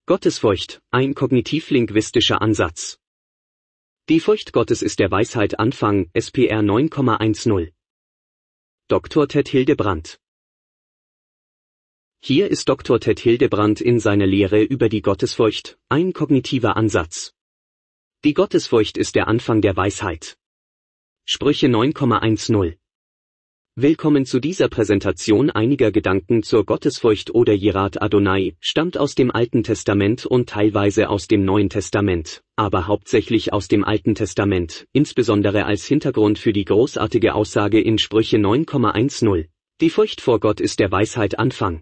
Gottesfurcht, ein kognitiv-linguistischer Ansatz. Die Furcht Gottes ist der Weisheit Anfang, SPR 9,10. Dr. Ted Hildebrandt. Hier ist Dr. Ted Hildebrandt in seiner Lehre über die Gottesfurcht, ein kognitiver Ansatz. Die Gottesfurcht ist der Anfang der Weisheit. Sprüche 9,10. Willkommen zu dieser Präsentation einiger Gedanken zur Gottesfurcht oder Yirat Adonai, stammt aus dem Alten Testament und teilweise aus dem Neuen Testament, aber hauptsächlich aus dem Alten Testament, insbesondere als Hintergrund für die großartige Aussage in Sprüche 9,10. Die Furcht vor Gott ist der Weisheit Anfang.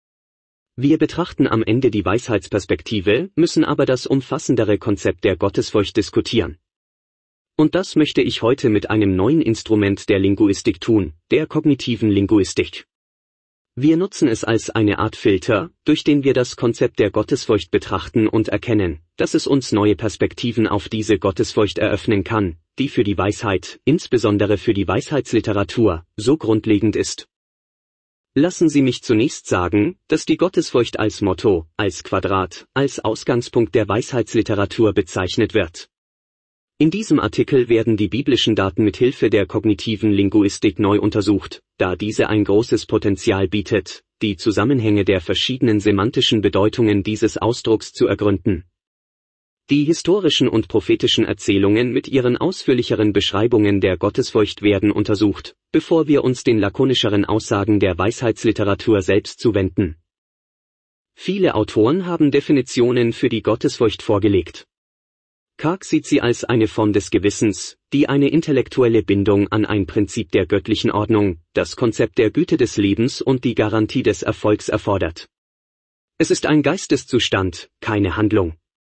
Wir betrachten am Ende die Weisheitsperspektive, müssen aber das umfassendere Konzept der Gottesfurcht diskutieren. Und das möchte ich heute mit einem neuen Instrument der Linguistik tun, der kognitiven Linguistik. Wir nutzen es als eine Art Filter, durch den wir das Konzept der Gottesfurcht betrachten und erkennen, dass es uns neue Perspektiven auf diese Gottesfurcht eröffnen kann, die für die Weisheit, insbesondere für die Weisheitsliteratur, so grundlegend ist. Lassen Sie mich zunächst sagen, dass die Gottesfurcht als Motto, als Quadrat, als Ausgangspunkt der Weisheitsliteratur bezeichnet wird. In diesem Artikel werden die biblischen Daten mit Hilfe der kognitiven Linguistik neu untersucht, da diese ein großes Potenzial bietet, die Zusammenhänge der verschiedenen semantischen Bedeutungen dieses Ausdrucks zu ergründen. Die historischen und prophetischen Erzählungen mit ihren ausführlicheren Beschreibungen der Gottesfurcht werden untersucht, bevor wir uns den lakonischeren Aussagen der Weisheitsliteratur selbst zuwenden. Viele Autoren haben Definitionen für die Gottesfurcht vorgelegt. Karg sieht sie als eine Form des Gewissens, die eine intellektuelle Bindung an ein Prinzip der göttlichen Ordnung, das Konzept der Güte des Lebens und die Garantie des Erfolgs erfordert. Es ist ein Geisteszustand, keine Handlung.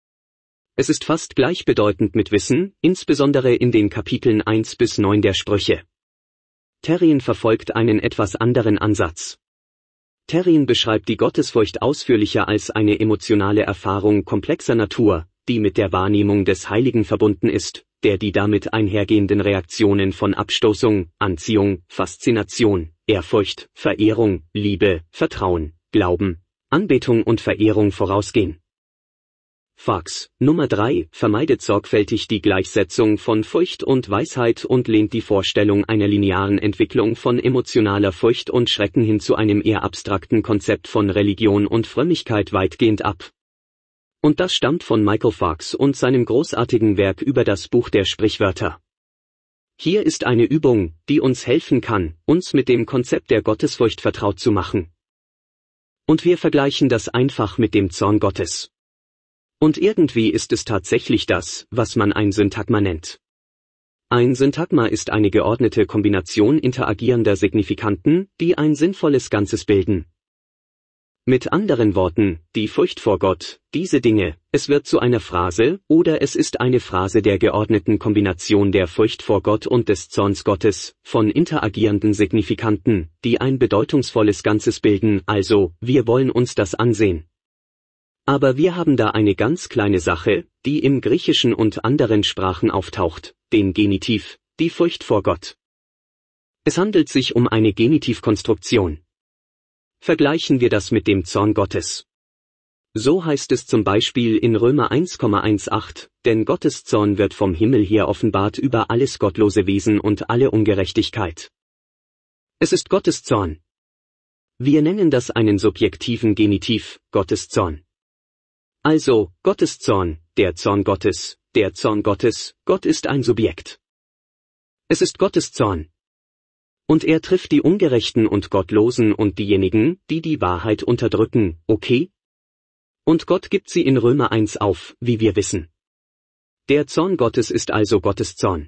Es ist fast gleichbedeutend mit Wissen, insbesondere in den Kapiteln 1 bis 9 der Sprüche. Terrien verfolgt einen etwas anderen Ansatz. Terrien beschreibt die Gottesfurcht ausführlicher als eine emotionale Erfahrung komplexer Natur, die mit der Wahrnehmung des Heiligen verbunden ist, der die damit einhergehenden Reaktionen von Abstoßung, Anziehung, Faszination, Ehrfurcht, Verehrung, Liebe, Vertrauen, Glauben, Anbetung und Verehrung vorausgehen. Fox, Nummer 3, vermeidet sorgfältig die Gleichsetzung von Furcht und Weisheit und lehnt die Vorstellung einer linearen Entwicklung von emotionaler Furcht und Schrecken hin zu einem eher abstrakten Konzept von Religion und Frömmigkeit weitgehend ab. Und das stammt von Michael Fox und seinem großartigen Werk über das Buch der Sprichwörter. Hier ist eine Übung, die uns helfen kann, uns mit dem Konzept der Gottesfurcht vertraut zu machen. Und wir vergleichen das einfach mit dem Zorn Gottes. Und irgendwie ist es tatsächlich das, was man ein Syntagma nennt. Ein Syntagma ist eine geordnete Kombination interagierender Signifikanten, die ein sinnvolles Ganzes bilden. Mit anderen Worten, die Furcht vor Gott, diese Dinge, es wird zu einer Phrase, oder es ist eine Phrase der geordneten Kombination der Furcht vor Gott und des Zorns Gottes, von interagierenden Signifikanten, die ein bedeutungsvolles Ganzes bilden, also, wir wollen uns das ansehen. Aber wir haben da eine ganz kleine Sache, die im Griechischen und anderen Sprachen auftaucht, den Genitiv, die Furcht vor Gott. Es handelt sich um eine Genitivkonstruktion. Vergleichen wir das mit dem Zorn Gottes. So heißt es zum Beispiel in Römer 1,18, denn Gottes Zorn wird vom Himmel her offenbart über alles gottlose Wesen und alle Ungerechtigkeit. Es ist Gottes Zorn. Wir nennen das einen subjektiven Genitiv, Gottes Zorn. Also, Gottes Zorn, der Zorn Gottes, Gott ist ein Subjekt. Es ist Gottes Zorn. Und er trifft die Ungerechten und Gottlosen und diejenigen, die die Wahrheit unterdrücken, okay? Und Gott gibt sie in Römer 1 auf, wie wir wissen. Der Zorn Gottes ist also Gottes Zorn.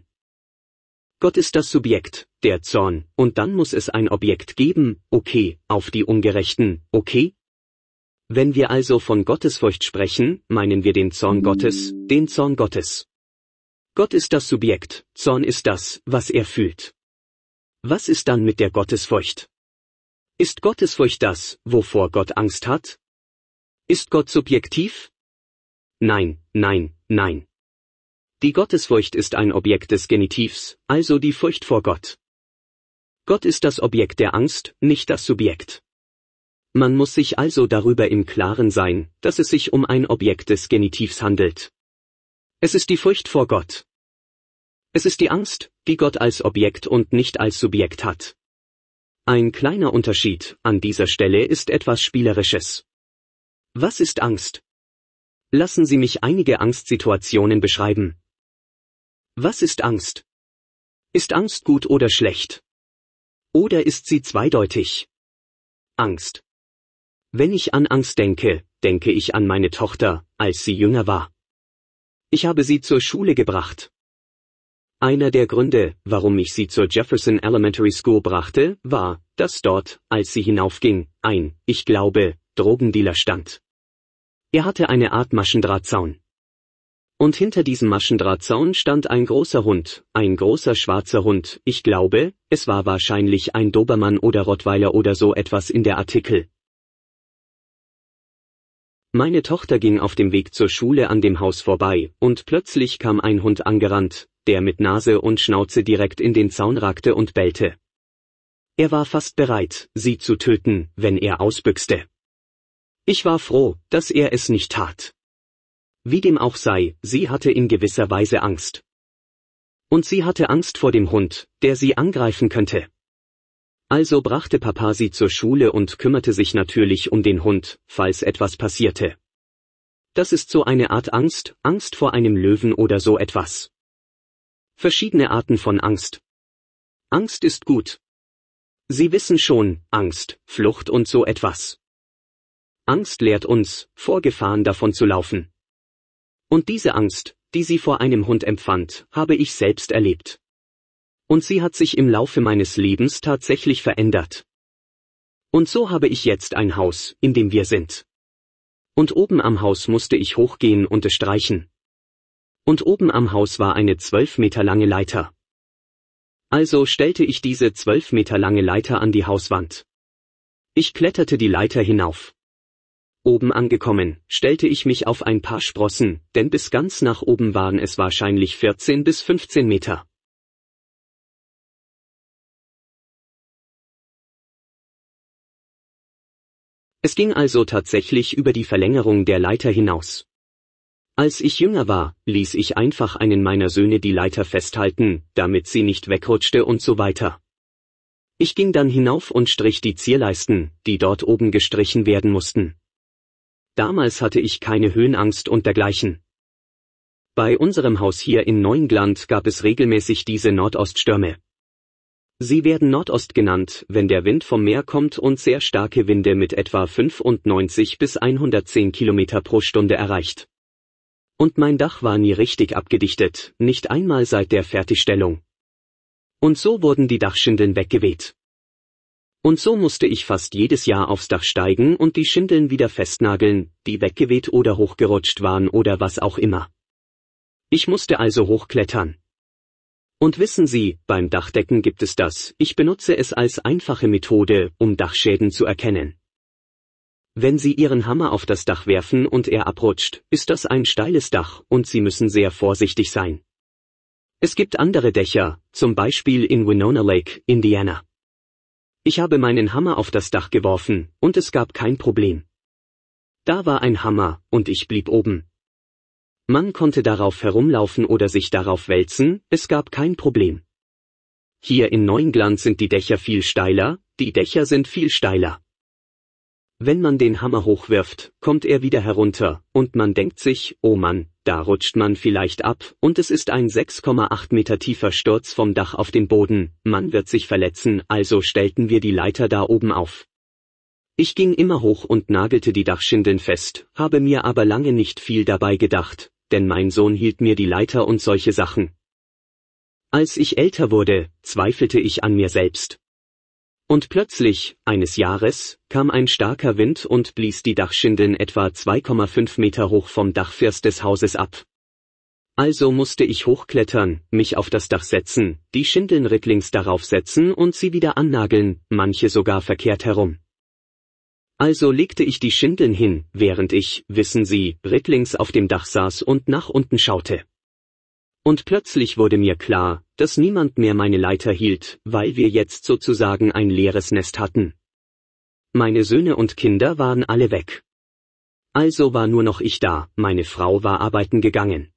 Gott ist das Subjekt, der Zorn, und dann muss es ein Objekt geben, okay, auf die Ungerechten, okay? Wenn wir also von Gottesfurcht sprechen, meinen wir den Zorn Gottes, den Zorn Gottes. Gott ist das Subjekt, Zorn ist das, was er fühlt. Was ist dann mit der Gottesfurcht? Ist Gottesfurcht das, wovor Gott Angst hat? Ist Gott subjektiv? Nein, nein, nein. Die Gottesfurcht ist ein Objekt des Genitivs, also die Furcht vor Gott. Gott ist das Objekt der Angst, nicht das Subjekt. Man muss sich also darüber im Klaren sein, dass es sich um ein Objekt des Genitivs handelt. Es ist die Furcht vor Gott. Es ist die Angst, die Gott als Objekt und nicht als Subjekt hat. Ein kleiner Unterschied an dieser Stelle ist etwas Spielerisches. Was ist Angst? Lassen Sie mich einige Angstsituationen beschreiben. Was ist Angst? Ist Angst gut oder schlecht? Oder ist sie zweideutig? Angst. Wenn ich an Angst denke, denke ich an meine Tochter, als sie jünger war. Ich habe sie zur Schule gebracht. Einer der Gründe, warum ich sie zur Jefferson Elementary School brachte, war, dass dort, als sie hinaufging, ein, ich glaube, Drogendealer stand. Er hatte eine Art Maschendrahtzaun. Und hinter diesem Maschendrahtzaun stand ein großer Hund, ein großer schwarzer Hund, ich glaube, es war wahrscheinlich ein Dobermann oder Rottweiler oder so etwas in der Artikel. Meine Tochter ging auf dem Weg zur Schule an dem Haus vorbei, und plötzlich kam ein Hund angerannt, der mit Nase und Schnauze direkt in den Zaun ragte und bellte. Er war fast bereit, sie zu töten, wenn er ausbüchste. Ich war froh, dass er es nicht tat. Wie dem auch sei, sie hatte in gewisser Weise Angst. Und sie hatte Angst vor dem Hund, der sie angreifen könnte. Also brachte Papa sie zur Schule und kümmerte sich natürlich um den Hund, falls etwas passierte. Das ist so eine Art Angst, Angst vor einem Löwen oder so etwas. Verschiedene Arten von Angst. Angst ist gut. Sie wissen schon, Angst, Flucht und so etwas. Angst lehrt uns, vor Gefahren davon zu laufen. Und diese Angst, die sie vor einem Hund empfand, habe ich selbst erlebt. Und sie hat sich im Laufe meines Lebens tatsächlich verändert. Und so habe ich jetzt ein Haus, in dem wir sind. Und oben am Haus musste ich hochgehen und es streichen. Und oben am Haus war eine 12 Meter lange Leiter. Also stellte ich diese 12 Meter lange Leiter an die Hauswand. Ich kletterte die Leiter hinauf. Oben angekommen, stellte ich mich auf ein paar Sprossen, denn bis ganz nach oben waren es wahrscheinlich 14 bis 15 Meter. Es ging also tatsächlich über die Verlängerung der Leiter hinaus. Als ich jünger war, ließ ich einfach einen meiner Söhne die Leiter festhalten, damit sie nicht wegrutschte und so weiter. Ich ging dann hinauf und strich die Zierleisten, die dort oben gestrichen werden mussten. Damals hatte ich keine Höhenangst und dergleichen. Bei unserem Haus hier in Neuengland gab es regelmäßig diese Nordoststürme. Sie werden Nordost genannt, wenn der Wind vom Meer kommt und sehr starke Winde mit etwa 95 bis 110 Kilometer pro Stunde erreicht. Und mein Dach war nie richtig abgedichtet, nicht einmal seit der Fertigstellung. Und so wurden die Dachschindeln weggeweht. Und so musste ich fast jedes Jahr aufs Dach steigen und die Schindeln wieder festnageln, die weggeweht oder hochgerutscht waren oder was auch immer. Ich musste also hochklettern. Und wissen Sie, beim Dachdecken gibt es das, ich benutze es als einfache Methode, um Dachschäden zu erkennen. Wenn Sie Ihren Hammer auf das Dach werfen und er abrutscht, ist das ein steiles Dach und Sie müssen sehr vorsichtig sein. Es gibt andere Dächer, zum Beispiel in Winona Lake, Indiana. Ich habe meinen Hammer auf das Dach geworfen, und es gab kein Problem. Da war ein Hammer, und ich blieb oben. Man konnte darauf herumlaufen oder sich darauf wälzen, es gab kein Problem. Hier in Neuengland sind die Dächer viel steiler, die Dächer sind viel steiler. Wenn man den Hammer hochwirft, kommt er wieder herunter, und man denkt sich, oh Mann, da rutscht man vielleicht ab, und es ist ein 6,8 Meter tiefer Sturz vom Dach auf den Boden, man wird sich verletzen, also stellten wir die Leiter da oben auf. Ich ging immer hoch und nagelte die Dachschindeln fest, habe mir aber lange nicht viel dabei gedacht, denn mein Sohn hielt mir die Leiter und solche Sachen. Als ich älter wurde, zweifelte ich an mir selbst. Und plötzlich, eines Jahres, kam ein starker Wind und blies die Dachschindeln etwa 2,5 Meter hoch vom Dachfirst des Hauses ab. Also musste ich hochklettern, mich auf das Dach setzen, die Schindeln rittlings darauf setzen und sie wieder annageln, manche sogar verkehrt herum. Also legte ich die Schindeln hin, während ich, wissen Sie, rittlings auf dem Dach saß und nach unten schaute. Und plötzlich wurde mir klar, dass niemand mehr meine Leiter hielt, weil wir jetzt sozusagen ein leeres Nest hatten. meine Söhne und Kinder waren alle weg. Also war nur noch ich da, meine Frau war arbeiten gegangen.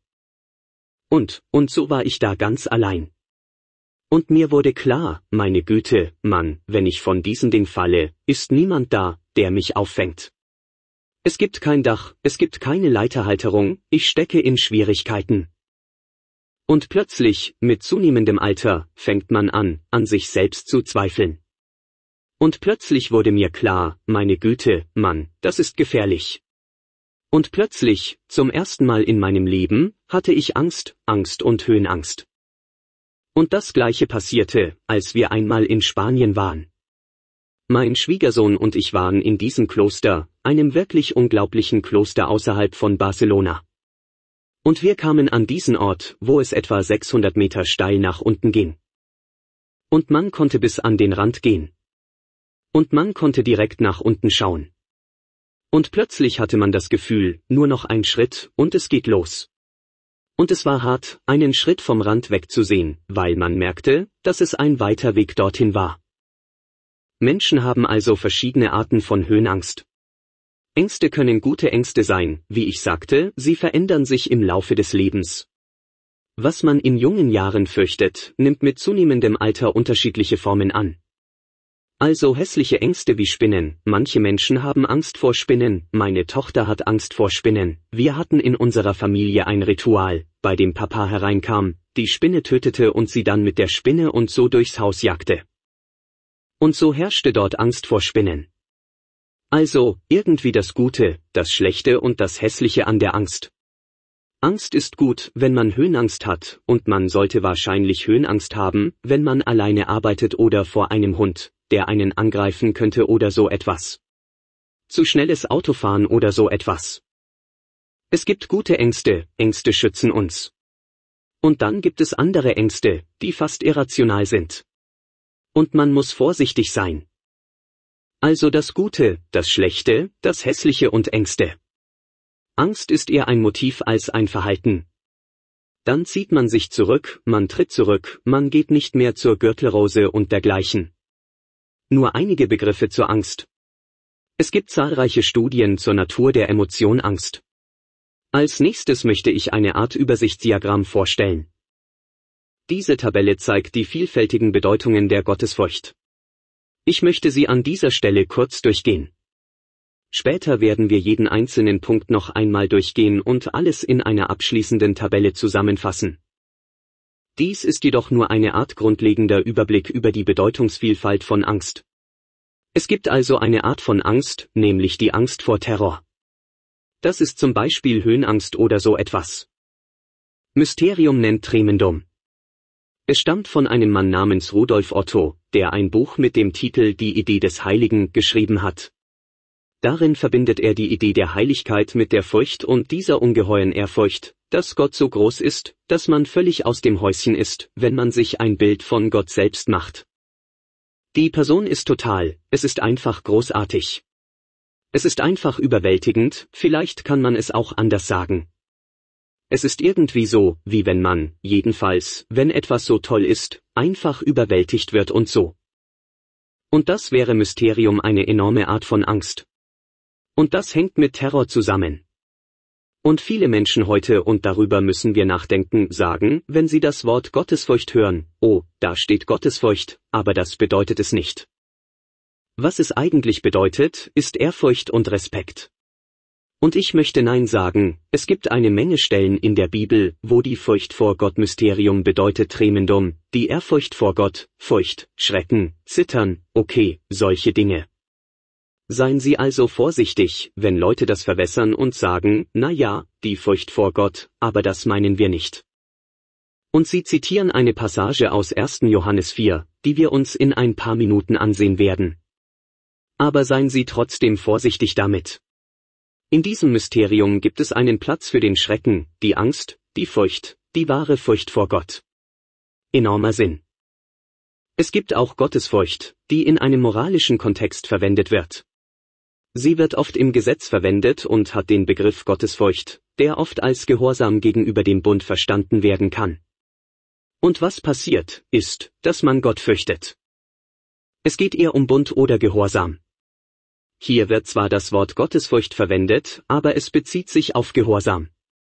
Und so war ich da ganz allein. Und mir wurde klar, meine Güte, Mann, wenn ich von diesem Ding falle, ist niemand da, der mich auffängt. Es gibt kein Dach, es gibt keine Leiterhalterung, ich stecke in Schwierigkeiten. Und plötzlich, mit zunehmendem Alter, fängt man an sich selbst zu zweifeln. Und plötzlich wurde mir klar, meine Güte, Mann, das ist gefährlich. Und plötzlich, zum ersten Mal in meinem Leben, hatte ich Angst und Höhenangst. Und das Gleiche passierte, als wir einmal in Spanien waren. Mein Schwiegersohn und ich waren in diesem Kloster, einem wirklich unglaublichen Kloster außerhalb von Barcelona. Und wir kamen an diesen Ort, wo es etwa 600 Meter steil nach unten ging. Und man konnte bis an den Rand gehen. Und man konnte direkt nach unten schauen. Und plötzlich hatte man das Gefühl, nur noch ein Schritt und es geht los. Und es war hart, einen Schritt vom Rand wegzusehen, weil man merkte, dass es ein weiter Weg dorthin war. Menschen haben also verschiedene Arten von Höhenangst. Ängste können gute Ängste sein, wie ich sagte, sie verändern sich im Laufe des Lebens. Was man in jungen Jahren fürchtet, nimmt mit zunehmendem Alter unterschiedliche Formen an. Also hässliche Ängste wie Spinnen, manche Menschen haben Angst vor Spinnen, meine Tochter hat Angst vor Spinnen, wir hatten in unserer Familie ein Ritual, bei dem Papa hereinkam, die Spinne tötete und sie dann mit der Spinne und so durchs Haus jagte. Und so herrschte dort Angst vor Spinnen. Also, irgendwie das Gute, das Schlechte und das Hässliche an der Angst. Angst ist gut, wenn man Höhenangst hat, und man sollte wahrscheinlich Höhenangst haben, wenn man alleine arbeitet oder vor einem Hund, der einen angreifen könnte oder so etwas. Zu schnelles Autofahren oder so etwas. Es gibt gute Ängste, Ängste schützen uns. Und dann gibt es andere Ängste, die fast irrational sind. Und man muss vorsichtig sein. Also das Gute, das Schlechte, das Hässliche und Ängste. Angst ist eher ein Motiv als ein Verhalten. Dann zieht man sich zurück, man tritt zurück, man geht nicht mehr zur Gürtelrose und dergleichen. Nur einige Begriffe zur Angst. Es gibt zahlreiche Studien zur Natur der Emotion Angst. Als nächstes möchte ich eine Art Übersichtsdiagramm vorstellen. Diese Tabelle zeigt die vielfältigen Bedeutungen der Gottesfurcht. Ich möchte sie an dieser Stelle kurz durchgehen. Später werden wir jeden einzelnen Punkt noch einmal durchgehen und alles in einer abschließenden Tabelle zusammenfassen. Dies ist jedoch nur eine Art grundlegender Überblick über die Bedeutungsvielfalt von Angst. Es gibt also eine Art von Angst, nämlich die Angst vor Terror. Das ist zum Beispiel Höhenangst oder so etwas. Mysterium nennt Tremendum. Es stammt von einem Mann namens Rudolf Otto, der ein Buch mit dem Titel Die Idee des Heiligen geschrieben hat. Darin verbindet er die Idee der Heiligkeit mit der Furcht und dieser ungeheuren Ehrfurcht, dass Gott so groß ist, dass man völlig aus dem Häuschen ist, wenn man sich ein Bild von Gott selbst macht. Die Person ist total, es ist einfach großartig. Es ist einfach überwältigend, vielleicht kann man es auch anders sagen. Es ist irgendwie so, wie wenn man, jedenfalls, wenn etwas so toll ist, einfach überwältigt wird und so. Und das wäre Mysterium eine enorme Art von Angst. Und das hängt mit Terror zusammen. Und viele Menschen heute, und darüber müssen wir nachdenken, sagen, wenn sie das Wort Gottesfurcht hören, oh, da steht Gottesfurcht, aber das bedeutet es nicht. Was es eigentlich bedeutet, ist Ehrfurcht und Respekt. Und ich möchte Nein sagen, es gibt eine Menge Stellen in der Bibel, wo die Furcht vor Gott Mysterium bedeutet Tremendum, die Ehrfurcht vor Gott, Furcht, Schrecken, Zittern, okay, solche Dinge. Seien Sie also vorsichtig, wenn Leute das verwässern und sagen, na ja, die Furcht vor Gott, aber das meinen wir nicht. Und sie zitieren eine Passage aus 1. Johannes 4, die wir uns in ein paar Minuten ansehen werden. Aber seien Sie trotzdem vorsichtig damit. In diesem Mysterium gibt es einen Platz für den Schrecken, die Angst, die Furcht, die wahre Furcht vor Gott. Enormer Sinn. Es gibt auch Gottesfurcht, die in einem moralischen Kontext verwendet wird. Sie wird oft im Gesetz verwendet und hat den Begriff Gottesfurcht, der oft als Gehorsam gegenüber dem Bund verstanden werden kann. Und was passiert, ist, dass man Gott fürchtet. Es geht eher um Bund oder Gehorsam. Hier wird zwar das Wort Gottesfurcht verwendet, aber es bezieht sich auf Gehorsam.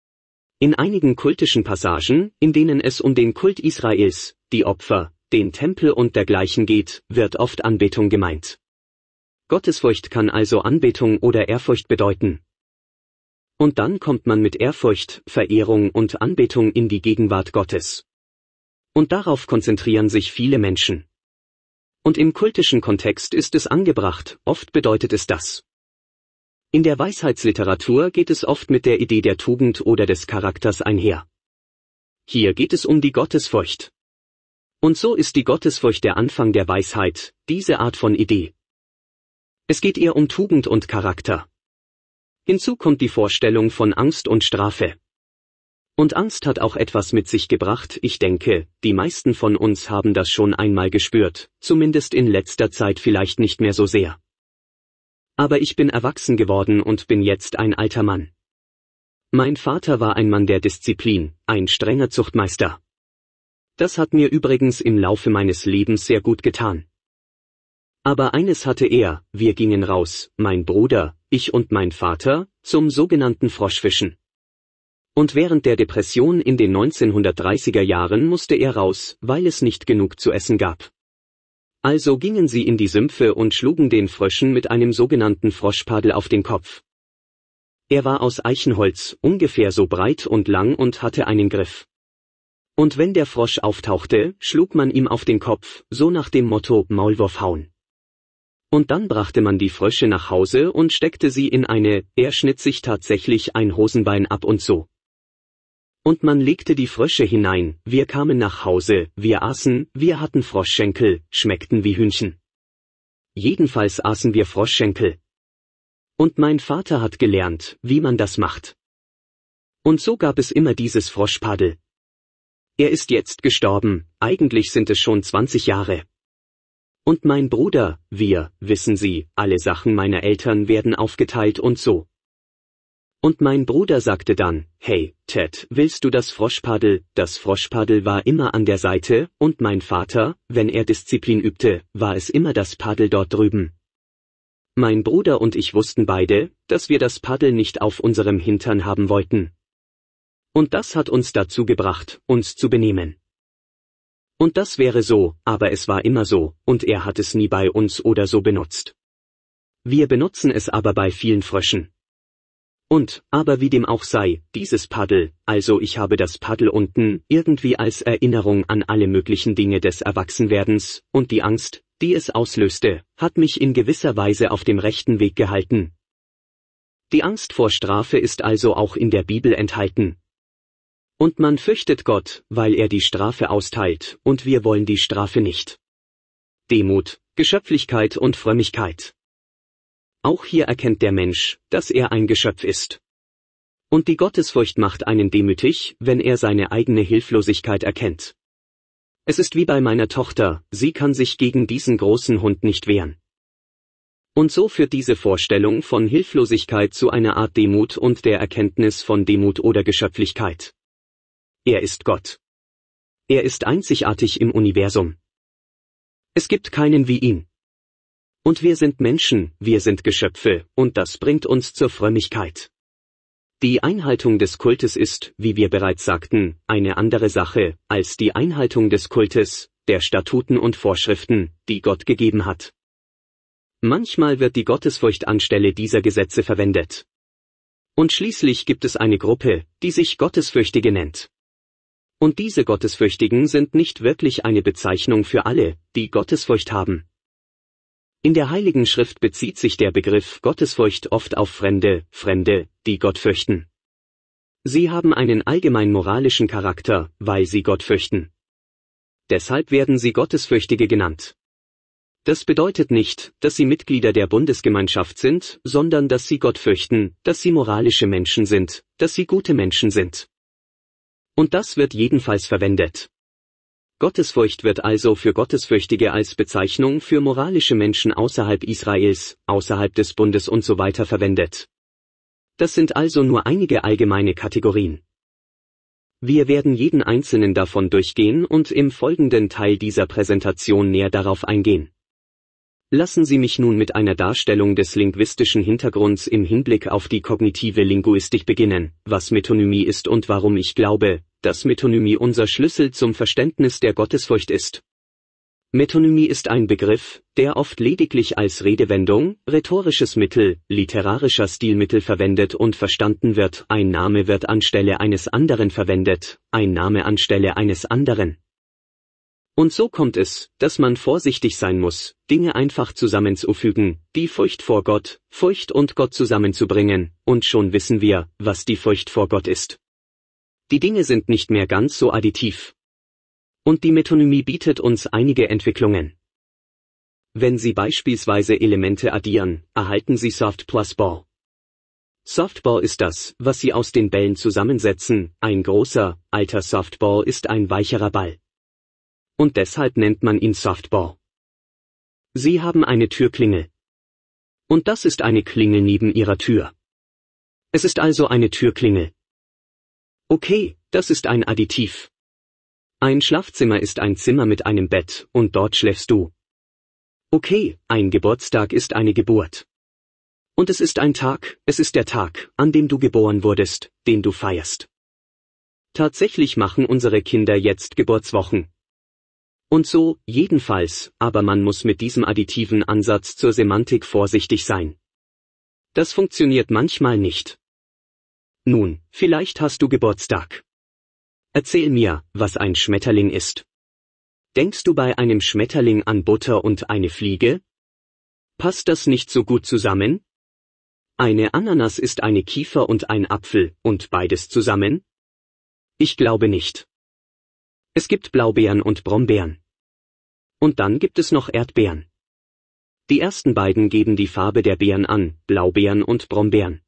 In einigen kultischen Passagen, in denen es um den Kult Israels, die Opfer, den Tempel und dergleichen geht, wird oft Anbetung gemeint. Gottesfurcht kann also Anbetung oder Ehrfurcht bedeuten. Und dann kommt man mit Ehrfurcht, Verehrung und Anbetung in die Gegenwart Gottes. Und darauf konzentrieren sich viele Menschen. Und im kultischen Kontext ist es angebracht, oft bedeutet es das. In der Weisheitsliteratur geht es oft mit der Idee der Tugend oder des Charakters einher. Hier geht es um die Gottesfurcht. Und so ist die Gottesfurcht der Anfang der Weisheit, diese Art von Idee. Es geht eher um Tugend und Charakter. Hinzu kommt die Vorstellung von Angst und Strafe. Und Angst hat auch etwas mit sich gebracht, ich denke, die meisten von uns haben das schon einmal gespürt, zumindest in letzter Zeit vielleicht nicht mehr so sehr. Aber ich bin erwachsen geworden und bin jetzt ein alter Mann. Mein Vater war ein Mann der Disziplin, ein strenger Zuchtmeister. Das hat mir übrigens im Laufe meines Lebens sehr gut getan. Aber eines hatte er, wir gingen raus, mein Bruder, ich und mein Vater, zum sogenannten Froschfischen. Und während der Depression in den 1930er Jahren musste er raus, weil es nicht genug zu essen gab. Also gingen sie in die Sümpfe und schlugen den Fröschen mit einem sogenannten Froschpadel auf den Kopf. Er war aus Eichenholz, ungefähr so breit und lang und hatte einen Griff. Und wenn der Frosch auftauchte, schlug man ihm auf den Kopf, so nach dem Motto Maulwurf hauen. Und dann brachte man die Frösche nach Hause und steckte sie in er schnitt sich tatsächlich ein Hosenbein ab und so. Und man legte die Frösche hinein, wir kamen nach Hause, wir aßen, wir hatten Froschschenkel, schmeckten wie Hühnchen. Jedenfalls aßen wir Froschschenkel. Und mein Vater hat gelernt, wie man das macht. Und so gab es immer dieses Froschpadel. Er ist jetzt gestorben, eigentlich sind es schon 20 Jahre. Und mein Bruder, wir, wissen Sie, alle Sachen meiner Eltern werden aufgeteilt und so. Und mein Bruder sagte dann, hey, Ted, willst du das Froschpadel? Das Froschpadel war immer an der Seite, und mein Vater, wenn er Disziplin übte, war es immer das Paddel dort drüben. Mein Bruder und ich wussten beide, dass wir das Paddel nicht auf unserem Hintern haben wollten. Und das hat uns dazu gebracht, uns zu benehmen. Und das wäre so, aber es war immer so, und er hat es nie bei uns oder so benutzt. Wir benutzen es aber bei vielen Fröschen. Und, aber wie dem auch sei, dieses Paddel, also ich habe das Paddel unten, irgendwie als Erinnerung an alle möglichen Dinge des Erwachsenwerdens, und die Angst, die es auslöste, hat mich in gewisser Weise auf dem rechten Weg gehalten. Die Angst vor Strafe ist also auch in der Bibel enthalten. Und man fürchtet Gott, weil er die Strafe austeilt, und wir wollen die Strafe nicht. Demut, Geschöpflichkeit und Frömmigkeit. Auch hier erkennt der Mensch, dass er ein Geschöpf ist. Und die Gottesfurcht macht einen demütig, wenn er seine eigene Hilflosigkeit erkennt. Es ist wie bei meiner Tochter, sie kann sich gegen diesen großen Hund nicht wehren. Und so führt diese Vorstellung von Hilflosigkeit zu einer Art Demut und der Erkenntnis von Demut oder Geschöpflichkeit. Er ist Gott. Er ist einzigartig im Universum. Es gibt keinen wie ihn. Und wir sind Menschen, wir sind Geschöpfe, und das bringt uns zur Frömmigkeit. Die Einhaltung des Kultes ist, wie wir bereits sagten, eine andere Sache, als die Einhaltung des Kultes, der Statuten und Vorschriften, die Gott gegeben hat. Manchmal wird die Gottesfurcht anstelle dieser Gesetze verwendet. Und schließlich gibt es eine Gruppe, die sich Gottesfürchtige nennt. Und diese Gottesfürchtigen sind nicht wirklich eine Bezeichnung für alle, die Gottesfurcht haben. In der Heiligen Schrift bezieht sich der Begriff Gottesfurcht oft auf Fremde, die Gott fürchten. Sie haben einen allgemein moralischen Charakter, weil sie Gott fürchten. Deshalb werden sie Gottesfürchtige genannt. Das bedeutet nicht, dass sie Mitglieder der Bundesgemeinschaft sind, sondern dass sie Gott fürchten, dass sie moralische Menschen sind, dass sie gute Menschen sind. Und das wird jedenfalls verwendet. Gottesfurcht wird also für Gottesfürchtige als Bezeichnung für moralische Menschen außerhalb Israels, außerhalb des Bundes und so weiter verwendet. Das sind also nur einige allgemeine Kategorien. Wir werden jeden einzelnen davon durchgehen und im folgenden Teil dieser Präsentation näher darauf eingehen. Lassen Sie mich nun mit einer Darstellung des linguistischen Hintergrunds im Hinblick auf die kognitive Linguistik beginnen, was Metonymie ist und warum ich glaube, dass Metonymie unser Schlüssel zum Verständnis der Gottesfurcht ist. Metonymie ist ein Begriff, der oft lediglich als Redewendung, rhetorisches Mittel, literarischer Stilmittel verwendet und verstanden wird. Ein Name wird anstelle eines anderen verwendet, ein Name anstelle eines anderen. Und so kommt es, dass man vorsichtig sein muss, Dinge einfach zusammenzufügen, die Furcht vor Gott, Furcht und Gott zusammenzubringen, und schon wissen wir, was die Furcht vor Gott ist. Die Dinge sind nicht mehr ganz so additiv. Und die Metonymie bietet uns einige Entwicklungen. Wenn Sie beispielsweise Elemente addieren, erhalten Sie Soft plus Ball. Softball ist das, was Sie aus den Bällen zusammensetzen, ein großer, alter Softball ist ein weicherer Ball. Und deshalb nennt man ihn Softball. Sie haben eine Türklingel. Und das ist eine Klingel neben Ihrer Tür. Es ist also eine Türklingel. Okay, das ist ein Additiv. Ein Schlafzimmer ist ein Zimmer mit einem Bett, und dort schläfst du. Okay, ein Geburtstag ist eine Geburt. Und es ist ein Tag, es ist der Tag, an dem du geboren wurdest, den du feierst. Tatsächlich machen unsere Kinder jetzt Geburtswochen. Und so, jedenfalls, aber man muss mit diesem additiven Ansatz zur Semantik vorsichtig sein. Das funktioniert manchmal nicht. Nun, vielleicht hast du Geburtstag. Erzähl mir, was ein Schmetterling ist. Denkst du bei einem Schmetterling an Butter und eine Fliege? Passt das nicht so gut zusammen? Eine Ananas ist eine Kiefer und ein Apfel, und beides zusammen? Ich glaube nicht. Es gibt Blaubeeren und Brombeeren. Und dann gibt es noch Erdbeeren. Die ersten beiden geben die Farbe der Beeren an, Blaubeeren und Brombeeren.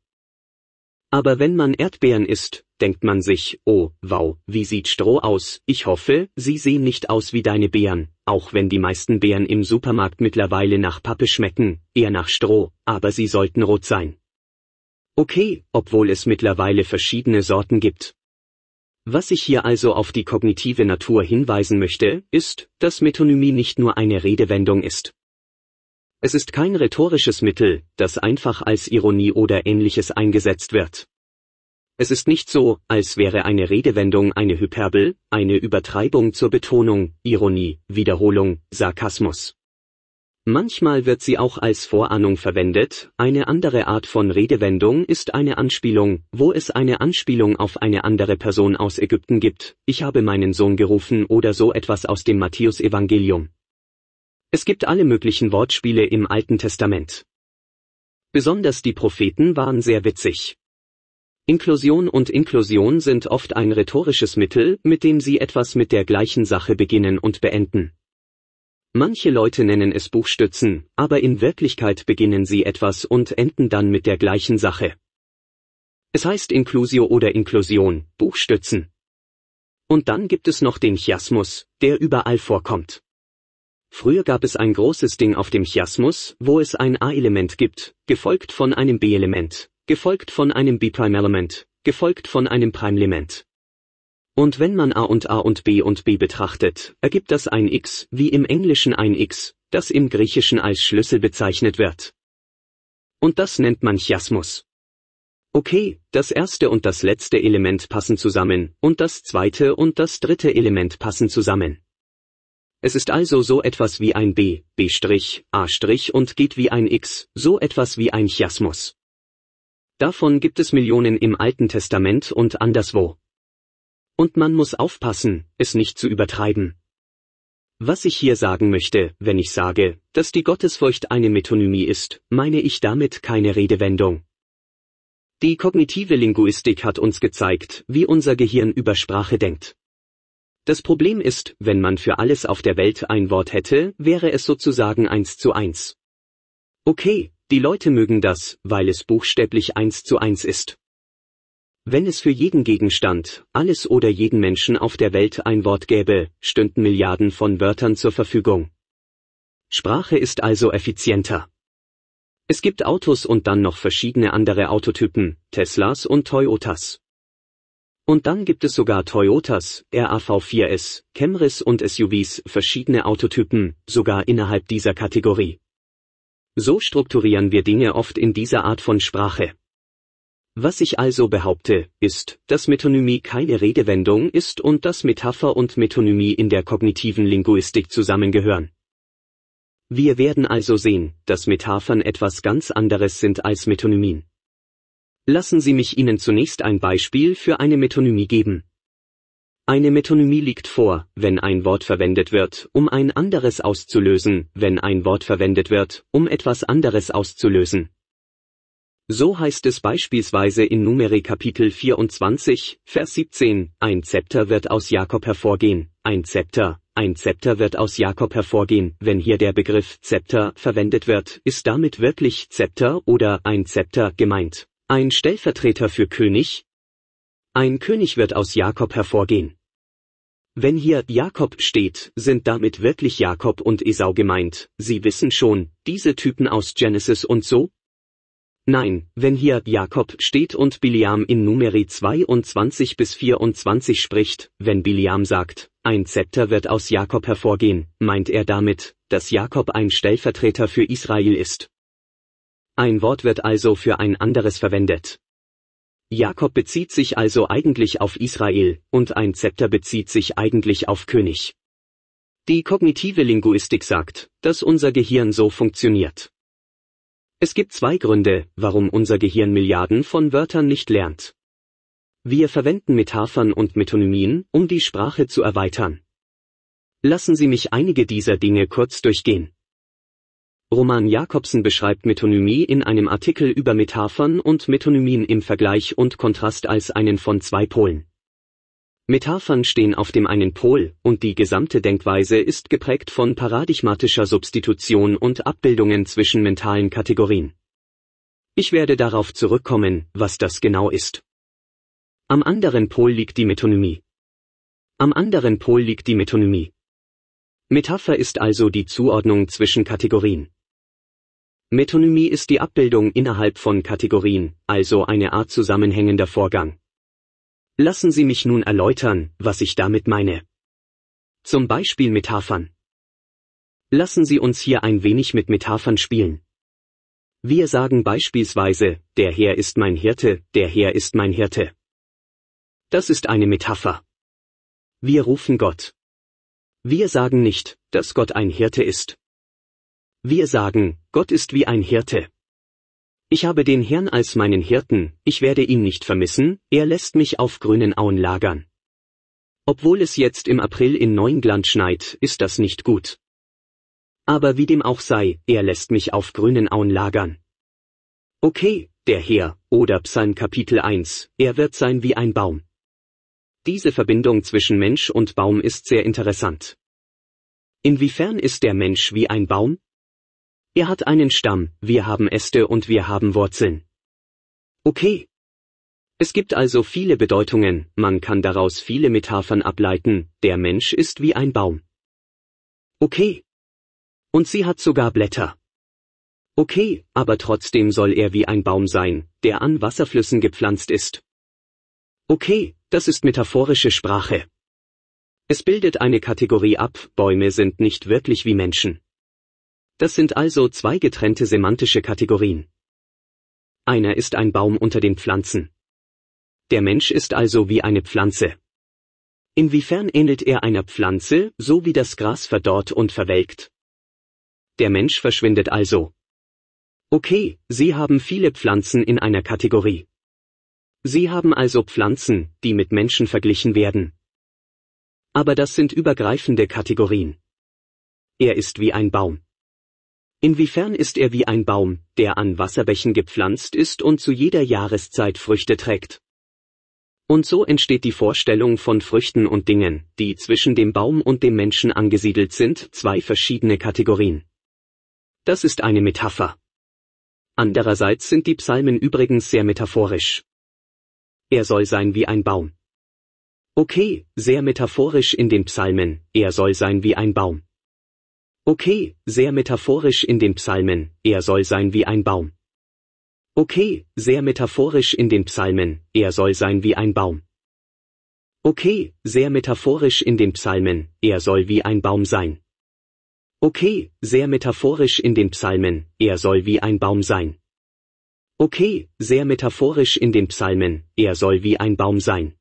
Aber wenn man Erdbeeren isst, denkt man sich, oh, wow, wie sieht Stroh aus? Ich hoffe, sie sehen nicht aus wie deine Beeren, auch wenn die meisten Beeren im Supermarkt mittlerweile nach Pappe schmecken, eher nach Stroh, aber sie sollten rot sein. Okay, obwohl es mittlerweile verschiedene Sorten gibt. Was ich hier also auf die kognitive Natur hinweisen möchte, ist, dass Metonymie nicht nur eine Redewendung ist. Es ist kein rhetorisches Mittel, das einfach als Ironie oder Ähnliches eingesetzt wird. Es ist nicht so, als wäre eine Redewendung eine Hyperbel, eine Übertreibung zur Betonung, Ironie, Wiederholung, Sarkasmus. Manchmal wird sie auch als Vorahnung verwendet, eine andere Art von Redewendung ist eine Anspielung, wo es eine Anspielung auf eine andere Person aus Ägypten gibt, ich habe meinen Sohn gerufen oder so etwas aus dem Matthäusevangelium. Es gibt alle möglichen Wortspiele im Alten Testament. Besonders die Propheten waren sehr witzig. Inklusion und Inklusion sind oft ein rhetorisches Mittel, mit dem sie etwas mit der gleichen Sache beginnen und beenden. Manche Leute nennen es Buchstützen, aber in Wirklichkeit beginnen sie etwas und enden dann mit der gleichen Sache. Es heißt Inklusio oder Inklusion, Buchstützen. Und dann gibt es noch den Chiasmus, der überall vorkommt. Früher gab es ein großes Ding auf dem Chiasmus, wo es ein A-Element gibt, gefolgt von einem B-Element, gefolgt von einem B'-Element, gefolgt von einem Primelement. Und wenn man A und B betrachtet, ergibt das ein X, wie im Englischen ein X, das im Griechischen als Schlüssel bezeichnet wird. Und das nennt man Chiasmus. Okay, das erste und das letzte Element passen zusammen, und das zweite und das dritte Element passen zusammen. Es ist also so etwas wie ein B', A' und geht wie ein X, so etwas wie ein Chiasmus. Davon gibt es Millionen im Alten Testament und anderswo. Und man muss aufpassen, es nicht zu übertreiben. Was ich hier sagen möchte, wenn ich sage, dass die Gottesfurcht eine Metonymie ist, meine ich damit keine Redewendung. Die kognitive Linguistik hat uns gezeigt, wie unser Gehirn über Sprache denkt. Das Problem ist, wenn man für alles auf der Welt ein Wort hätte, wäre es sozusagen 1:1. Okay, die Leute mögen das, weil es buchstäblich 1:1 ist. Wenn es für jeden Gegenstand, alles oder jeden Menschen auf der Welt ein Wort gäbe, stünden Milliarden von Wörtern zur Verfügung. Sprache ist also effizienter. Es gibt Autos und dann noch verschiedene andere Autotypen, Teslas und Toyotas. Und dann gibt es sogar Toyotas, RAV4S, Camrys und SUVs, verschiedene Autotypen, sogar innerhalb dieser Kategorie. So strukturieren wir Dinge oft in dieser Art von Sprache. Was ich also behaupte, ist, dass Metonymie keine Redewendung ist und dass Metapher und Metonymie in der kognitiven Linguistik zusammengehören. Wir werden also sehen, dass Metaphern etwas ganz anderes sind als Metonymien. Lassen Sie mich Ihnen zunächst ein Beispiel für eine Metonymie geben. Eine Metonymie liegt vor, wenn ein Wort verwendet wird, um ein anderes auszulösen, wenn ein Wort verwendet wird, um etwas anderes auszulösen. So heißt es beispielsweise in Numeri Kapitel 24, Vers 17, ein Zepter wird aus Jakob hervorgehen, ein Zepter wird aus Jakob hervorgehen. Wenn hier der Begriff Zepter verwendet wird, ist damit wirklich Zepter oder ein Zepter gemeint. Ein Stellvertreter für König? Ein König wird aus Jakob hervorgehen. Wenn hier Jakob steht, sind damit wirklich Jakob und Esau gemeint. Sie wissen schon, diese Typen aus Genesis und so? Nein, wenn hier Jakob steht und Biliam in Numeri 22 bis 24 spricht, wenn Biliam sagt, ein Zepter wird aus Jakob hervorgehen, meint er damit, dass Jakob ein Stellvertreter für Israel ist. Ein Wort wird also für ein anderes verwendet. Jakob bezieht sich also eigentlich auf Israel, und ein Zepter bezieht sich eigentlich auf König. Die kognitive Linguistik sagt, dass unser Gehirn so funktioniert. Es gibt zwei Gründe, warum unser Gehirn Milliarden von Wörtern nicht lernt. Wir verwenden Metaphern und Metonymien, um die Sprache zu erweitern. Lassen Sie mich einige dieser Dinge kurz durchgehen. Roman Jakobsen beschreibt Metonymie in einem Artikel über Metaphern und Metonymien im Vergleich und Kontrast als einen von zwei Polen. Metaphern stehen auf dem einen Pol, und die gesamte Denkweise ist geprägt von paradigmatischer Substitution und Abbildungen zwischen mentalen Kategorien. Ich werde darauf zurückkommen, was das genau ist. Am anderen Pol liegt die Metonymie. Metapher ist also die Zuordnung zwischen Kategorien. Metonymie ist die Abbildung innerhalb von Kategorien, also eine Art zusammenhängender Vorgang. Lassen Sie mich nun erläutern, was ich damit meine. Zum Beispiel Metaphern. Lassen Sie uns hier ein wenig mit Metaphern spielen. Wir sagen beispielsweise, der Herr ist mein Hirte, der Herr ist mein Hirte. Das ist eine Metapher. Wir rufen Gott. Wir sagen nicht, dass Gott ein Hirte ist. Wir sagen, Gott ist wie ein Hirte. Ich habe den Herrn als meinen Hirten, ich werde ihn nicht vermissen, er lässt mich auf grünen Auen lagern. Obwohl es jetzt im April in Neugland schneit, ist das nicht gut. Aber wie dem auch sei, er lässt mich auf grünen Auen lagern. Okay, der Herr, oder Psalm Kapitel 1, er wird sein wie ein Baum. Diese Verbindung zwischen Mensch und Baum ist sehr interessant. Inwiefern ist der Mensch wie ein Baum? Er hat einen Stamm, wir haben Äste und wir haben Wurzeln. Okay. Es gibt also viele Bedeutungen, man kann daraus viele Metaphern ableiten, der Mensch ist wie ein Baum. Okay. Und sie hat sogar Blätter. Okay, aber trotzdem soll er wie ein Baum sein, der an Wasserflüssen gepflanzt ist. Okay, das ist metaphorische Sprache. Es bildet eine Kategorie ab, Bäume sind nicht wirklich wie Menschen. Das sind also zwei getrennte semantische Kategorien. Einer ist ein Baum unter den Pflanzen. Der Mensch ist also wie eine Pflanze. Inwiefern ähnelt er einer Pflanze, so wie das Gras verdorrt und verwelkt? Der Mensch verschwindet also. Okay, Sie haben viele Pflanzen in einer Kategorie. Sie haben also Pflanzen, die mit Menschen verglichen werden. Aber das sind übergreifende Kategorien. Er ist wie ein Baum. Inwiefern ist er wie ein Baum, der an Wasserbächen gepflanzt ist und zu jeder Jahreszeit Früchte trägt? Und so entsteht die Vorstellung von Früchten und Dingen, die zwischen dem Baum und dem Menschen angesiedelt sind, zwei verschiedene Kategorien. Das ist eine Metapher. Andererseits sind die Psalmen übrigens sehr metaphorisch. Er soll sein wie ein Baum. Okay, sehr metaphorisch in den Psalmen, er soll sein wie ein Baum. Okay, sehr metaphorisch in den Psalmen, er soll sein wie ein Baum. Okay, sehr metaphorisch in den Psalmen, er soll sein wie ein Baum. Okay, sehr metaphorisch in den Psalmen, er soll wie ein Baum sein. Okay, sehr metaphorisch in den Psalmen, er soll wie ein Baum sein. Okay, sehr metaphorisch in den Psalmen, er soll wie ein Baum sein.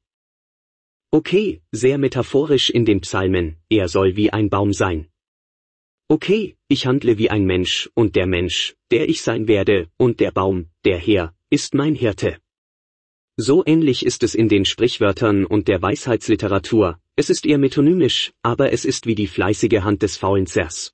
Okay, sehr metaphorisch in den Psalmen, er soll wie ein Baum sein. Okay, ich handle wie ein Mensch, und der Mensch, der ich sein werde, und der Baum, der Herr, ist mein Hirte. So ähnlich ist es in den Sprichwörtern und der Weisheitsliteratur, es ist eher metonymisch, aber es ist wie die fleißige Hand des Faulenzers.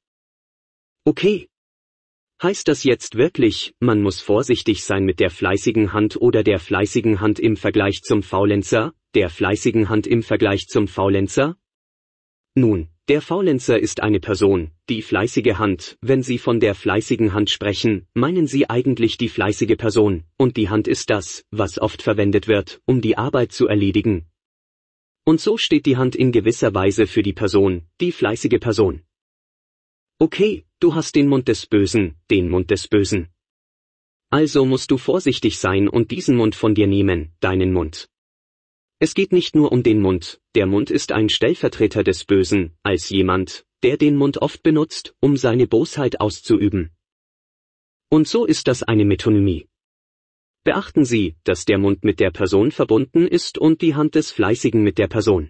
Okay. Heißt das jetzt wirklich, man muss vorsichtig sein mit der fleißigen Hand oder der fleißigen Hand im Vergleich zum Faulenzer, der fleißigen Hand im Vergleich zum Faulenzer? Nun, der Faulenzer ist eine Person, die fleißige Hand, wenn Sie von der fleißigen Hand sprechen, meinen Sie eigentlich die fleißige Person, und die Hand ist das, was oft verwendet wird, um die Arbeit zu erledigen. Und so steht die Hand in gewisser Weise für die Person, die fleißige Person. Okay, du hast den Mund des Bösen, den Mund des Bösen. Also musst du vorsichtig sein und diesen Mund von dir nehmen, deinen Mund. Es geht nicht nur um den Mund, der Mund ist ein Stellvertreter des Bösen, als jemand, der den Mund oft benutzt, um seine Bosheit auszuüben. Und so ist das eine Metonymie. Beachten Sie, dass der Mund mit der Person verbunden ist und die Hand des Fleißigen mit der Person.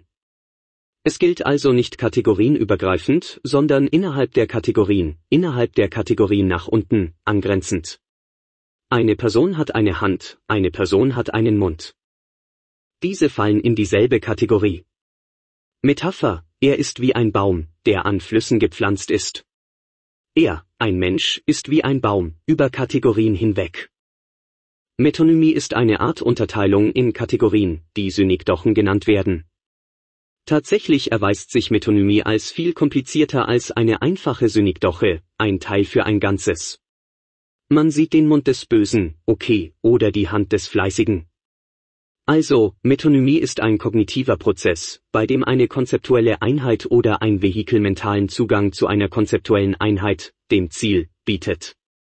Es gilt also nicht kategorienübergreifend, sondern innerhalb der Kategorien nach unten, angrenzend. Eine Person hat eine Hand, eine Person hat einen Mund. Diese fallen in dieselbe Kategorie. Metapher, er ist wie ein Baum, der an Flüssen gepflanzt ist. Er, ein Mensch, ist wie ein Baum, über Kategorien hinweg. Metonymie ist eine Art Unterteilung in Kategorien, die Synekdochen genannt werden. Tatsächlich erweist sich Metonymie als viel komplizierter als eine einfache Synekdoche, ein Teil für ein Ganzes. Man sieht den Mund des Bösen, okay, oder die Hand des Fleißigen. Also, Metonymie ist ein kognitiver Prozess, bei dem eine konzeptuelle Einheit oder ein Vehikel mentalen Zugang zu einer konzeptuellen Einheit, dem Ziel, bietet.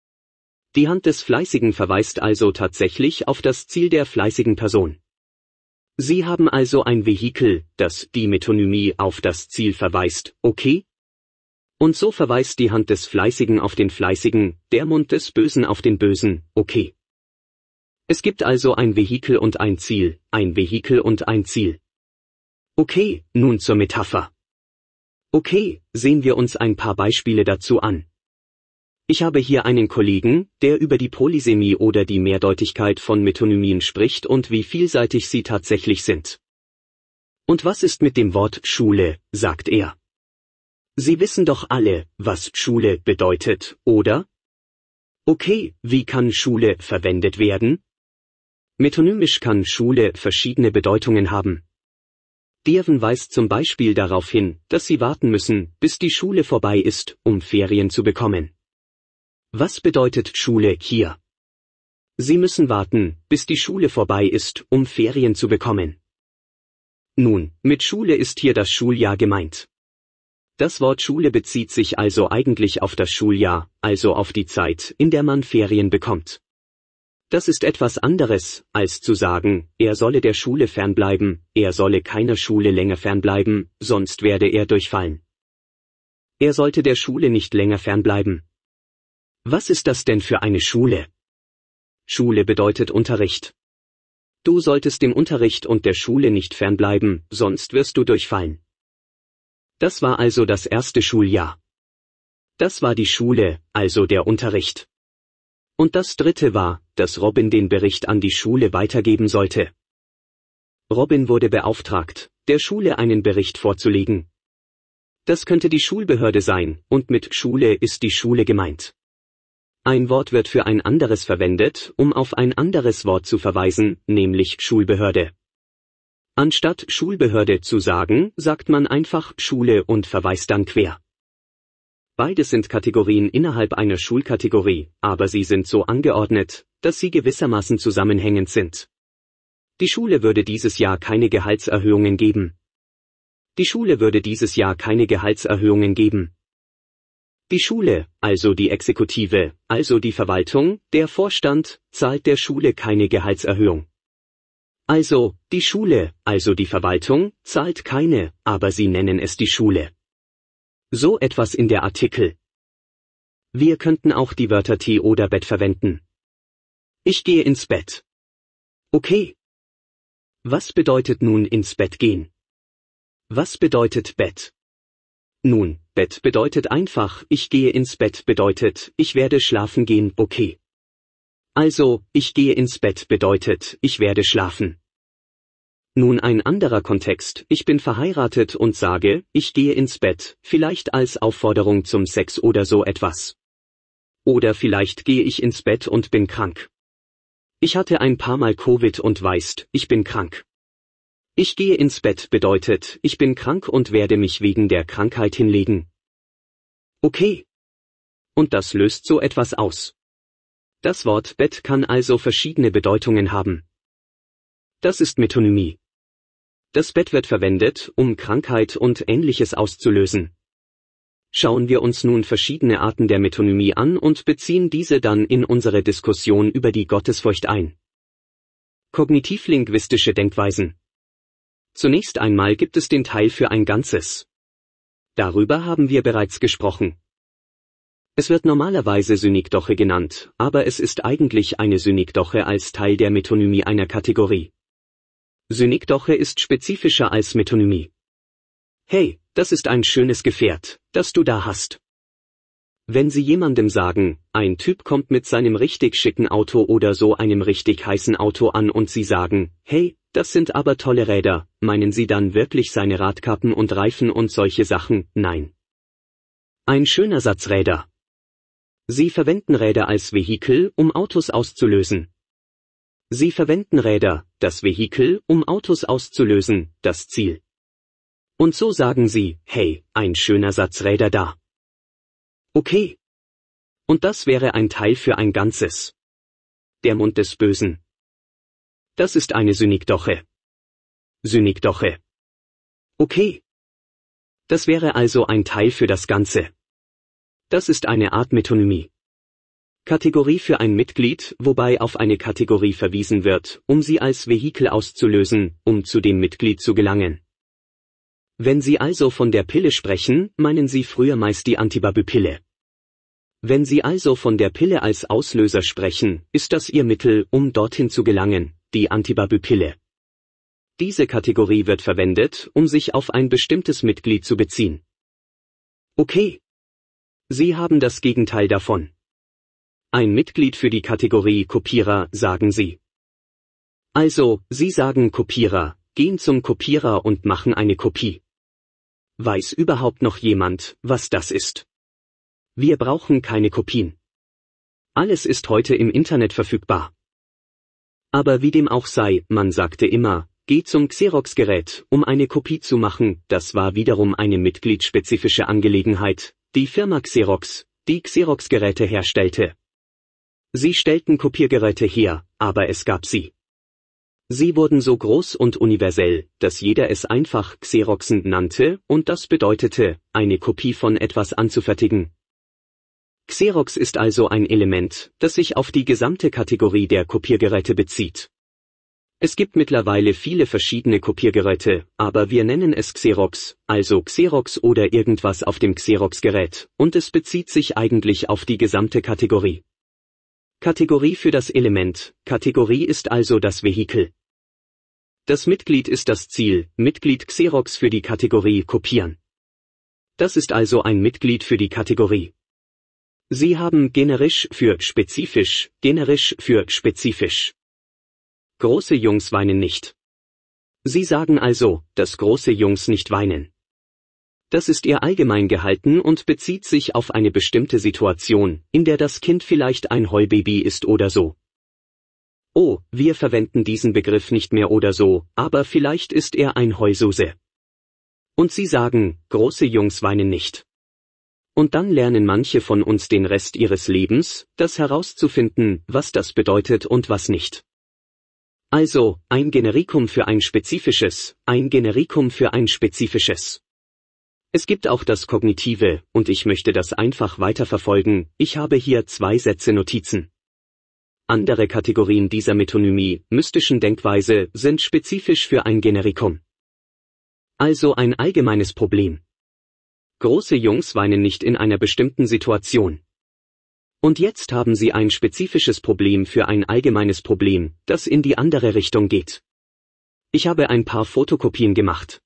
Die Hand des Fleißigen verweist also tatsächlich auf das Ziel der fleißigen Person. Sie haben also ein Vehikel, das die Metonymie auf das Ziel verweist, okay? Und so verweist die Hand des Fleißigen auf den Fleißigen, der Mund des Bösen auf den Bösen, okay? Es gibt also ein Vehikel und ein Ziel, ein Vehikel und ein Ziel. Okay, nun zur Metapher. Okay, sehen wir uns ein paar Beispiele dazu an. Ich habe hier einen Kollegen, der über die Polysemie oder die Mehrdeutigkeit von Metonymien spricht und wie vielseitig sie tatsächlich sind. Und was ist mit dem Wort Schule, sagt er. Sie wissen doch alle, was Schule bedeutet, oder? Okay, wie kann Schule verwendet werden? Metonymisch kann Schule verschiedene Bedeutungen haben. Dirven weist zum Beispiel darauf hin, dass Sie warten müssen, bis die Schule vorbei ist, um Ferien zu bekommen. Was bedeutet Schule hier? Sie müssen warten, bis die Schule vorbei ist, um Ferien zu bekommen. Nun, mit Schule ist hier das Schuljahr gemeint. Das Wort Schule bezieht sich also eigentlich auf das Schuljahr, also auf die Zeit, in der man Ferien bekommt. Das ist etwas anderes, als zu sagen, er solle der Schule fernbleiben, er solle keiner Schule länger fernbleiben, sonst werde er durchfallen. Er sollte der Schule nicht länger fernbleiben. Was ist das denn für eine Schule? Schule bedeutet Unterricht. Du solltest dem Unterricht und der Schule nicht fernbleiben, sonst wirst du durchfallen. Das war also das erste Schuljahr. Das war die Schule, also der Unterricht. Und das dritte war, dass Robin den Bericht an die Schule weitergeben sollte. Robin wurde beauftragt, der Schule einen Bericht vorzulegen. Das könnte die Schulbehörde sein, und mit Schule ist die Schule gemeint. Ein Wort wird für ein anderes verwendet, um auf ein anderes Wort zu verweisen, nämlich Schulbehörde. Anstatt Schulbehörde zu sagen, sagt man einfach Schule und verweist dann quer. Beides sind Kategorien innerhalb einer Schulkategorie, aber sie sind so angeordnet, dass sie gewissermaßen zusammenhängend sind. Die Schule würde dieses Jahr keine Gehaltserhöhungen geben. Die Schule würde dieses Jahr keine Gehaltserhöhungen geben. Die Schule, also die Exekutive, also die Verwaltung, der Vorstand, zahlt der Schule keine Gehaltserhöhung. Also, die Schule, also die Verwaltung, zahlt keine, aber sie nennen es die Schule. So etwas in der Artikel. Wir könnten auch die Wörter Tee oder Bett verwenden. Ich gehe ins Bett. Okay. Was bedeutet nun ins Bett gehen? Was bedeutet Bett? Nun, Bett bedeutet einfach, ich gehe ins Bett bedeutet, ich werde schlafen gehen, okay. Also, ich gehe ins Bett bedeutet, ich werde schlafen. Nun ein anderer Kontext, ich bin verheiratet und sage, ich gehe ins Bett, vielleicht als Aufforderung zum Sex oder so etwas. Oder vielleicht gehe ich ins Bett und bin krank. Ich hatte ein paar Mal Covid und weißt, ich bin krank. Ich gehe ins Bett bedeutet, ich bin krank und werde mich wegen der Krankheit hinlegen. Okay. Und das löst so etwas aus. Das Wort Bett kann also verschiedene Bedeutungen haben. Das ist Metonymie. Das Bett wird verwendet, um Krankheit und Ähnliches auszulösen. Schauen wir uns nun verschiedene Arten der Metonymie an und beziehen diese dann in unsere Diskussion über die Gottesfurcht ein. Kognitiv-linguistische Denkweisen. Zunächst einmal gibt es den Teil für ein Ganzes. Darüber haben wir bereits gesprochen. Es wird normalerweise Synekdoche genannt, aber es ist eigentlich eine Synekdoche als Teil der Metonymie einer Kategorie. Synekdoche ist spezifischer als Metonymie. Hey, das ist ein schönes Gefährt, das du da hast. Wenn Sie jemandem sagen, ein Typ kommt mit seinem richtig schicken Auto oder so einem richtig heißen Auto an und Sie sagen, hey, das sind aber tolle Räder, meinen Sie dann wirklich seine Radkappen und Reifen und solche Sachen? Nein. Ein schöner Satz Räder. Sie verwenden Räder als Vehikel, um Autos auszulösen. Sie verwenden Räder, das Vehikel, um Autos auszulösen, das Ziel. Und so sagen Sie, hey, ein schöner Satz Räder da. Okay. Und das wäre ein Teil für ein Ganzes. Der Mund des Bösen. Das ist eine Synekdoche. Synekdoche. Okay. Das wäre also ein Teil für das Ganze. Das ist eine Art Metonymie. Kategorie für ein Mitglied, wobei auf eine Kategorie verwiesen wird, um sie als Vehikel auszulösen, um zu dem Mitglied zu gelangen. Wenn Sie also von der Pille sprechen, meinen Sie früher meist die Antibabü-Pille. Wenn Sie also von der Pille als Auslöser sprechen, ist das Ihr Mittel, um dorthin zu gelangen, die Antibabü-Pille. Diese Kategorie wird verwendet, um sich auf ein bestimmtes Mitglied zu beziehen. Okay. Sie haben das Gegenteil davon. Ein Mitglied für die Kategorie Kopierer, sagen Sie. Also, Sie sagen Kopierer, gehen zum Kopierer und machen eine Kopie. Weiß überhaupt noch jemand, was das ist? Wir brauchen keine Kopien. Alles ist heute im Internet verfügbar. Aber wie dem auch sei, man sagte immer, geh zum Xerox-Gerät, um eine Kopie zu machen, das war wiederum eine mitgliedsspezifische Angelegenheit, die Firma Xerox, die Xerox-Geräte herstellte. Sie stellten Kopiergeräte her, aber es gab sie. Sie wurden so groß und universell, dass jeder es einfach Xeroxen nannte, und das bedeutete, eine Kopie von etwas anzufertigen. Xerox ist also ein Element, das sich auf die gesamte Kategorie der Kopiergeräte bezieht. Es gibt mittlerweile viele verschiedene Kopiergeräte, aber wir nennen es Xerox, also Xerox oder irgendwas auf dem Xerox-Gerät, und es bezieht sich eigentlich auf die gesamte Kategorie. Kategorie für das Element, Kategorie ist also das Vehikel. Das Mitglied ist das Ziel, Mitglied Xerox für die Kategorie kopieren. Das ist also ein Mitglied für die Kategorie. Sie haben generisch für spezifisch, generisch für spezifisch. Große Jungs weinen nicht. Sie sagen also, dass große Jungs nicht weinen. Das ist eher allgemein gehalten und bezieht sich auf eine bestimmte Situation, in der das Kind vielleicht ein Heulbaby ist oder so. Oh, wir verwenden diesen Begriff nicht mehr oder so, aber vielleicht ist er ein Heulsuse. Und Sie sagen, große Jungs weinen nicht. Und dann lernen manche von uns den Rest ihres Lebens, das herauszufinden, was das bedeutet und was nicht. Also, ein Generikum für ein spezifisches, ein Generikum für ein spezifisches. Es gibt auch das Kognitive, und ich möchte das einfach weiterverfolgen, ich habe hier 2 Sätze Notizen. Andere Kategorien dieser Metonymie, mystischen Denkweise, sind spezifisch für ein Generikum. Also ein allgemeines Problem. Große Jungs weinen nicht in einer bestimmten Situation. Und jetzt haben sie ein spezifisches Problem für ein allgemeines Problem, das in die andere Richtung geht. Ich habe ein paar Fotokopien gemacht.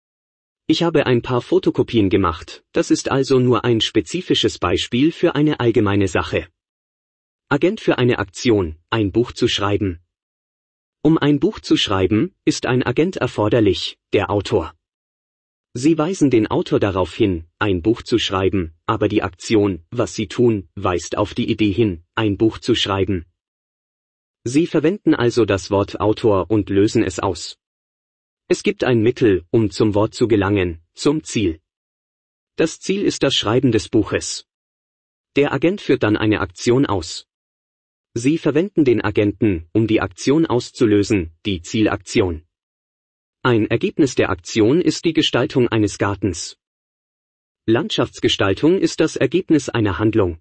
Das ist also nur ein spezifisches Beispiel für eine allgemeine Sache. Agent für eine Aktion, ein Buch zu schreiben. Um ein Buch zu schreiben, ist ein Agent erforderlich, der Autor. Sie weisen den Autor darauf hin, ein Buch zu schreiben, aber die Aktion, was Sie tun, weist auf die Idee hin, ein Buch zu schreiben. Sie verwenden also das Wort Autor und lösen es aus. Es gibt ein Mittel, um zum Wort zu gelangen, zum Ziel. Das Ziel ist das Schreiben des Buches. Der Agent führt dann eine Aktion aus. Sie verwenden den Agenten, um die Aktion auszulösen, die Zielaktion. Ein Ergebnis der Aktion ist die Gestaltung eines Gartens. Landschaftsgestaltung ist das Ergebnis einer Handlung.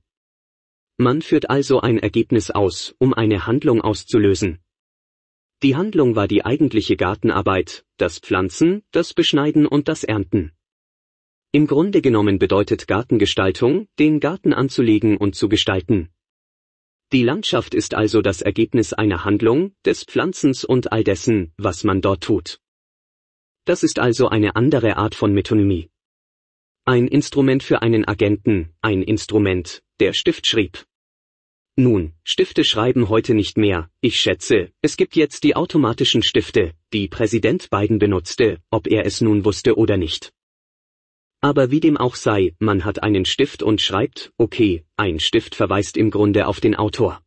Man führt also ein Ergebnis aus, um eine Handlung auszulösen. Die Handlung war die eigentliche Gartenarbeit, das Pflanzen, das Beschneiden und das Ernten. Im Grunde genommen bedeutet Gartengestaltung, den Garten anzulegen und zu gestalten. Die Landschaft ist also das Ergebnis einer Handlung, des Pflanzens und all dessen, was man dort tut. Das ist also eine andere Art von Metonymie. Ein Instrument für einen Agenten, ein Instrument, der Stift schrieb. Nun, Stifte schreiben heute nicht mehr, ich schätze, es gibt jetzt die automatischen Stifte, die Präsident Biden benutzte, ob er es nun wusste oder nicht. Aber wie dem auch sei, man hat einen Stift und schreibt, okay, ein Stift verweist im Grunde auf den Autor.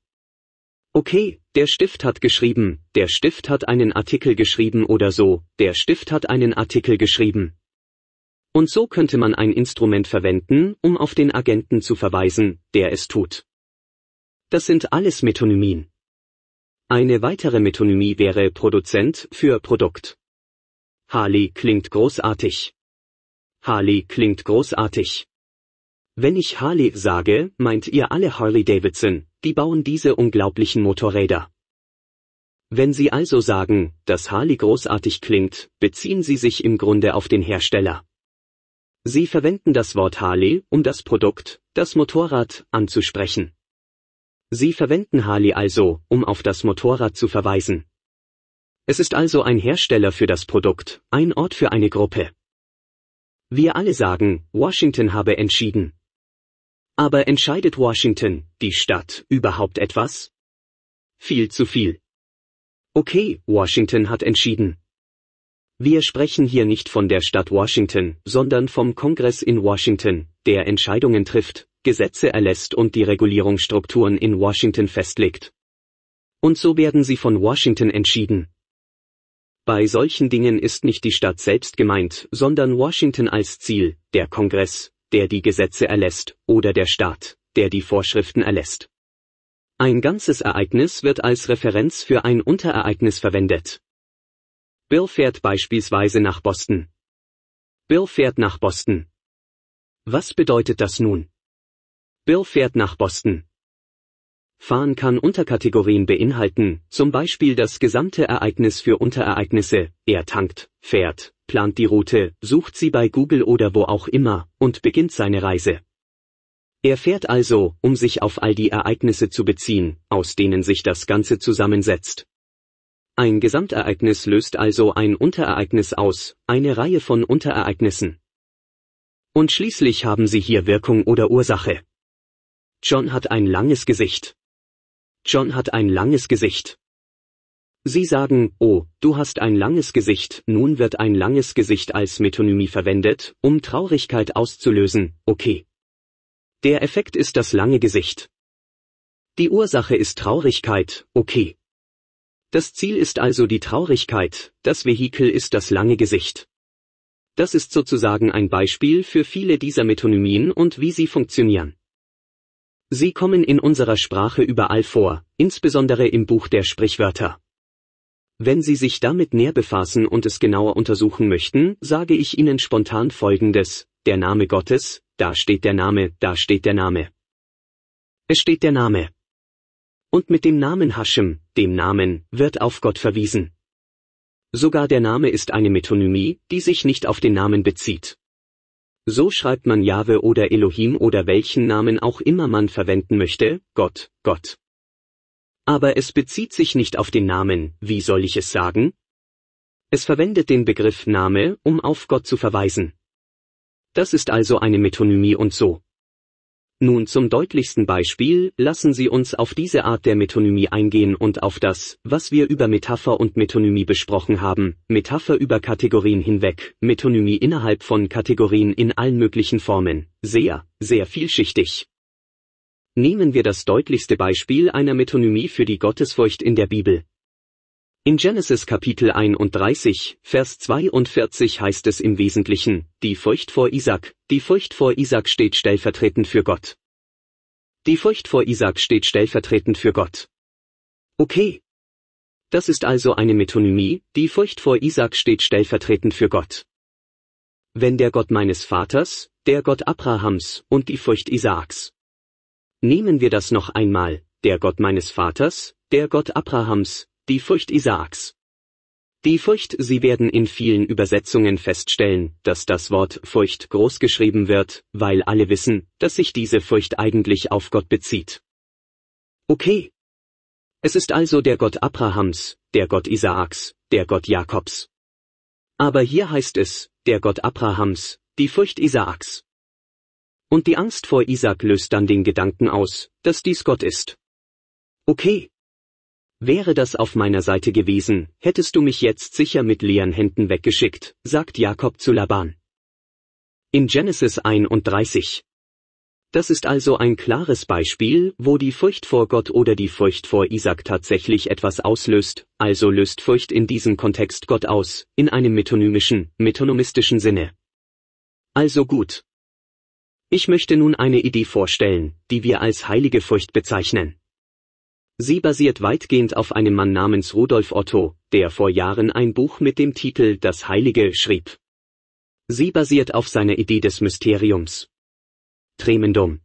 Okay, der Stift hat geschrieben, der Stift hat einen Artikel geschrieben oder so, der Stift hat einen Artikel geschrieben. Und so könnte man ein Instrument verwenden, um auf den Agenten zu verweisen, der es tut. Das sind alles Metonymien. Eine weitere Metonymie wäre Produzent für Produkt. Harley klingt großartig. Harley klingt großartig. Wenn ich Harley sage, meint ihr alle Harley-Davidson, die bauen diese unglaublichen Motorräder. Wenn Sie also sagen, dass Harley großartig klingt, beziehen Sie sich im Grunde auf den Hersteller. Sie verwenden das Wort Harley, um das Produkt, das Motorrad, anzusprechen. Sie verwenden Harley also, um auf das Motorrad zu verweisen. Es ist also ein Hersteller für das Produkt, ein Ort für eine Gruppe. Wir alle sagen, Washington habe entschieden. Aber entscheidet Washington, die Stadt, überhaupt etwas? Viel zu viel. Okay, Washington hat entschieden. Wir sprechen hier nicht von der Stadt Washington, sondern vom Kongress in Washington, der Entscheidungen trifft, Gesetze erlässt und die Regulierungsstrukturen in Washington festlegt. Und so werden sie von Washington entschieden. Bei solchen Dingen ist nicht die Stadt selbst gemeint, sondern Washington als Ziel, der Kongress, der die Gesetze erlässt, oder der Staat, der die Vorschriften erlässt. Ein ganzes Ereignis wird als Referenz für ein Unterereignis verwendet. Bill fährt beispielsweise nach Boston. Bill fährt nach Boston. Was bedeutet das nun? Bill fährt nach Boston. Fahren kann Unterkategorien beinhalten, zum Beispiel das gesamte Ereignis für Unterereignisse, er tankt, fährt, plant die Route, sucht sie bei Google oder wo auch immer, und beginnt seine Reise. Er fährt also, um sich auf all die Ereignisse zu beziehen, aus denen sich das Ganze zusammensetzt. Ein Gesamtereignis löst also ein Unterereignis aus, eine Reihe von Unterereignissen. Und schließlich haben Sie hier Wirkung oder Ursache. John hat ein langes Gesicht. John hat ein langes Gesicht. Sie sagen, oh, du hast ein langes Gesicht, nun wird ein langes Gesicht als Metonymie verwendet, um Traurigkeit auszulösen, okay. Der Effekt ist das lange Gesicht. Die Ursache ist Traurigkeit, okay. Das Ziel ist also die Traurigkeit, das Vehikel ist das lange Gesicht. Das ist sozusagen ein Beispiel für viele dieser Metonymien und wie sie funktionieren. Sie kommen in unserer Sprache überall vor, insbesondere im Buch der Sprichwörter. Wenn Sie sich damit näher befassen und es genauer untersuchen möchten, sage ich Ihnen spontan Folgendes: Der Name Gottes, da steht der Name, da steht der Name. Es steht der Name. Und mit dem Namen Hashem, dem Namen, wird auf Gott verwiesen. Sogar der Name ist eine Metonymie, die sich nicht auf den Namen bezieht. So schreibt man Jahwe oder Elohim oder welchen Namen auch immer man verwenden möchte, Gott, Gott. Aber es bezieht sich nicht auf den Namen, wie soll ich es sagen? Es verwendet den Begriff Name, um auf Gott zu verweisen. Das ist also eine Metonymie und so. Nun zum deutlichsten Beispiel, lassen Sie uns auf diese Art der Metonymie eingehen und auf das, was wir über Metapher und Metonymie besprochen haben, Metapher über Kategorien hinweg, Metonymie innerhalb von Kategorien in allen möglichen Formen, sehr, sehr vielschichtig. Nehmen wir das deutlichste Beispiel einer Metonymie für die Gottesfurcht in der Bibel. In Genesis Kapitel 31, Vers 42 heißt es im Wesentlichen, die Furcht vor Isaak steht stellvertretend für Gott. Die Furcht vor Isaak steht stellvertretend für Gott. Okay. Das ist also eine Metonymie, die Furcht vor Isaak steht stellvertretend für Gott. Wenn der Gott meines Vaters, der Gott Abrahams und die Furcht Isaaks. Nehmen wir das noch einmal, der Gott meines Vaters, der Gott Abrahams, die Furcht Isaaks. Die Furcht, Sie werden in vielen Übersetzungen feststellen, dass das Wort Furcht groß geschrieben wird, weil alle wissen, dass sich diese Furcht eigentlich auf Gott bezieht. Okay. Es ist also der Gott Abrahams, der Gott Isaaks, der Gott Jakobs. Aber hier heißt es, der Gott Abrahams, die Furcht Isaaks. Und die Angst vor Isaak löst dann den Gedanken aus, dass dies Gott ist. Okay. Wäre das auf meiner Seite gewesen, hättest du mich jetzt sicher mit leeren Händen weggeschickt, sagt Jakob zu Laban. In Genesis 31. Das ist also ein klares Beispiel, wo die Furcht vor Gott oder die Furcht vor Isaak tatsächlich etwas auslöst, also löst Furcht in diesem Kontext Gott aus, in einem metonymistischen Sinne. Also gut. Ich möchte nun eine Idee vorstellen, die wir als heilige Furcht bezeichnen. Sie basiert weitgehend auf einem Mann namens Rudolf Otto, der vor Jahren ein Buch mit dem Titel Das Heilige schrieb. Sie basiert auf seiner Idee des Mysteriums. Tremendum.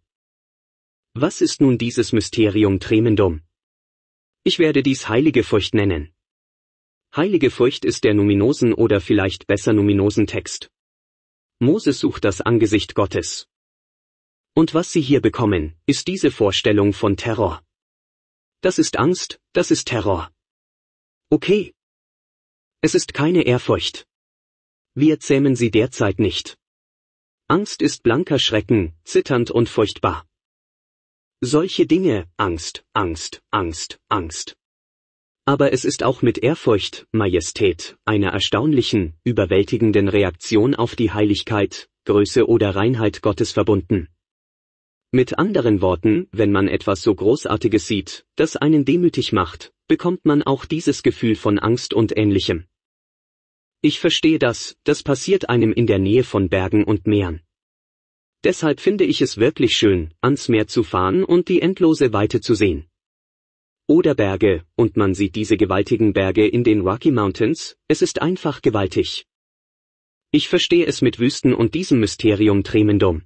Was ist nun dieses Mysterium Tremendum? Ich werde dies heilige Furcht nennen. Heilige Furcht ist der numinosen oder vielleicht besser numinosen Text. Moses sucht das Angesicht Gottes. Und was Sie hier bekommen, ist diese Vorstellung von Terror. Das ist Angst, das ist Terror. Okay. Es ist keine Ehrfurcht. Wir zähmen sie derzeit nicht. Angst ist blanker Schrecken, zitternd und furchtbar. Solche Dinge, Angst, Angst, Angst, Angst. Aber es ist auch mit Ehrfurcht, Majestät, einer erstaunlichen, überwältigenden Reaktion auf die Heiligkeit, Größe oder Reinheit Gottes verbunden. Mit anderen Worten, wenn man etwas so Großartiges sieht, das einen demütig macht, bekommt man auch dieses Gefühl von Angst und Ähnlichem. Ich verstehe das passiert einem in der Nähe von Bergen und Meeren. Deshalb finde ich es wirklich schön, ans Meer zu fahren und die endlose Weite zu sehen. Oder Berge, und man sieht diese gewaltigen Berge in den Rocky Mountains, es ist einfach gewaltig. Ich verstehe es mit Wüsten und diesem Mysterium Tremendum.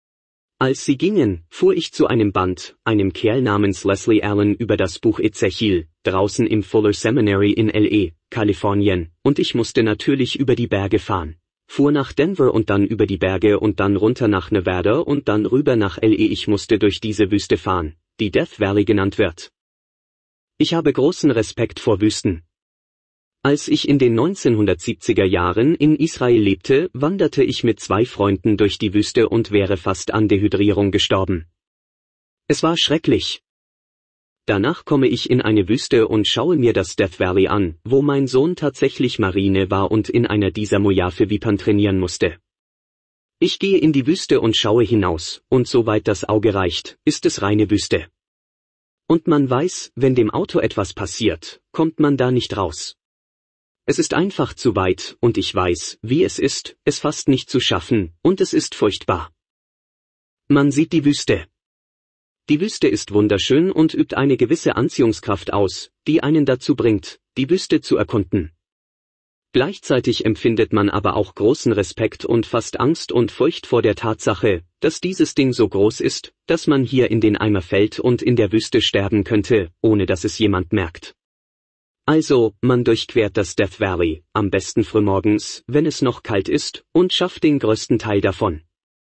Als sie gingen, fuhr ich zu einem Band, einem Kerl namens Leslie Allen über das Buch Ezechiel, draußen im Fuller Seminary in L.A., Kalifornien, und ich musste natürlich über die Berge fahren. Fuhr nach Denver und dann über die Berge und dann runter nach Nevada und dann rüber nach L.A. Ich musste durch diese Wüste fahren, die Death Valley genannt wird. Ich habe großen Respekt vor Wüsten. Als ich in den 1970er Jahren in Israel lebte, wanderte ich mit 2 Freunden durch die Wüste und wäre fast an Dehydrierung gestorben. Es war schrecklich. Danach komme ich in eine Wüste und schaue mir das Death Valley an, wo mein Sohn tatsächlich Marine war und in einer dieser Mojave-Vipern trainieren musste. Ich gehe in die Wüste und schaue hinaus, und soweit das Auge reicht, ist es reine Wüste. Und man weiß, wenn dem Auto etwas passiert, kommt man da nicht raus. Es ist einfach zu weit, und ich weiß, wie es ist, es fast nicht zu schaffen, und es ist furchtbar. Man sieht die Wüste. Die Wüste ist wunderschön und übt eine gewisse Anziehungskraft aus, die einen dazu bringt, die Wüste zu erkunden. Gleichzeitig empfindet man aber auch großen Respekt und fast Angst und Furcht vor der Tatsache, dass dieses Ding so groß ist, dass man hier in den Eimer fällt und in der Wüste sterben könnte, ohne dass es jemand merkt. Also, man durchquert das Death Valley, am besten frühmorgens, wenn es noch kalt ist, und schafft den größten Teil davon.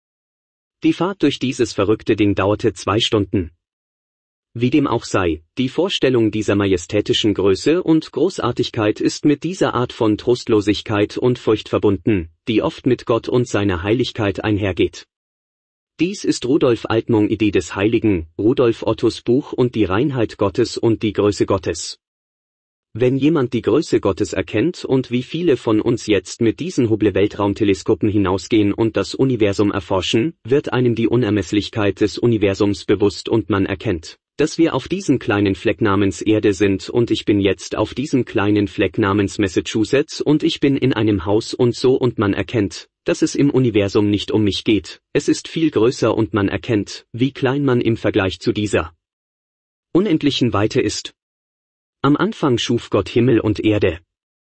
Die Fahrt durch dieses verrückte Ding dauerte 2 Stunden. Wie dem auch sei, die Vorstellung dieser majestätischen Größe und Großartigkeit ist mit dieser Art von Trostlosigkeit und Furcht verbunden, die oft mit Gott und seiner Heiligkeit einhergeht. Dies ist Rudolf Altmung Idee des Heiligen, Rudolf Ottos Buch und die Reinheit Gottes und die Größe Gottes. Wenn jemand die Größe Gottes erkennt und wie viele von uns jetzt mit diesen Hubble-Weltraumteleskopen hinausgehen und das Universum erforschen, wird einem die Unermesslichkeit des Universums bewusst und man erkennt, dass wir auf diesem kleinen Fleck namens Erde sind und ich bin jetzt auf diesem kleinen Fleck namens Massachusetts und ich bin in einem Haus und man erkennt, dass es im Universum nicht um mich geht, es ist viel größer und man erkennt, wie klein man im Vergleich zu dieser unendlichen Weite ist. Am Anfang schuf Gott Himmel und Erde.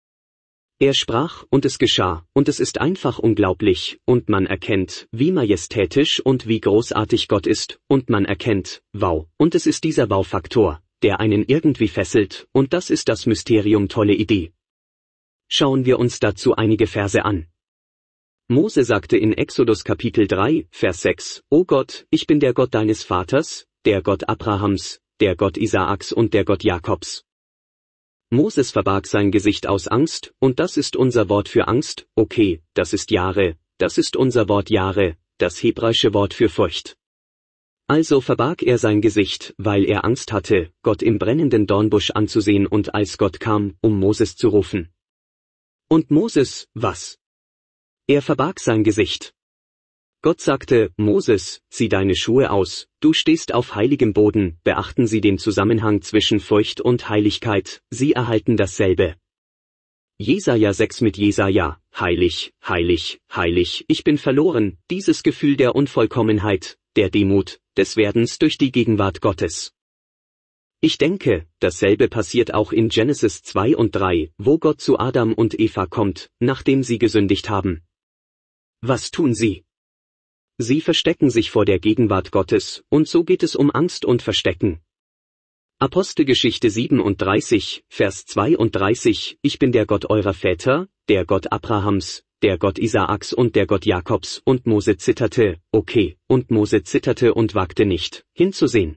Er sprach, und es geschah, und es ist einfach unglaublich, und man erkennt, wie majestätisch und wie großartig Gott ist, und man erkennt, wow, und es ist dieser Wow-Faktor, der einen irgendwie fesselt, und das ist das Mysterium. Tolle Idee. Schauen wir uns dazu einige Verse an. Mose sagte in Exodus Kapitel 3, Vers 6, O Gott, ich bin der Gott deines Vaters, der Gott Abrahams, der Gott Isaaks und der Gott Jakobs. Moses verbarg sein Gesicht aus Angst, und das ist unser Wort für Angst, okay, das ist Jahre, das ist unser Wort Jahre, das hebräische Wort für Furcht. Also verbarg er sein Gesicht, weil er Angst hatte, Gott im brennenden Dornbusch anzusehen und als Gott kam, um Moses zu rufen. Und Moses, was? Er verbarg sein Gesicht. Gott sagte, Moses, zieh deine Schuhe aus, du stehst auf heiligem Boden, beachten Sie den Zusammenhang zwischen Furcht und Heiligkeit, Sie erhalten dasselbe. Jesaja 6 mit Jesaja, heilig, heilig, heilig, ich bin verloren, dieses Gefühl der Unvollkommenheit, der Demut, des Werdens durch die Gegenwart Gottes. Ich denke, dasselbe passiert auch in Genesis 2 und 3, wo Gott zu Adam und Eva kommt, nachdem sie gesündigt haben. Was tun sie? Sie verstecken sich vor der Gegenwart Gottes, und so geht es um Angst und Verstecken. Apostelgeschichte 37, Vers 32, ich bin der Gott eurer Väter, der Gott Abrahams, der Gott Isaaks und der Gott Jakobs, und Mose zitterte, okay, und Mose zitterte und wagte nicht, hinzusehen.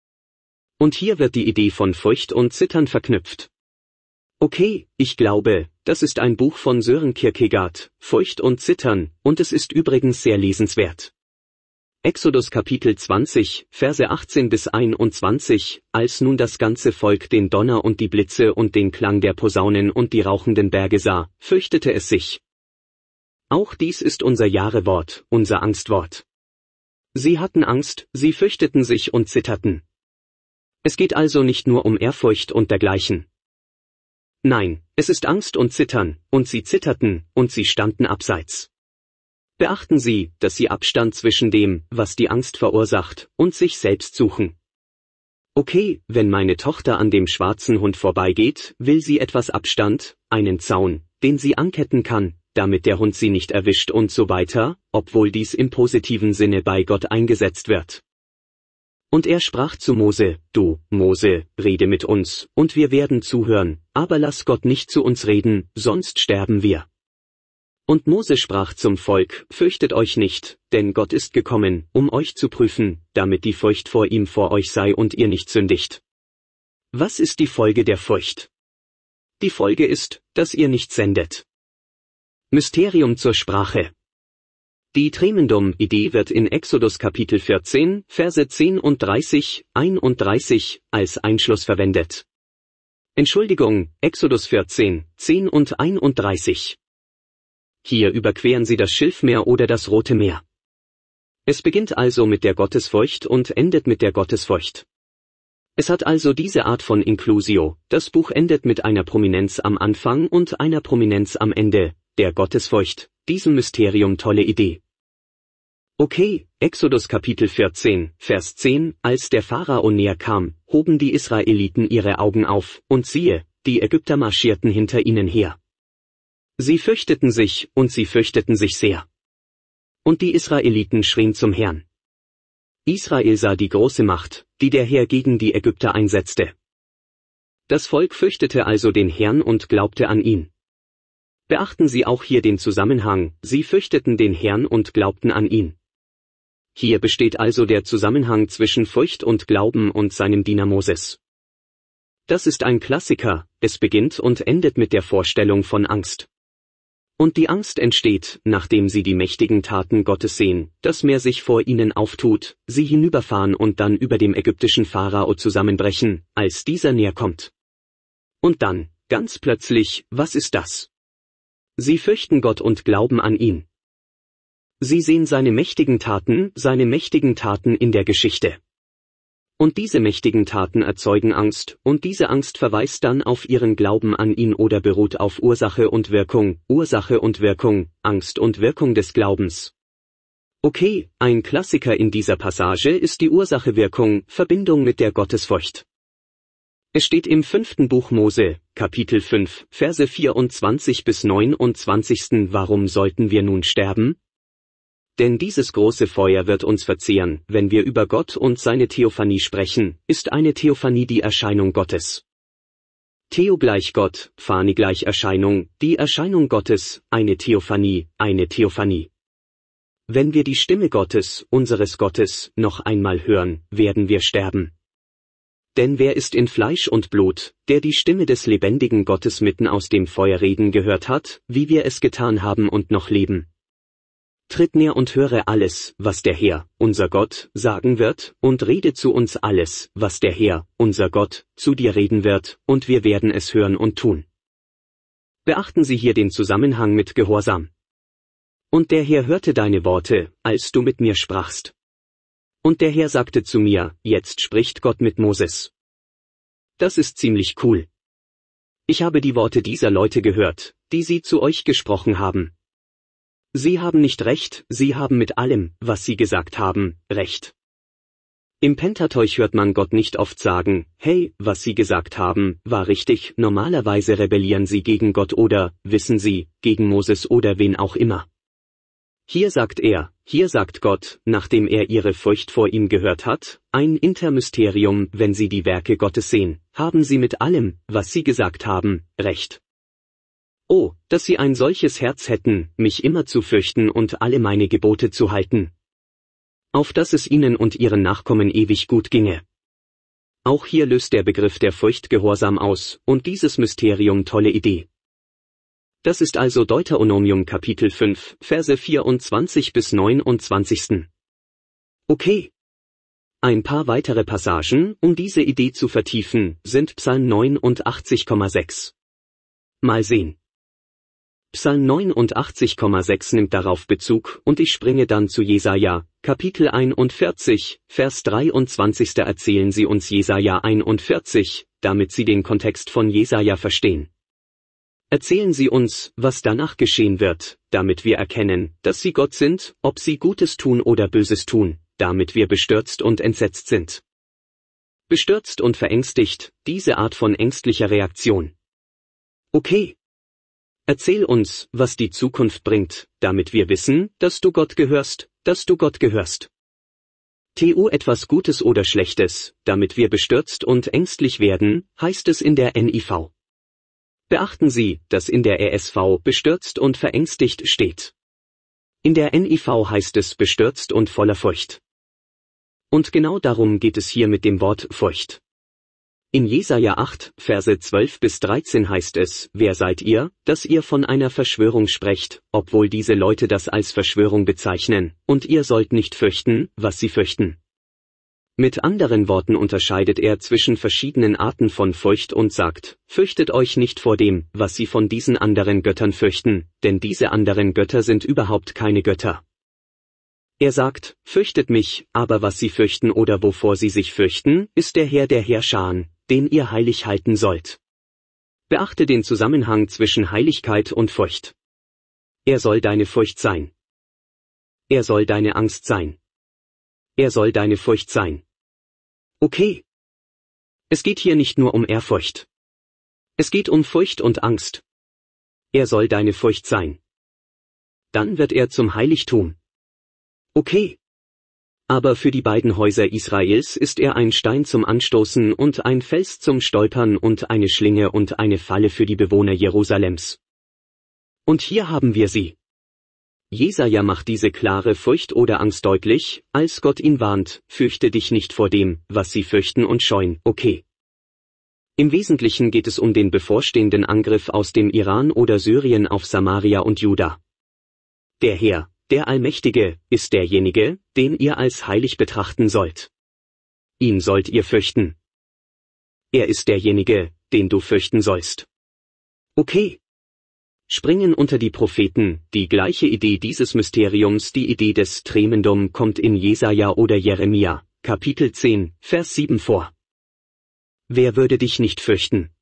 Und hier wird die Idee von Furcht und Zittern verknüpft. Okay, ich glaube, das ist ein Buch von Søren Kierkegaard, Furcht und Zittern, und es ist übrigens sehr lesenswert. Exodus Kapitel 20, Verse 18 bis 21, als nun das ganze Volk den Donner und die Blitze und den Klang der Posaunen und die rauchenden Berge sah, fürchtete es sich. Auch dies ist unser Jahrewort, unser Angstwort. Sie hatten Angst, sie fürchteten sich und zitterten. Es geht also nicht nur um Ehrfurcht und dergleichen. Nein, es ist Angst und Zittern, und sie zitterten, und sie standen abseits. Beachten Sie, dass Sie Abstand zwischen dem, was die Angst verursacht, und sich selbst suchen. Okay, wenn meine Tochter an dem schwarzen Hund vorbeigeht, will sie etwas Abstand, einen Zaun, den sie anketten kann, damit der Hund sie nicht erwischt und so weiter, obwohl dies im positiven Sinne bei Gott eingesetzt wird. Und er sprach zu Mose, du, Mose, rede mit uns, und wir werden zuhören, aber lass Gott nicht zu uns reden, sonst sterben wir. Und Mose sprach zum Volk, fürchtet euch nicht, denn Gott ist gekommen, um euch zu prüfen, damit die Furcht vor ihm vor euch sei und ihr nicht sündigt. Was ist die Folge der Furcht? Die Folge ist, dass ihr nicht sendet. Mysterium zur Sprache. Die Tremendum-Idee wird in Exodus Kapitel 14, Verse 10 und 30, 31 als Einschluss verwendet. Entschuldigung, Exodus 14, 10 und 31. Hier überqueren sie das Schilfmeer oder das Rote Meer. Es beginnt also mit der Gottesfurcht und endet mit der Gottesfurcht. Es hat also diese Art von Inclusio, das Buch endet mit einer Prominenz am Anfang und einer Prominenz am Ende, der Gottesfurcht, diesem Mysterium. Tolle Idee. Okay, Exodus Kapitel 14, Vers 10, als der Pharao näher kam, hoben die Israeliten ihre Augen auf, und siehe, die Ägypter marschierten hinter ihnen her. Sie fürchteten sich, und sie fürchteten sich sehr. Und die Israeliten schrien zum Herrn. Israel sah die große Macht, die der Herr gegen die Ägypter einsetzte. Das Volk fürchtete also den Herrn und glaubte an ihn. Beachten Sie auch hier den Zusammenhang, sie fürchteten den Herrn und glaubten an ihn. Hier besteht also der Zusammenhang zwischen Furcht und Glauben und seinem Diener Moses. Das ist ein Klassiker, es beginnt und endet mit der Vorstellung von Angst. Und die Angst entsteht, nachdem sie die mächtigen Taten Gottes sehen, das Meer sich vor ihnen auftut, sie hinüberfahren und dann über dem ägyptischen Pharao zusammenbrechen, als dieser näher kommt. Und dann, ganz plötzlich, was ist das? Sie fürchten Gott und glauben an ihn. Sie sehen seine mächtigen Taten in der Geschichte. Und diese mächtigen Taten erzeugen Angst, und diese Angst verweist dann auf ihren Glauben an ihn oder beruht auf Ursache und Wirkung, Angst und Wirkung des Glaubens. Okay, ein Klassiker in dieser Passage ist die Ursache-Wirkung-Verbindung mit der Gottesfurcht. Es steht im 5. Buch Mose, Kapitel 5, Verse 24 bis 29. Warum sollten wir nun sterben? Denn dieses große Feuer wird uns verzehren, wenn wir über Gott und seine Theophanie sprechen, ist eine Theophanie die Erscheinung Gottes. Theo gleich Gott, Phani gleich Erscheinung, die Erscheinung Gottes, eine Theophanie, eine Theophanie. Wenn wir die Stimme Gottes, unseres Gottes, noch einmal hören, werden wir sterben. Denn wer ist in Fleisch und Blut, der die Stimme des lebendigen Gottes mitten aus dem Feuer reden gehört hat, wie wir es getan haben und noch leben? Tritt näher und höre alles, was der Herr, unser Gott, sagen wird, und rede zu uns alles, was der Herr, unser Gott, zu dir reden wird, und wir werden es hören und tun. Beachten Sie hier den Zusammenhang mit Gehorsam. Und der Herr hörte deine Worte, als du mit mir sprachst. Und der Herr sagte zu mir, jetzt spricht Gott mit Moses. Das ist ziemlich cool. Ich habe die Worte dieser Leute gehört, die sie zu euch gesprochen haben. Sie haben nicht recht, sie haben mit allem, was sie gesagt haben, recht. Im Pentateuch hört man Gott nicht oft sagen, hey, was sie gesagt haben, war richtig, normalerweise rebellieren sie gegen Gott oder, wissen Sie, gegen Moses oder wen auch immer. Hier sagt Gott, nachdem er ihre Furcht vor ihm gehört hat, ein Intermysterium, wenn sie die Werke Gottes sehen, haben sie mit allem, was sie gesagt haben, recht. Oh, dass sie ein solches Herz hätten, mich immer zu fürchten und alle meine Gebote zu halten. Auf dass es ihnen und ihren Nachkommen ewig gut ginge. Auch hier löst der Begriff der Furcht Gehorsam aus, und dieses Mysterium tolle Idee. Das ist also Deuteronomium Kapitel 5, Verse 24 bis 29. Okay. Ein paar weitere Passagen, um diese Idee zu vertiefen, sind Psalm 89,6. Mal sehen. Psalm 89,6 nimmt darauf Bezug, und ich springe dann zu Jesaja, Kapitel 41, Vers 23. Erzählen Sie uns Jesaja 41, damit Sie den Kontext von Jesaja verstehen. Erzählen Sie uns, was danach geschehen wird, damit wir erkennen, dass Sie Gott sind, ob Sie Gutes tun oder Böses tun, damit wir bestürzt und entsetzt sind. Bestürzt und verängstigt, diese Art von ängstlicher Reaktion. Okay. Erzähl uns, was die Zukunft bringt, damit wir wissen, dass du Gott gehörst, TU etwas Gutes oder Schlechtes, damit wir bestürzt und ängstlich werden, heißt es in der NIV. Beachten Sie, dass in der ESV bestürzt und verängstigt steht. In der NIV heißt es bestürzt und voller Furcht. Und genau darum geht es hier mit dem Wort Furcht. In Jesaja 8, Verse 12 bis 13 heißt es, wer seid ihr, dass ihr von einer Verschwörung sprecht, obwohl diese Leute das als Verschwörung bezeichnen, und ihr sollt nicht fürchten, was sie fürchten. Mit anderen Worten unterscheidet er zwischen verschiedenen Arten von Furcht und sagt, fürchtet euch nicht vor dem, was sie von diesen anderen Göttern fürchten, denn diese anderen Götter sind überhaupt keine Götter. Er sagt, fürchtet mich, aber was sie fürchten oder wovor sie sich fürchten, ist der Herr der Heerscharen, den ihr heilig halten sollt. Beachte den Zusammenhang zwischen Heiligkeit und Furcht. Er soll deine Furcht sein. Er soll deine Angst sein. Er soll deine Furcht sein. Okay. Es geht hier nicht nur um Ehrfurcht. Es geht um Furcht und Angst. Er soll deine Furcht sein. Dann wird er zum Heiligtum. Okay. Aber für die beiden Häuser Israels ist er ein Stein zum Anstoßen und ein Fels zum Stolpern und eine Schlinge und eine Falle für die Bewohner Jerusalems. Und hier haben wir sie. Jesaja macht diese klare Furcht oder Angst deutlich, als Gott ihn warnt, fürchte dich nicht vor dem, was sie fürchten und scheuen, okay. Im Wesentlichen geht es um den bevorstehenden Angriff aus dem Iran oder Syrien auf Samaria und Juda. Der Herr, der Allmächtige, ist derjenige, den ihr als heilig betrachten sollt. Ihn sollt ihr fürchten. Er ist derjenige, den du fürchten sollst. Okay. Springen unter die Propheten, die gleiche Idee dieses Mysteriums, die Idee des Tremendum kommt in Jesaja oder Jeremia, Kapitel 10, Vers 7 vor. Wer würde dich nicht fürchten?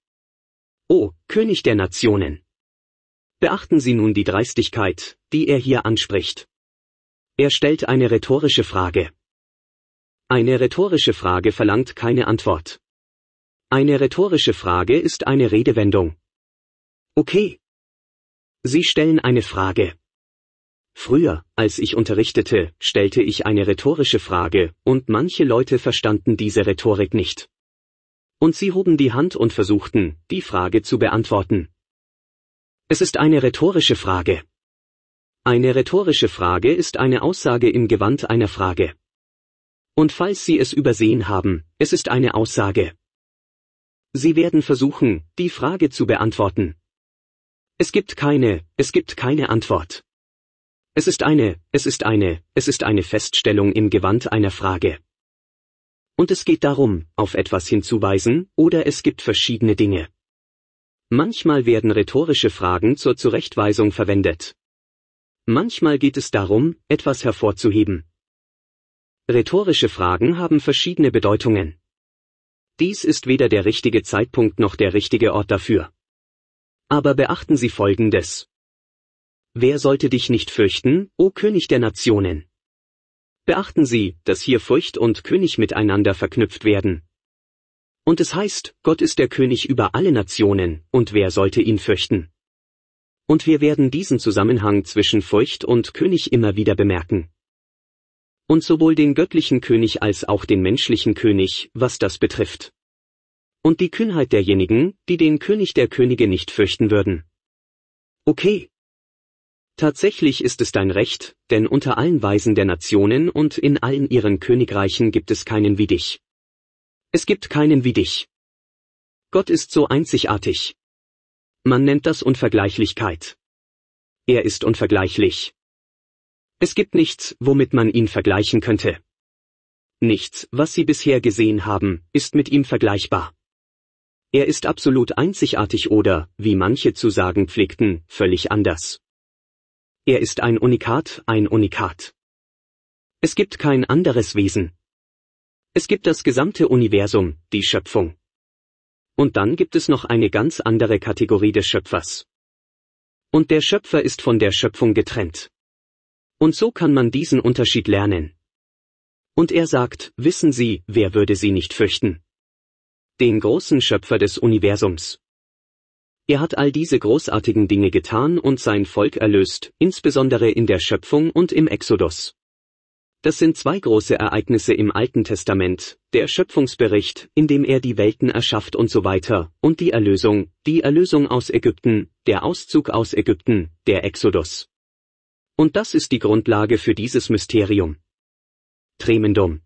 O, König der Nationen! Beachten Sie nun die Dreistigkeit, die er hier anspricht. Er stellt eine rhetorische Frage. Eine rhetorische Frage verlangt keine Antwort. Eine rhetorische Frage ist eine Redewendung. Okay. Sie stellen eine Frage. Früher, als ich unterrichtete, stellte ich eine rhetorische Frage, und manche Leute verstanden diese Rhetorik nicht. Und sie hoben die Hand und versuchten, die Frage zu beantworten. Es ist eine rhetorische Frage. Eine rhetorische Frage ist eine Aussage im Gewand einer Frage. Und falls Sie es übersehen haben, es ist eine Aussage. Sie werden versuchen, die Frage zu beantworten. Es gibt keine Antwort. Es ist eine Feststellung im Gewand einer Frage. Und es geht darum, auf etwas hinzuweisen, oder es gibt verschiedene Dinge. Manchmal werden rhetorische Fragen zur Zurechtweisung verwendet. Manchmal geht es darum, etwas hervorzuheben. Rhetorische Fragen haben verschiedene Bedeutungen. Dies ist weder der richtige Zeitpunkt noch der richtige Ort dafür. Aber beachten Sie Folgendes. Wer sollte dich nicht fürchten, o König der Nationen? Beachten Sie, dass hier Furcht und König miteinander verknüpft werden. Und es heißt, Gott ist der König über alle Nationen, und wer sollte ihn fürchten? Und wir werden diesen Zusammenhang zwischen Furcht und König immer wieder bemerken. Und sowohl den göttlichen König als auch den menschlichen König, was das betrifft. Und die Kühnheit derjenigen, die den König der Könige nicht fürchten würden. Okay. Tatsächlich ist es dein Recht, denn unter allen Weisen der Nationen und in allen ihren Königreichen gibt es keinen wie dich. Es gibt keinen wie dich. Gott ist so einzigartig. Man nennt das Unvergleichlichkeit. Er ist unvergleichlich. Es gibt nichts, womit man ihn vergleichen könnte. Nichts, was Sie bisher gesehen haben, ist mit ihm vergleichbar. Er ist absolut einzigartig oder, wie manche zu sagen pflegten, völlig anders. Er ist ein Unikat, ein Unikat. Es gibt kein anderes Wesen. Es gibt das gesamte Universum, die Schöpfung. Und dann gibt es noch eine ganz andere Kategorie des Schöpfers. Und der Schöpfer ist von der Schöpfung getrennt. Und so kann man diesen Unterschied lernen. Und er sagt, wissen Sie, wer würde Sie nicht fürchten? Den großen Schöpfer des Universums. Er hat all diese großartigen Dinge getan und sein Volk erlöst, insbesondere in der Schöpfung und im Exodus. Das sind zwei große Ereignisse im Alten Testament, der Schöpfungsbericht, in dem er die Welten erschafft und so weiter, und die Erlösung aus Ägypten, der Auszug aus Ägypten, der Exodus. Und das ist die Grundlage für dieses Mysterium. Tremendum.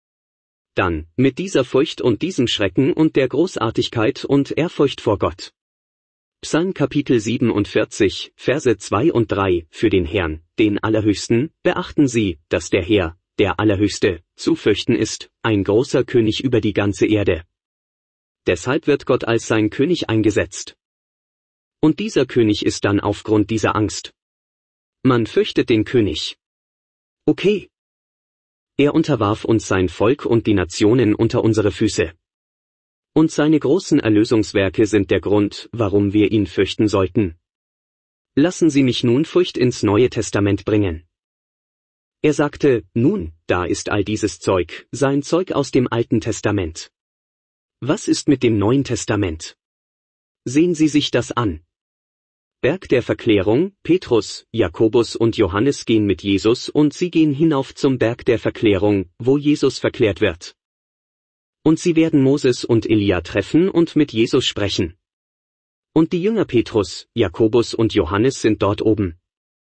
Dann, mit dieser Furcht und diesem Schrecken und der Großartigkeit und Ehrfurcht vor Gott. Psalm Kapitel 47, Verse 2 und 3, für den Herrn, den Allerhöchsten, beachten Sie, dass der Herr, der Allerhöchste, zu fürchten ist, ein großer König über die ganze Erde. Deshalb wird Gott als sein König eingesetzt. Und dieser König ist dann aufgrund dieser Angst. Man fürchtet den König. Okay. Er unterwarf uns sein Volk und die Nationen unter unsere Füße. Und seine großen Erlösungswerke sind der Grund, warum wir ihn fürchten sollten. Lassen Sie mich nun Furcht ins Neue Testament bringen. Er sagte, nun, da ist all dieses Zeug, sein Zeug aus dem Alten Testament. Was ist mit dem Neuen Testament? Sehen Sie sich das an. Berg der Verklärung, Petrus, Jakobus und Johannes gehen mit Jesus und sie gehen hinauf zum Berg der Verklärung, wo Jesus verklärt wird. Und sie werden Moses und Elia treffen und mit Jesus sprechen. Und die Jünger Petrus, Jakobus und Johannes sind dort oben.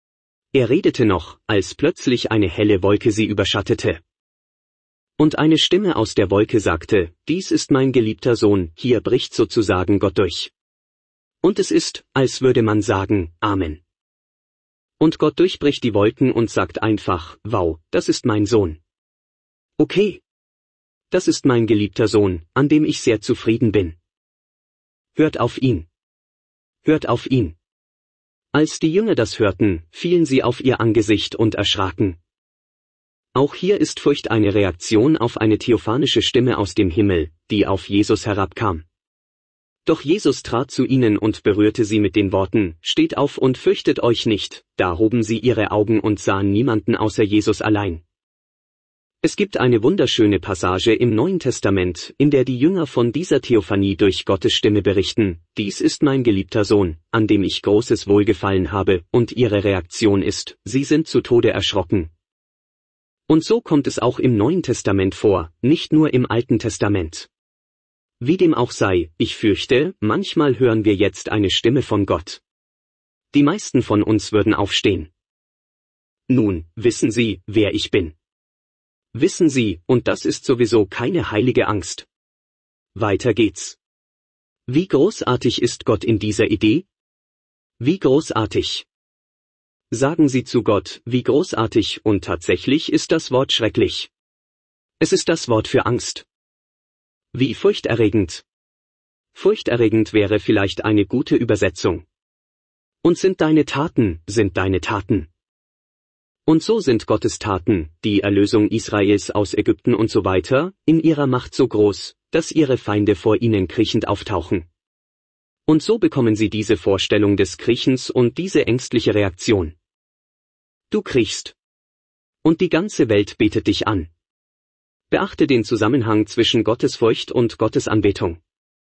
Er redete noch, als plötzlich eine helle Wolke sie überschattete. Und eine Stimme aus der Wolke sagte, dies ist mein geliebter Sohn, hier bricht sozusagen Gott durch. Und es ist, als würde man sagen, Amen. Und Gott durchbricht die Wolken und sagt einfach, wow, das ist mein Sohn. Okay. Das ist mein geliebter Sohn, an dem ich sehr zufrieden bin. Hört auf ihn. Hört auf ihn. Als die Jünger das hörten, fielen sie auf ihr Angesicht und erschraken. Auch hier ist Furcht eine Reaktion auf eine theophanische Stimme aus dem Himmel, die auf Jesus herabkam. Doch Jesus trat zu ihnen und berührte sie mit den Worten, steht auf und fürchtet euch nicht, da hoben sie ihre Augen und sahen niemanden außer Jesus allein. Es gibt eine wunderschöne Passage im Neuen Testament, in der die Jünger von dieser Theophanie durch Gottes Stimme berichten, dies ist mein geliebter Sohn, an dem ich großes Wohlgefallen habe, und ihre Reaktion ist, sie sind zu Tode erschrocken. Und so kommt es auch im Neuen Testament vor, nicht nur im Alten Testament. Wie dem auch sei, ich fürchte, manchmal hören wir jetzt eine Stimme von Gott. Die meisten von uns würden aufstehen. Nun, wissen Sie, wer ich bin? Wissen Sie, und das ist sowieso keine heilige Angst. Weiter geht's. Wie großartig ist Gott in dieser Idee? Wie großartig. Sagen Sie zu Gott, wie großartig, und tatsächlich ist das Wort schrecklich. Es ist das Wort für Angst. Wie furchterregend. Furchterregend wäre vielleicht eine gute Übersetzung. Und sind deine Taten. Und so sind Gottes Taten, die Erlösung Israels aus Ägypten und so weiter, in ihrer Macht so groß, dass ihre Feinde vor ihnen kriechend auftauchen. Und so bekommen sie diese Vorstellung des Kriechens und diese ängstliche Reaktion. Du kriechst. Und die ganze Welt betet dich an. Beachte den Zusammenhang zwischen Gottesfurcht und Gottesanbetung.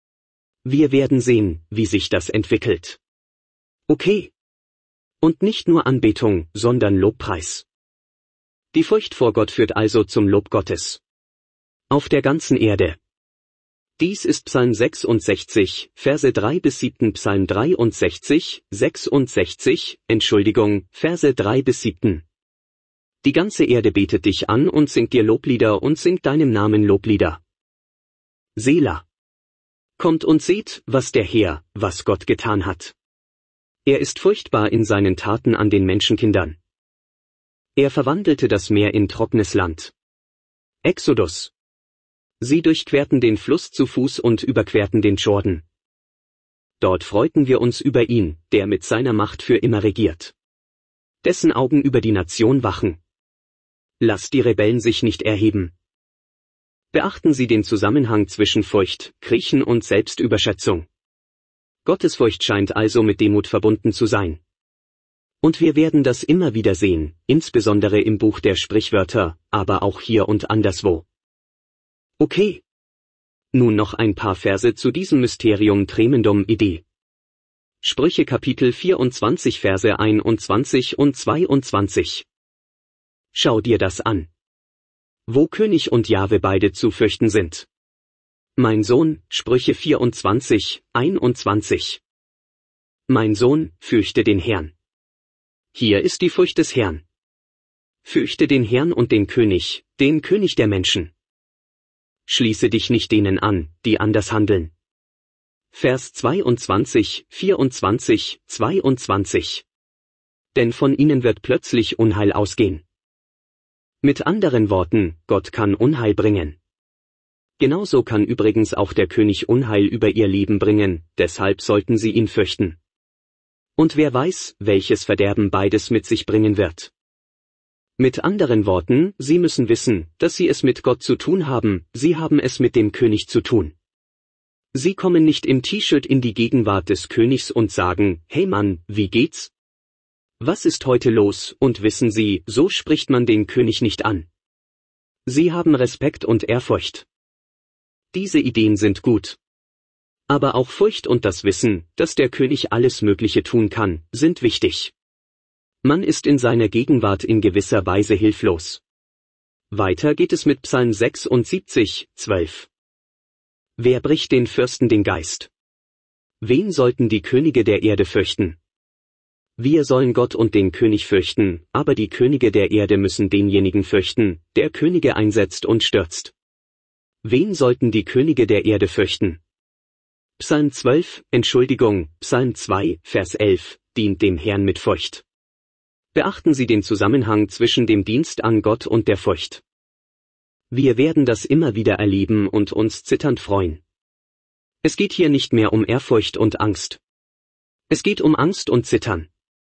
Wir werden sehen, wie sich das entwickelt. Okay. Und nicht nur Anbetung, sondern Lobpreis. Die Furcht vor Gott führt also zum Lob Gottes. Auf der ganzen Erde. Dies ist Psalm 66, Verse 3 bis 7, Psalm 63, 66, Verse 3 bis 7. Die ganze Erde betet dich an und singt dir Loblieder und singt deinem Namen Loblieder. Selah. Kommt und seht, was was Gott getan hat. Er ist furchtbar in seinen Taten an den Menschenkindern. Er verwandelte das Meer in trockenes Land. Exodus. Sie durchquerten den Fluss zu Fuß und überquerten den Jordan. Dort freuten wir uns über ihn, der mit seiner Macht für immer regiert. Dessen Augen über die Nation wachen. Lass die Rebellen sich nicht erheben. Beachten Sie den Zusammenhang zwischen Furcht, Kriechen und Selbstüberschätzung. Gottesfurcht scheint also mit Demut verbunden zu sein. Und wir werden das immer wieder sehen, insbesondere im Buch der Sprichwörter, aber auch hier und anderswo. Okay. Nun noch ein paar Verse zu diesem Mysterium tremendum Idee. Sprüche Kapitel 24 Verse 21 und 22. Schau dir das an. Wo König und Jahwe beide zu fürchten sind. Mein Sohn, Sprüche 24, 21. Mein Sohn, fürchte den Herrn. Hier ist die Furcht des Herrn. Fürchte den Herrn und den König der Menschen. Schließe dich nicht denen an, die anders handeln. Vers 22, 24, 22. Denn von ihnen wird plötzlich Unheil ausgehen. Mit anderen Worten, Gott kann Unheil bringen. Genauso kann übrigens auch der König Unheil über ihr Leben bringen, deshalb sollten sie ihn fürchten. Und wer weiß, welches Verderben beides mit sich bringen wird. Mit anderen Worten, sie müssen wissen, dass sie es mit Gott zu tun haben, sie haben es mit dem König zu tun. Sie kommen nicht im T-Shirt in die Gegenwart des Königs und sagen, hey Mann, wie geht's? Was ist heute los? Und wissen Sie, so spricht man den König nicht an. Sie haben Respekt und Ehrfurcht. Diese Ideen sind gut. Aber auch Furcht und das Wissen, dass der König alles Mögliche tun kann, sind wichtig. Man ist in seiner Gegenwart in gewisser Weise hilflos. Weiter geht es mit Psalm 76, 12. Wer bricht den Fürsten den Geist? Wen sollten die Könige der Erde fürchten? Wir sollen Gott und den König fürchten, aber die Könige der Erde müssen denjenigen fürchten, der Könige einsetzt und stürzt. Wen sollten die Könige der Erde fürchten? Psalm 12, Psalm 2, Vers 11, dient dem Herrn mit Furcht. Beachten Sie den Zusammenhang zwischen dem Dienst an Gott und der Furcht. Wir werden das immer wieder erleben und uns zitternd freuen. Es geht hier nicht mehr um Ehrfurcht und Angst. Es geht um Angst und Zittern.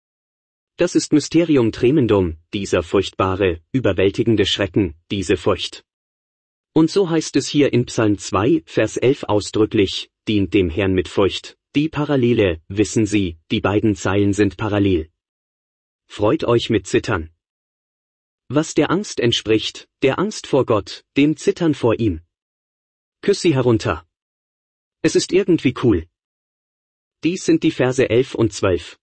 Das ist Mysterium tremendum, dieser furchtbare, überwältigende Schrecken, diese Furcht. Und so heißt es hier in Psalm 2, Vers 11 ausdrücklich, dient dem Herrn mit Furcht. Die Parallele, wissen Sie, die beiden Zeilen sind parallel. Freut euch mit Zittern. Was der Angst entspricht, der Angst vor Gott, dem Zittern vor ihm. Küss sie herunter. Es ist irgendwie cool. Dies sind die Verse 11 und 12.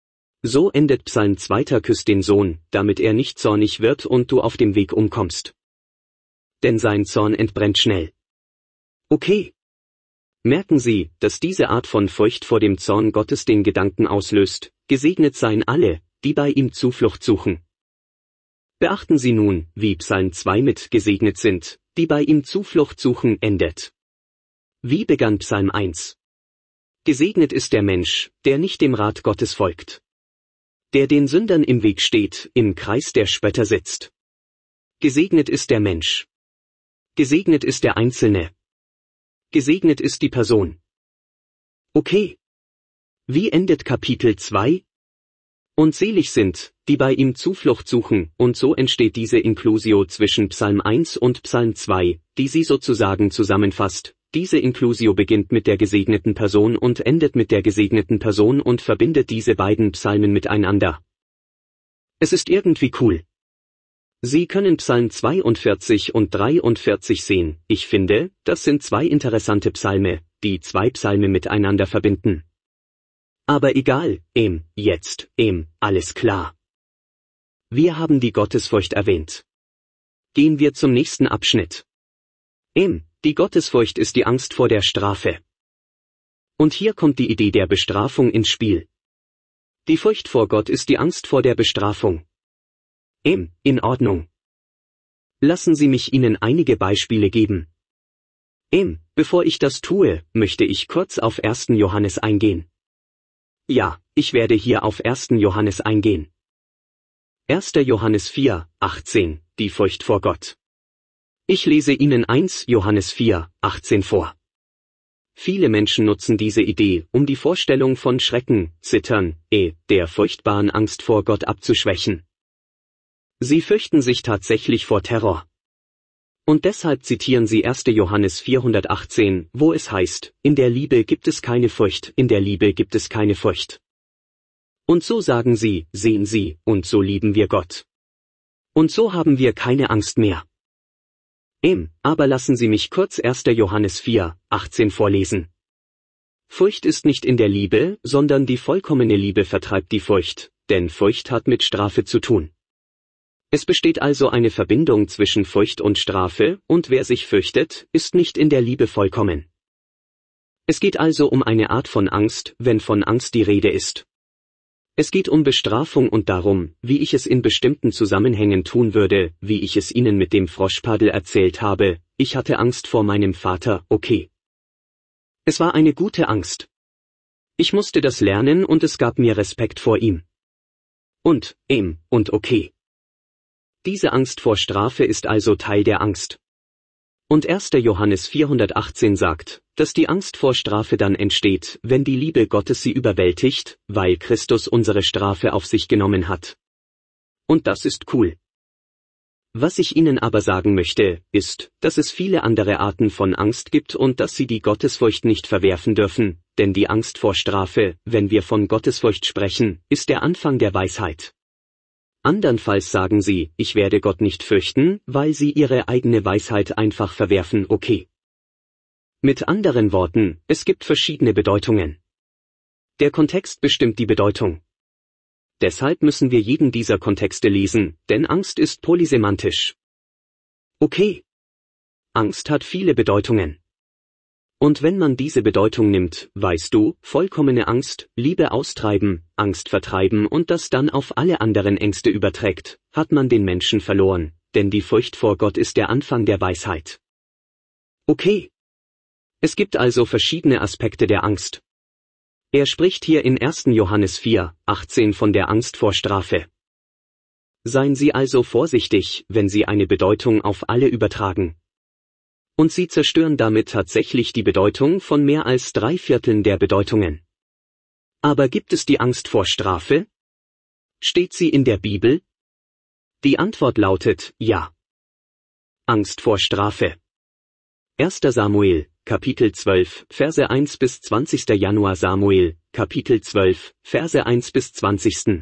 So endet Psalm 2. Küss den Sohn, damit er nicht zornig wird und du auf dem Weg umkommst. Denn sein Zorn entbrennt schnell. Okay. Merken Sie, dass diese Art von Furcht vor dem Zorn Gottes den Gedanken auslöst, gesegnet seien alle, die bei ihm Zuflucht suchen. Beachten Sie nun, wie Psalm 2 mit gesegnet sind, die bei ihm Zuflucht suchen endet. Wie begann Psalm 1? Gesegnet ist der Mensch, der nicht dem Rat Gottes folgt. Der den Sündern im Weg steht, im Kreis der Spötter sitzt. Gesegnet ist der Mensch. Gesegnet ist der Einzelne. Gesegnet ist die Person. Okay. Wie endet Kapitel 2? Und selig sind, die bei ihm Zuflucht suchen, und so entsteht diese Inklusio zwischen Psalm 1 und Psalm 2, die sie sozusagen zusammenfasst. Diese Inklusio beginnt mit der gesegneten Person und endet mit der gesegneten Person und verbindet diese beiden Psalmen miteinander. Es ist irgendwie cool. Sie können Psalm 42 und 43 sehen. Ich finde, das sind zwei interessante Psalme, die zwei Psalme miteinander verbinden. Aber egal, jetzt, alles klar. Wir haben die Gottesfurcht erwähnt. Gehen wir zum nächsten Abschnitt. Die Gottesfurcht ist die Angst vor der Strafe. Und hier kommt die Idee der Bestrafung ins Spiel. Die Furcht vor Gott ist die Angst vor der Bestrafung. In Ordnung. Lassen Sie mich Ihnen einige Beispiele geben. Bevor ich das tue, möchte ich kurz auf 1. Johannes eingehen. Ja, ich werde hier auf 1. Johannes eingehen. 1. Johannes 4, 18, die Furcht vor Gott. Ich lese Ihnen 1. Johannes 4, 18 vor. Viele Menschen nutzen diese Idee, um die Vorstellung von Schrecken, Zittern, der furchtbaren Angst vor Gott abzuschwächen. Sie fürchten sich tatsächlich vor Terror. Und deshalb zitieren sie 1. Johannes 418, wo es heißt, in der Liebe gibt es keine Furcht, in der Liebe gibt es keine Furcht. Und so sagen sie, sehen Sie, und so lieben wir Gott. Und so haben wir keine Angst mehr. Aber lassen Sie mich kurz 1. Johannes 4, 18 vorlesen. Furcht ist nicht in der Liebe, sondern die vollkommene Liebe vertreibt die Furcht, denn Furcht hat mit Strafe zu tun. Es besteht also eine Verbindung zwischen Furcht und Strafe, und wer sich fürchtet, ist nicht in der Liebe vollkommen. Es geht also um eine Art von Angst, wenn von Angst die Rede ist. Es geht um Bestrafung und darum, wie ich es in bestimmten Zusammenhängen tun würde, wie ich es Ihnen mit dem Froschpadel erzählt habe, ich hatte Angst vor meinem Vater, okay. Es war eine gute Angst. Ich musste das lernen und es gab mir Respekt vor ihm. Und okay. Diese Angst vor Strafe ist also Teil der Angst. Und 1. Johannes 418 sagt, dass die Angst vor Strafe dann entsteht, wenn die Liebe Gottes sie überwältigt, weil Christus unsere Strafe auf sich genommen hat. Und das ist cool. Was ich Ihnen aber sagen möchte, ist, dass es viele andere Arten von Angst gibt und dass Sie die Gottesfurcht nicht verwerfen dürfen, denn die Angst vor Strafe, wenn wir von Gottesfurcht sprechen, ist der Anfang der Weisheit. Andernfalls sagen sie, ich werde Gott nicht fürchten, weil sie ihre eigene Weisheit einfach verwerfen, okay. Mit anderen Worten, es gibt verschiedene Bedeutungen. Der Kontext bestimmt die Bedeutung. Deshalb müssen wir jeden dieser Kontexte lesen, denn Angst ist polysemantisch. Okay. Angst hat viele Bedeutungen. Und wenn man diese Bedeutung nimmt, weißt du, vollkommene Angst, Liebe austreiben, Angst vertreiben und das dann auf alle anderen Ängste überträgt, hat man den Menschen verloren, denn die Furcht vor Gott ist der Anfang der Weisheit. Okay. Es gibt also verschiedene Aspekte der Angst. Er spricht hier in 1. Johannes 4,18 von der Angst vor Strafe. Seien Sie also vorsichtig, wenn Sie eine Bedeutung auf alle übertragen. Und Sie zerstören damit tatsächlich die Bedeutung von mehr als 3/4 der Bedeutungen. Aber gibt es die Angst vor Strafe? Steht sie in der Bibel? Die Antwort lautet ja. Angst vor Strafe. 1. Samuel, Kapitel 12, Verse 1 bis 20. Januar Samuel, Kapitel 12, Verse 1 bis 20.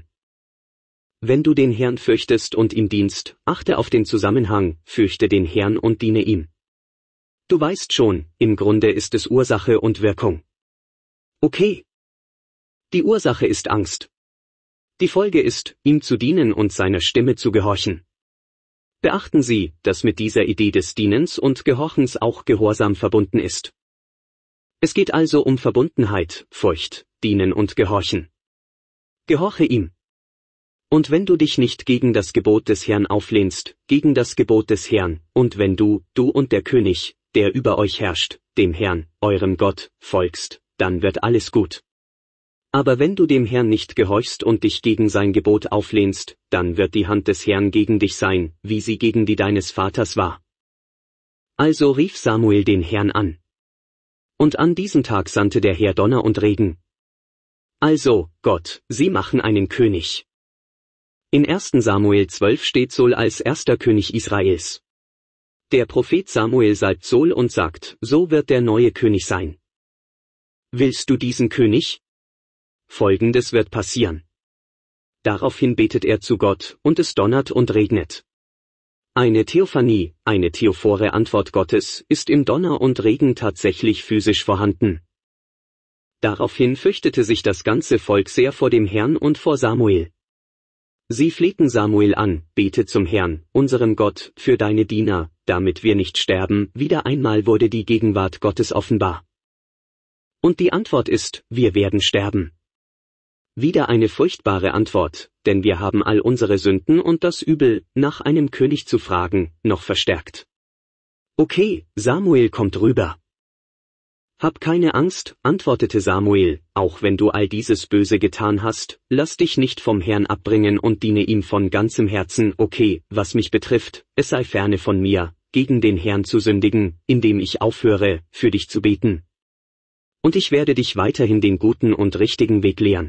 Wenn du den Herrn fürchtest und ihm dienst, achte auf den Zusammenhang, fürchte den Herrn und diene ihm. Du weißt schon, im Grunde ist es Ursache und Wirkung. Okay. Die Ursache ist Angst. Die Folge ist, ihm zu dienen und seiner Stimme zu gehorchen. Beachten Sie, dass mit dieser Idee des Dienens und Gehorchens auch Gehorsam verbunden ist. Es geht also um Verbundenheit, Furcht, Dienen und Gehorchen. Gehorche ihm. Und wenn du dich nicht gegen das Gebot des Herrn auflehnst, gegen das Gebot des Herrn, und wenn du und der König, der über euch herrscht, dem Herrn, eurem Gott, folgst, dann wird alles gut. Aber wenn du dem Herrn nicht gehorchst und dich gegen sein Gebot auflehnst, dann wird die Hand des Herrn gegen dich sein, wie sie gegen die deines Vaters war. Also rief Samuel den Herrn an. Und an diesem Tag sandte der Herr Donner und Regen. Also, Gott, sie machen einen König. In 1. Samuel 12 steht Saul als erster König Israels. Der Prophet Samuel salbt Saul und sagt, so wird der neue König sein. Willst du diesen König? Folgendes wird passieren. Daraufhin betet er zu Gott, und es donnert und regnet. Eine Theophanie, eine theophore Antwort Gottes, ist im Donner und Regen tatsächlich physisch vorhanden. Daraufhin fürchtete sich das ganze Volk sehr vor dem Herrn und vor Samuel. Sie flehten Samuel an, bete zum Herrn, unserem Gott, für deine Diener, damit wir nicht sterben. Wieder einmal wurde die Gegenwart Gottes offenbar. Und die Antwort ist, wir werden sterben. Wieder eine furchtbare Antwort, denn wir haben all unsere Sünden und das Übel, nach einem König zu fragen, noch verstärkt. Okay, Samuel kommt rüber. Hab keine Angst, antwortete Samuel, auch wenn du all dieses Böse getan hast, lass dich nicht vom Herrn abbringen und diene ihm von ganzem Herzen. Okay, was mich betrifft, es sei ferne von mir, gegen den Herrn zu sündigen, indem ich aufhöre, für dich zu beten. Und ich werde dich weiterhin den guten und richtigen Weg lehren.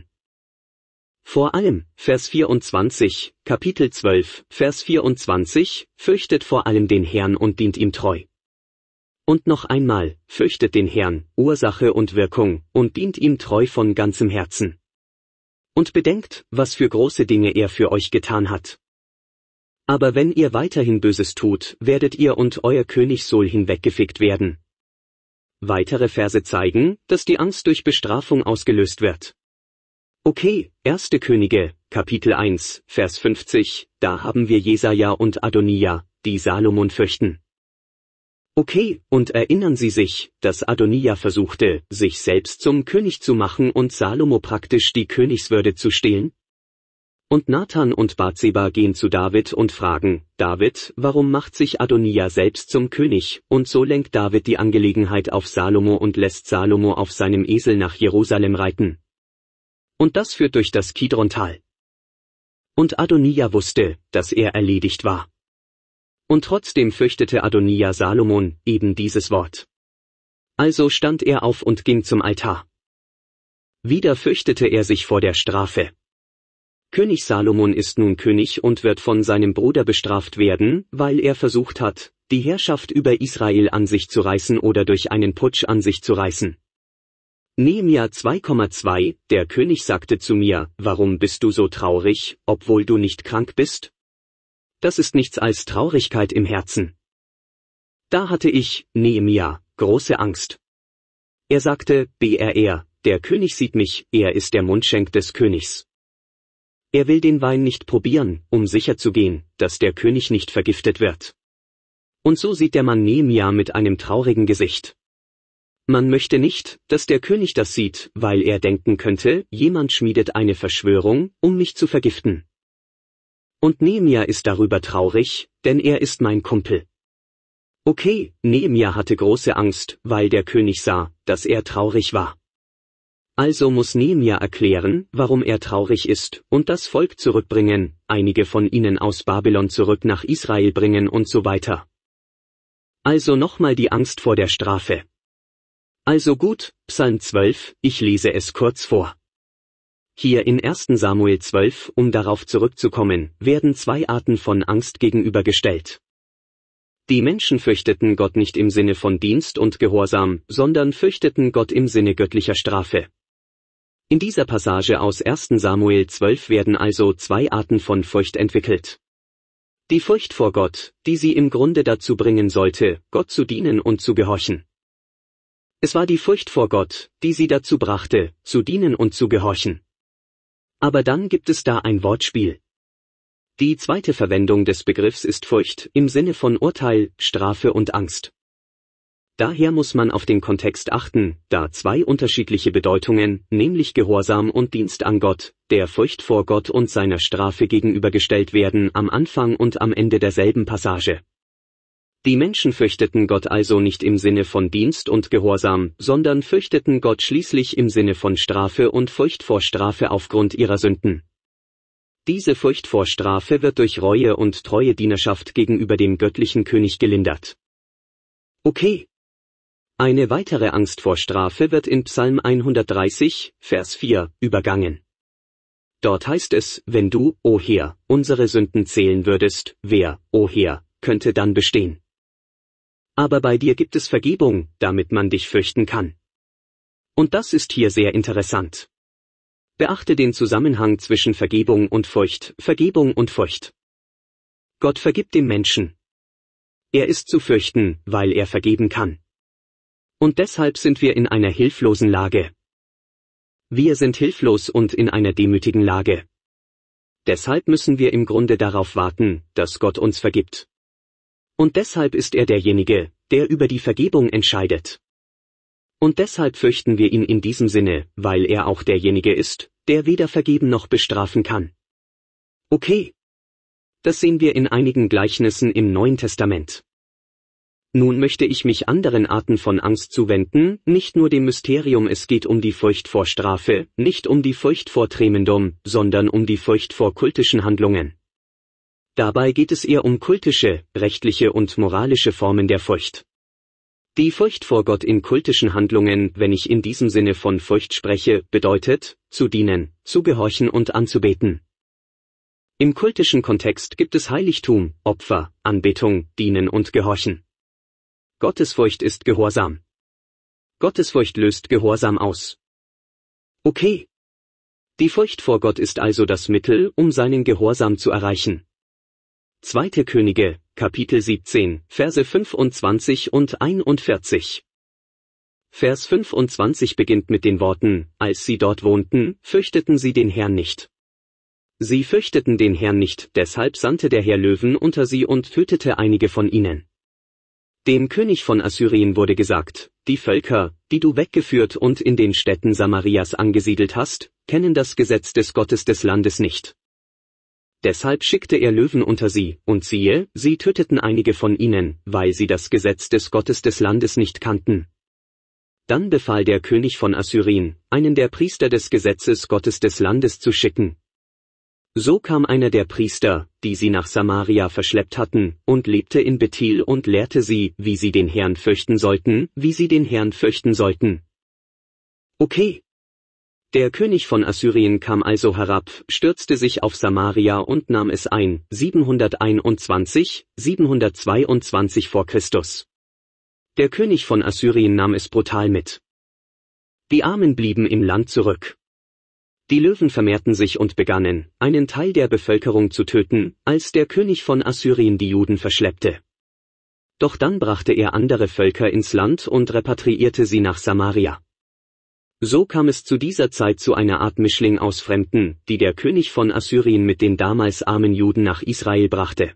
Vor allem, Vers 24, Kapitel 12, Vers 24, fürchtet vor allem den Herrn und dient ihm treu. Und noch einmal, fürchtet den Herrn, Ursache und Wirkung, und dient ihm treu von ganzem Herzen. Und bedenkt, was für große Dinge er für euch getan hat. Aber wenn ihr weiterhin Böses tut, werdet ihr und euer König Saul hinweggefegt werden. Weitere Verse zeigen, dass die Angst durch Bestrafung ausgelöst wird. Okay, 1. Könige, Kapitel 1, Vers 50, da haben wir Jesaja und Adonija, die Salomon fürchten. Okay, und erinnern Sie sich, dass Adonija versuchte, sich selbst zum König zu machen und Salomo praktisch die Königswürde zu stehlen? Und Nathan und Bathseba gehen zu David und fragen, David, warum macht sich Adonija selbst zum König? Und so lenkt David die Angelegenheit auf Salomo und lässt Salomo auf seinem Esel nach Jerusalem reiten. Und das führt durch das Kidrontal. Und Adonija wusste, dass er erledigt war. Und trotzdem fürchtete Adonija Salomon, eben dieses Wort. Also stand er auf und ging zum Altar. Wieder fürchtete er sich vor der Strafe. König Salomon ist nun König und wird von seinem Bruder bestraft werden, weil er versucht hat, die Herrschaft über Israel an sich zu reißen oder durch einen Putsch an sich zu reißen. Nehemia 2,2, der König sagte zu mir, warum bist du so traurig, obwohl du nicht krank bist? Das ist nichts als Traurigkeit im Herzen. Da hatte ich, Nehemia, große Angst. Er sagte, BRR, der König sieht mich, er ist der Mundschenk des Königs. Er will den Wein nicht probieren, um sicherzugehen, dass der König nicht vergiftet wird. Und so sieht der Mann Nehemia mit einem traurigen Gesicht. Man möchte nicht, dass der König das sieht, weil er denken könnte, jemand schmiedet eine Verschwörung, um mich zu vergiften. Und Nehemia ist darüber traurig, denn er ist mein Kumpel. Okay, Nehemia hatte große Angst, weil der König sah, dass er traurig war. Also muss Nehemia erklären, warum er traurig ist, und das Volk zurückbringen, einige von ihnen aus Babylon zurück nach Israel bringen und so weiter. Also nochmal die Angst vor der Strafe. Also gut, Psalm 12, ich lese es kurz vor. Hier in 1. Samuel 12, um darauf zurückzukommen, werden zwei Arten von Angst gegenübergestellt. Die Menschen fürchteten Gott nicht im Sinne von Dienst und Gehorsam, sondern fürchteten Gott im Sinne göttlicher Strafe. In dieser Passage aus 1. Samuel 12 werden also zwei Arten von Furcht entwickelt. Die Furcht vor Gott, die sie im Grunde dazu bringen sollte, Gott zu dienen und zu gehorchen. Es war die Furcht vor Gott, die sie dazu brachte, zu dienen und zu gehorchen. Aber dann gibt es da ein Wortspiel. Die zweite Verwendung des Begriffs ist Furcht im Sinne von Urteil, Strafe und Angst. Daher muss man auf den Kontext achten, da zwei unterschiedliche Bedeutungen, nämlich Gehorsam und Dienst an Gott, der Furcht vor Gott und seiner Strafe gegenübergestellt werden am Anfang und am Ende derselben Passage. Die Menschen fürchteten Gott also nicht im Sinne von Dienst und Gehorsam, sondern fürchteten Gott schließlich im Sinne von Strafe und Furcht vor Strafe aufgrund ihrer Sünden. Diese Furcht vor Strafe wird durch Reue und treue Dienerschaft gegenüber dem göttlichen König gelindert. Okay. Eine weitere Angst vor Strafe wird in Psalm 130, Vers 4, übergangen. Dort heißt es, wenn du, o Herr, unsere Sünden zählen würdest, wer, o Herr, könnte dann bestehen? Aber bei dir gibt es Vergebung, damit man dich fürchten kann. Und das ist hier sehr interessant. Beachte den Zusammenhang zwischen Vergebung und Furcht, Vergebung und Furcht. Gott vergibt dem Menschen. Er ist zu fürchten, weil er vergeben kann. Und deshalb sind wir in einer hilflosen Lage. Wir sind hilflos und in einer demütigen Lage. Deshalb müssen wir im Grunde darauf warten, dass Gott uns vergibt. Und deshalb ist er derjenige, der über die Vergebung entscheidet. Und deshalb fürchten wir ihn in diesem Sinne, weil er auch derjenige ist, der weder vergeben noch bestrafen kann. Okay. Das sehen wir in einigen Gleichnissen im Neuen Testament. Nun möchte ich mich anderen Arten von Angst zuwenden, nicht nur dem Mysterium, es geht um die Furcht vor Strafe, nicht um die Furcht vor Tremendum, sondern um die Furcht vor kultischen Handlungen. Dabei geht es eher um kultische, rechtliche und moralische Formen der Furcht. Die Furcht vor Gott in kultischen Handlungen, wenn ich in diesem Sinne von Furcht spreche, bedeutet, zu dienen, zu gehorchen und anzubeten. Im kultischen Kontext gibt es Heiligtum, Opfer, Anbetung, Dienen und Gehorchen. Gottesfurcht ist Gehorsam. Gottesfurcht löst Gehorsam aus. Okay. Die Furcht vor Gott ist also das Mittel, um seinen Gehorsam zu erreichen. 2. Könige, Kapitel 17, Verse 25 und 41. Vers 25 beginnt mit den Worten, als sie dort wohnten, fürchteten sie den Herrn nicht. Sie fürchteten den Herrn nicht, deshalb sandte der Herr Löwen unter sie und tötete einige von ihnen. Dem König von Assyrien wurde gesagt, die Völker, die du weggeführt und in den Städten Samarias angesiedelt hast, kennen das Gesetz des Gottes des Landes nicht. Deshalb schickte er Löwen unter sie, und siehe, sie töteten einige von ihnen, weil sie das Gesetz des Gottes des Landes nicht kannten. Dann befahl der König von Assyrien, einen der Priester des Gesetzes Gottes des Landes zu schicken. So kam einer der Priester, die sie nach Samaria verschleppt hatten, und lebte in Bethel und lehrte sie, wie sie den Herrn fürchten sollten, wie sie den Herrn fürchten sollten. Okay. Der König von Assyrien kam also herab, stürzte sich auf Samaria und nahm es ein, 721, 722 vor Christus. Der König von Assyrien nahm es brutal mit. Die Armen blieben im Land zurück. Die Löwen vermehrten sich und begannen, einen Teil der Bevölkerung zu töten, als der König von Assyrien die Juden verschleppte. Doch dann brachte er andere Völker ins Land und repatriierte sie nach Samaria. So kam es zu dieser Zeit zu einer Art Mischling aus Fremden, die der König von Assyrien mit den damals armen Juden nach Israel brachte.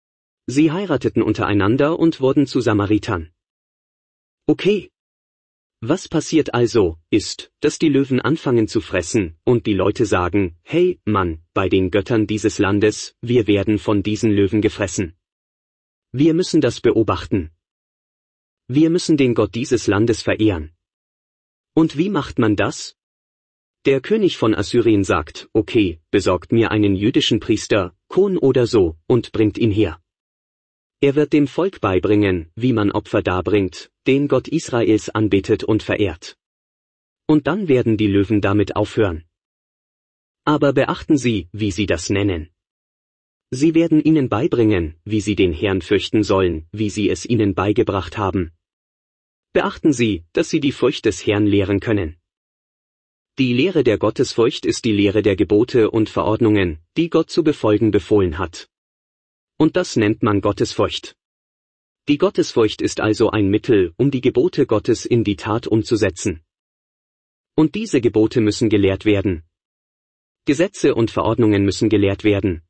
Sie heirateten untereinander und wurden zu Samaritern. Okay. Was passiert also, ist, dass die Löwen anfangen zu fressen, und die Leute sagen, hey, Mann, bei den Göttern dieses Landes, wir werden von diesen Löwen gefressen. Wir müssen das beobachten. Wir müssen den Gott dieses Landes verehren. Und wie macht man das? Der König von Assyrien sagt, okay, besorgt mir einen jüdischen Priester, Kohn oder so, und bringt ihn her. Er wird dem Volk beibringen, wie man Opfer darbringt, den Gott Israels anbetet und verehrt. Und dann werden die Löwen damit aufhören. Aber beachten Sie, wie sie das nennen. Sie werden ihnen beibringen, wie sie den Herrn fürchten sollen, wie sie es ihnen beigebracht haben. Beachten Sie, dass Sie die Furcht des Herrn lehren können. Die Lehre der Gottesfurcht ist die Lehre der Gebote und Verordnungen, die Gott zu befolgen befohlen hat. Und das nennt man Gottesfurcht. Die Gottesfurcht ist also ein Mittel, um die Gebote Gottes in die Tat umzusetzen. Und diese Gebote müssen gelehrt werden. Gesetze und Verordnungen müssen gelehrt werden.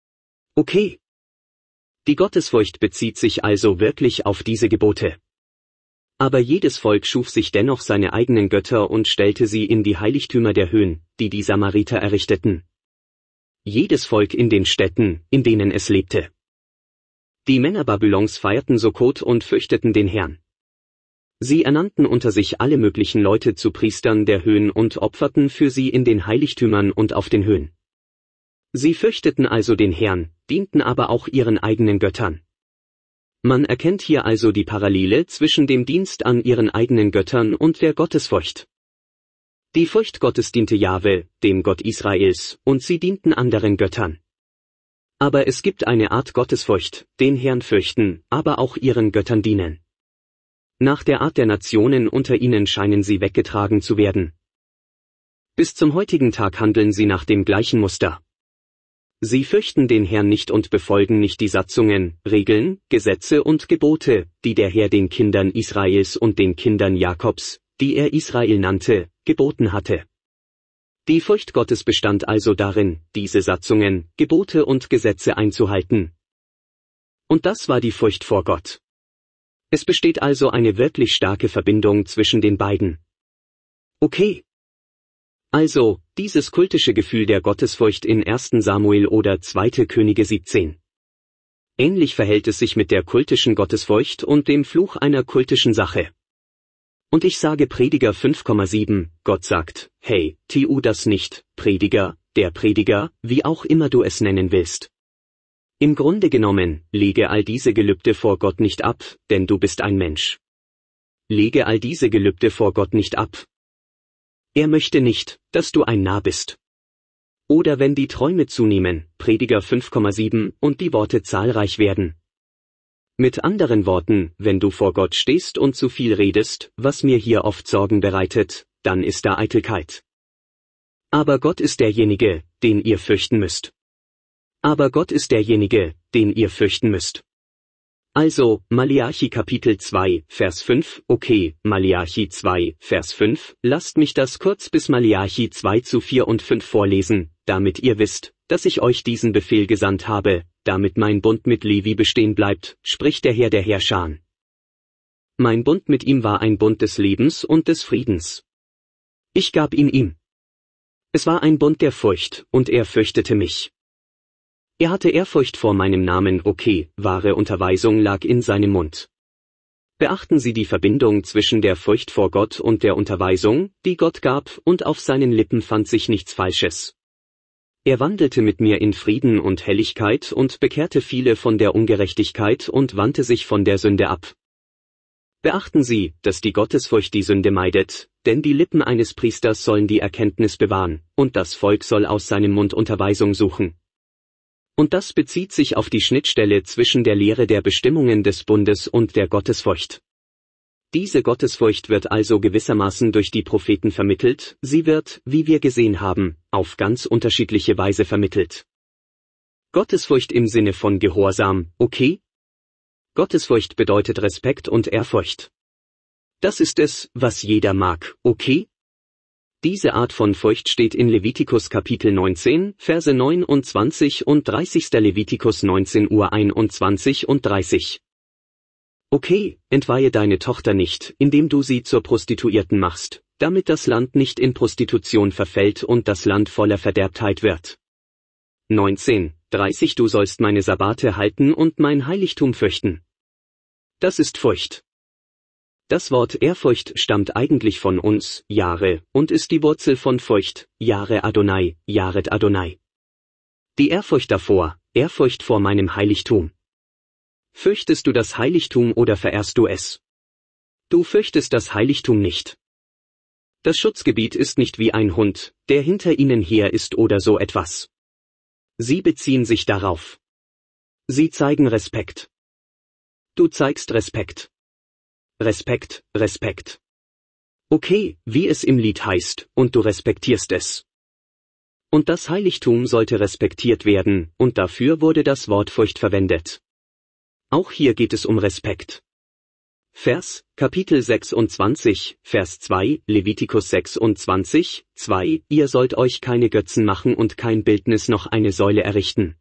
Okay. Die Gottesfurcht bezieht sich also wirklich auf diese Gebote. Aber jedes Volk schuf sich dennoch seine eigenen Götter und stellte sie in die Heiligtümer der Höhen, die die Samariter errichteten. Jedes Volk in den Städten, in denen es lebte. Die Männer Babylons feierten Sukkot und fürchteten den Herrn. Sie ernannten unter sich alle möglichen Leute zu Priestern der Höhen und opferten für sie in den Heiligtümern und auf den Höhen. Sie fürchteten also den Herrn, dienten aber auch ihren eigenen Göttern. Man erkennt hier also die Parallele zwischen dem Dienst an ihren eigenen Göttern und der Gottesfurcht. Die Furcht Gottes diente Jahwe, dem Gott Israels, und sie dienten anderen Göttern. Aber es gibt eine Art Gottesfurcht, den Herrn fürchten, aber auch ihren Göttern dienen. Nach der Art der Nationen unter ihnen scheinen sie weggetragen zu werden. Bis zum heutigen Tag handeln sie nach dem gleichen Muster. Sie fürchten den Herrn nicht und befolgen nicht die Satzungen, Regeln, Gesetze und Gebote, die der Herr den Kindern Israels und den Kindern Jakobs, die er Israel nannte, geboten hatte. Die Furcht Gottes bestand also darin, diese Satzungen, Gebote und Gesetze einzuhalten. Und das war die Furcht vor Gott. Es besteht also eine wirklich starke Verbindung zwischen den beiden. Okay. Also, dieses kultische Gefühl der Gottesfurcht in 1. Samuel oder 2. Könige 17. Ähnlich verhält es sich mit der kultischen Gottesfurcht und dem Fluch einer kultischen Sache. Und ich sage Prediger 5,7, Gott sagt, hey, tu das nicht, Prediger, der Prediger, wie auch immer du es nennen willst. Im Grunde genommen, lege all diese Gelübde vor Gott nicht ab, denn du bist ein Mensch. Lege all diese Gelübde vor Gott nicht ab. Er möchte nicht, dass du ein Narr bist. Oder wenn die Träume zunehmen, Prediger 5,7, und die Worte zahlreich werden. Mit anderen Worten, wenn du vor Gott stehst und zu viel redest, was mir hier oft Sorgen bereitet, dann ist da Eitelkeit. Aber Gott ist derjenige, den ihr fürchten müsst. Aber Gott ist derjenige, den ihr fürchten müsst. Also, Maleachi Kapitel 2, Vers 5, okay, Maleachi 2, Vers 5, lasst mich das kurz bis Maleachi 2 zu 4 und 5 vorlesen, damit ihr wisst, dass ich euch diesen Befehl gesandt habe, damit mein Bund mit Levi bestehen bleibt, spricht der Herr der Herrscher. Mein Bund mit ihm war ein Bund des Lebens und des Friedens. Ich gab ihn ihm. Es war ein Bund der Furcht, und er fürchtete mich. Er hatte Ehrfurcht vor meinem Namen, okay, wahre Unterweisung lag in seinem Mund. Beachten Sie die Verbindung zwischen der Furcht vor Gott und der Unterweisung, die Gott gab, und auf seinen Lippen fand sich nichts Falsches. Er wandelte mit mir in Frieden und Helligkeit und bekehrte viele von der Ungerechtigkeit und wandte sich von der Sünde ab. Beachten Sie, dass die Gottesfurcht die Sünde meidet, denn die Lippen eines Priesters sollen die Erkenntnis bewahren, und das Volk soll aus seinem Mund Unterweisung suchen. Und das bezieht sich auf die Schnittstelle zwischen der Lehre der Bestimmungen des Bundes und der Gottesfurcht. Diese Gottesfurcht wird also gewissermaßen durch die Propheten vermittelt, sie wird, wie wir gesehen haben, auf ganz unterschiedliche Weise vermittelt. Gottesfurcht im Sinne von Gehorsam, okay? Gottesfurcht bedeutet Respekt und Ehrfurcht. Das ist es, was jeder mag, okay? Diese Art von Furcht steht in Levitikus Kapitel 19, Verse 29 und 30. Levitikus 19 Uhr 21 und 30. Okay, entweihe deine Tochter nicht, indem du sie zur Prostituierten machst, damit das Land nicht in Prostitution verfällt und das Land voller Verderbtheit wird. 19:30 Du sollst meine Sabbate halten und mein Heiligtum fürchten. Das ist Furcht. Das Wort Ehrfurcht stammt eigentlich von uns, Jahre, und ist die Wurzel von Furcht, Jahre Adonai, Jared Adonai. Die Ehrfurcht davor, Ehrfurcht vor meinem Heiligtum. Fürchtest du das Heiligtum oder verehrst du es? Du fürchtest das Heiligtum nicht. Das Schutzgebiet ist nicht wie ein Hund, der hinter ihnen her ist oder so etwas. Sie beziehen sich darauf. Sie zeigen Respekt. Du zeigst Respekt. Respekt, Respekt. Okay, wie es im Lied heißt, und du respektierst es. Und das Heiligtum sollte respektiert werden, und dafür wurde das Wort Furcht verwendet. Auch hier geht es um Respekt. Vers, Kapitel 26, Vers 2, Levitikus 26, 2, Ihr sollt euch keine Götzen machen und kein Bildnis noch eine Säule errichten.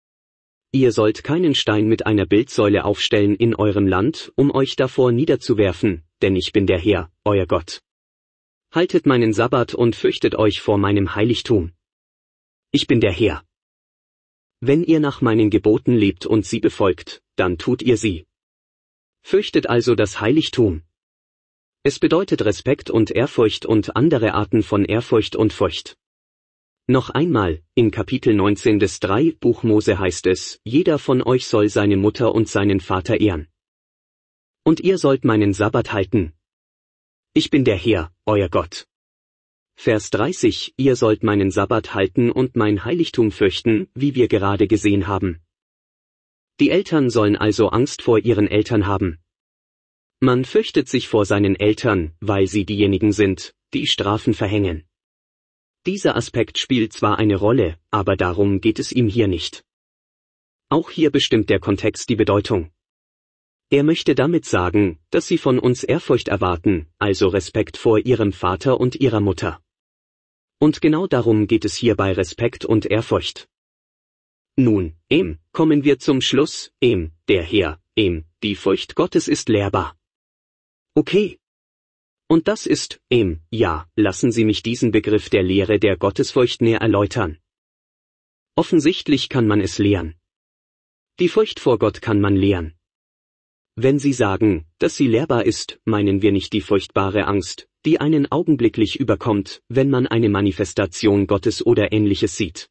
Ihr sollt keinen Stein mit einer Bildsäule aufstellen in eurem Land, um euch davor niederzuwerfen, denn ich bin der Herr, euer Gott. Haltet meinen Sabbat und fürchtet euch vor meinem Heiligtum. Ich bin der Herr. Wenn ihr nach meinen Geboten lebt und sie befolgt, dann tut ihr sie. Fürchtet also das Heiligtum. Es bedeutet Respekt und Ehrfurcht und andere Arten von Ehrfurcht und Furcht. Noch einmal, in Kapitel 19 des 3. Buch Mose heißt es, jeder von euch soll seine Mutter und seinen Vater ehren. Und ihr sollt meinen Sabbat halten. Ich bin der Herr, euer Gott. Vers 30, ihr sollt meinen Sabbat halten und mein Heiligtum fürchten, wie wir gerade gesehen haben. Die Eltern sollen also Angst vor ihren Eltern haben. Man fürchtet sich vor seinen Eltern, weil sie diejenigen sind, die Strafen verhängen. Dieser Aspekt spielt zwar eine Rolle, aber darum geht es ihm hier nicht. Auch hier bestimmt der Kontext die Bedeutung. Er möchte damit sagen, dass sie von uns Ehrfurcht erwarten, also Respekt vor ihrem Vater und ihrer Mutter. Und genau darum geht es hier bei Respekt und Ehrfurcht. Nun, kommen wir zum Schluss, der Herr, die Furcht Gottes ist lehrbar. Okay. Und das ist, lassen Sie mich diesen Begriff der Lehre der Gottesfurcht näher erläutern. Offensichtlich kann man es lehren. Die Furcht vor Gott kann man lehren. Wenn Sie sagen, dass sie lehrbar ist, meinen wir nicht die furchtbare Angst, die einen augenblicklich überkommt, wenn man eine Manifestation Gottes oder Ähnliches sieht.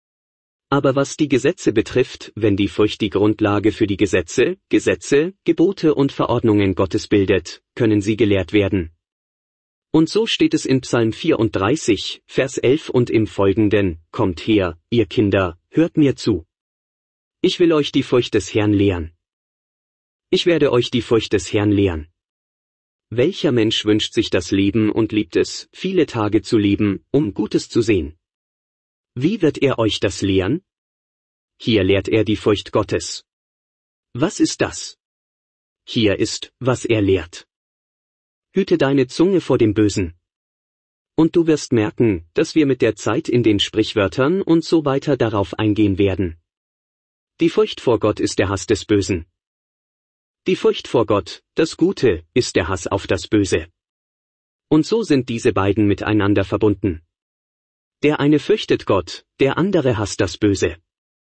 Aber was die Gesetze betrifft, wenn die Furcht die Grundlage für die Gesetze, Gebote und Verordnungen Gottes bildet, können sie gelehrt werden. Und so steht es in Psalm 34, Vers 11 und im Folgenden, Kommt her, ihr Kinder, hört mir zu. Ich will euch die Furcht des Herrn lehren. Ich werde euch die Furcht des Herrn lehren. Welcher Mensch wünscht sich das Leben und liebt es, viele Tage zu leben, um Gutes zu sehen? Wie wird er euch das lehren? Hier lehrt er die Furcht Gottes. Was ist das? Hier ist, was er lehrt. Hüte deine Zunge vor dem Bösen. Und du wirst merken, dass wir mit der Zeit in den Sprichwörtern und so weiter darauf eingehen werden. Die Furcht vor Gott ist der Hass des Bösen. Die Furcht vor Gott, das Gute, ist der Hass auf das Böse. Und so sind diese beiden miteinander verbunden. Der eine fürchtet Gott, der andere hasst das Böse.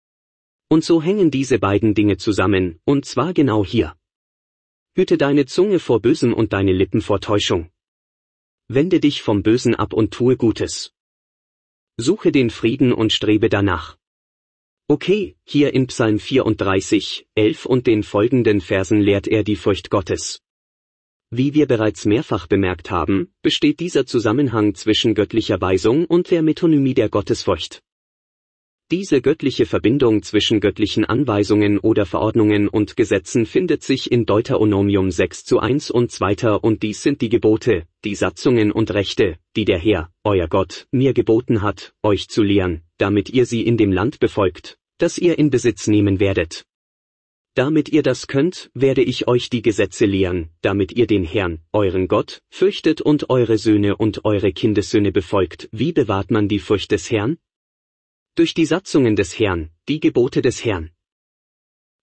Und so hängen diese beiden Dinge zusammen, und zwar genau hier. Hüte deine Zunge vor Bösem und deine Lippen vor Täuschung. Wende dich vom Bösen ab und tue Gutes. Suche den Frieden und strebe danach. Okay, hier in Psalm 34, 11 und den folgenden Versen lehrt er die Furcht Gottes. Wie wir bereits mehrfach bemerkt haben, besteht dieser Zusammenhang zwischen göttlicher Weisung und der Metonymie der Gottesfurcht. Diese göttliche Verbindung zwischen göttlichen Anweisungen oder Verordnungen und Gesetzen findet sich in Deuteronomium 6:1 und 2. Und dies sind die Gebote, die Satzungen und Rechte, die der Herr, euer Gott, mir geboten hat, euch zu lehren, damit ihr sie in dem Land befolgt, das ihr in Besitz nehmen werdet. Damit ihr das könnt, werde ich euch die Gesetze lehren, damit ihr den Herrn, euren Gott, fürchtet und eure Söhne und eure Kindessöhne befolgt. Wie bewahrt man die Furcht des Herrn? Durch die Satzungen des Herrn, die Gebote des Herrn.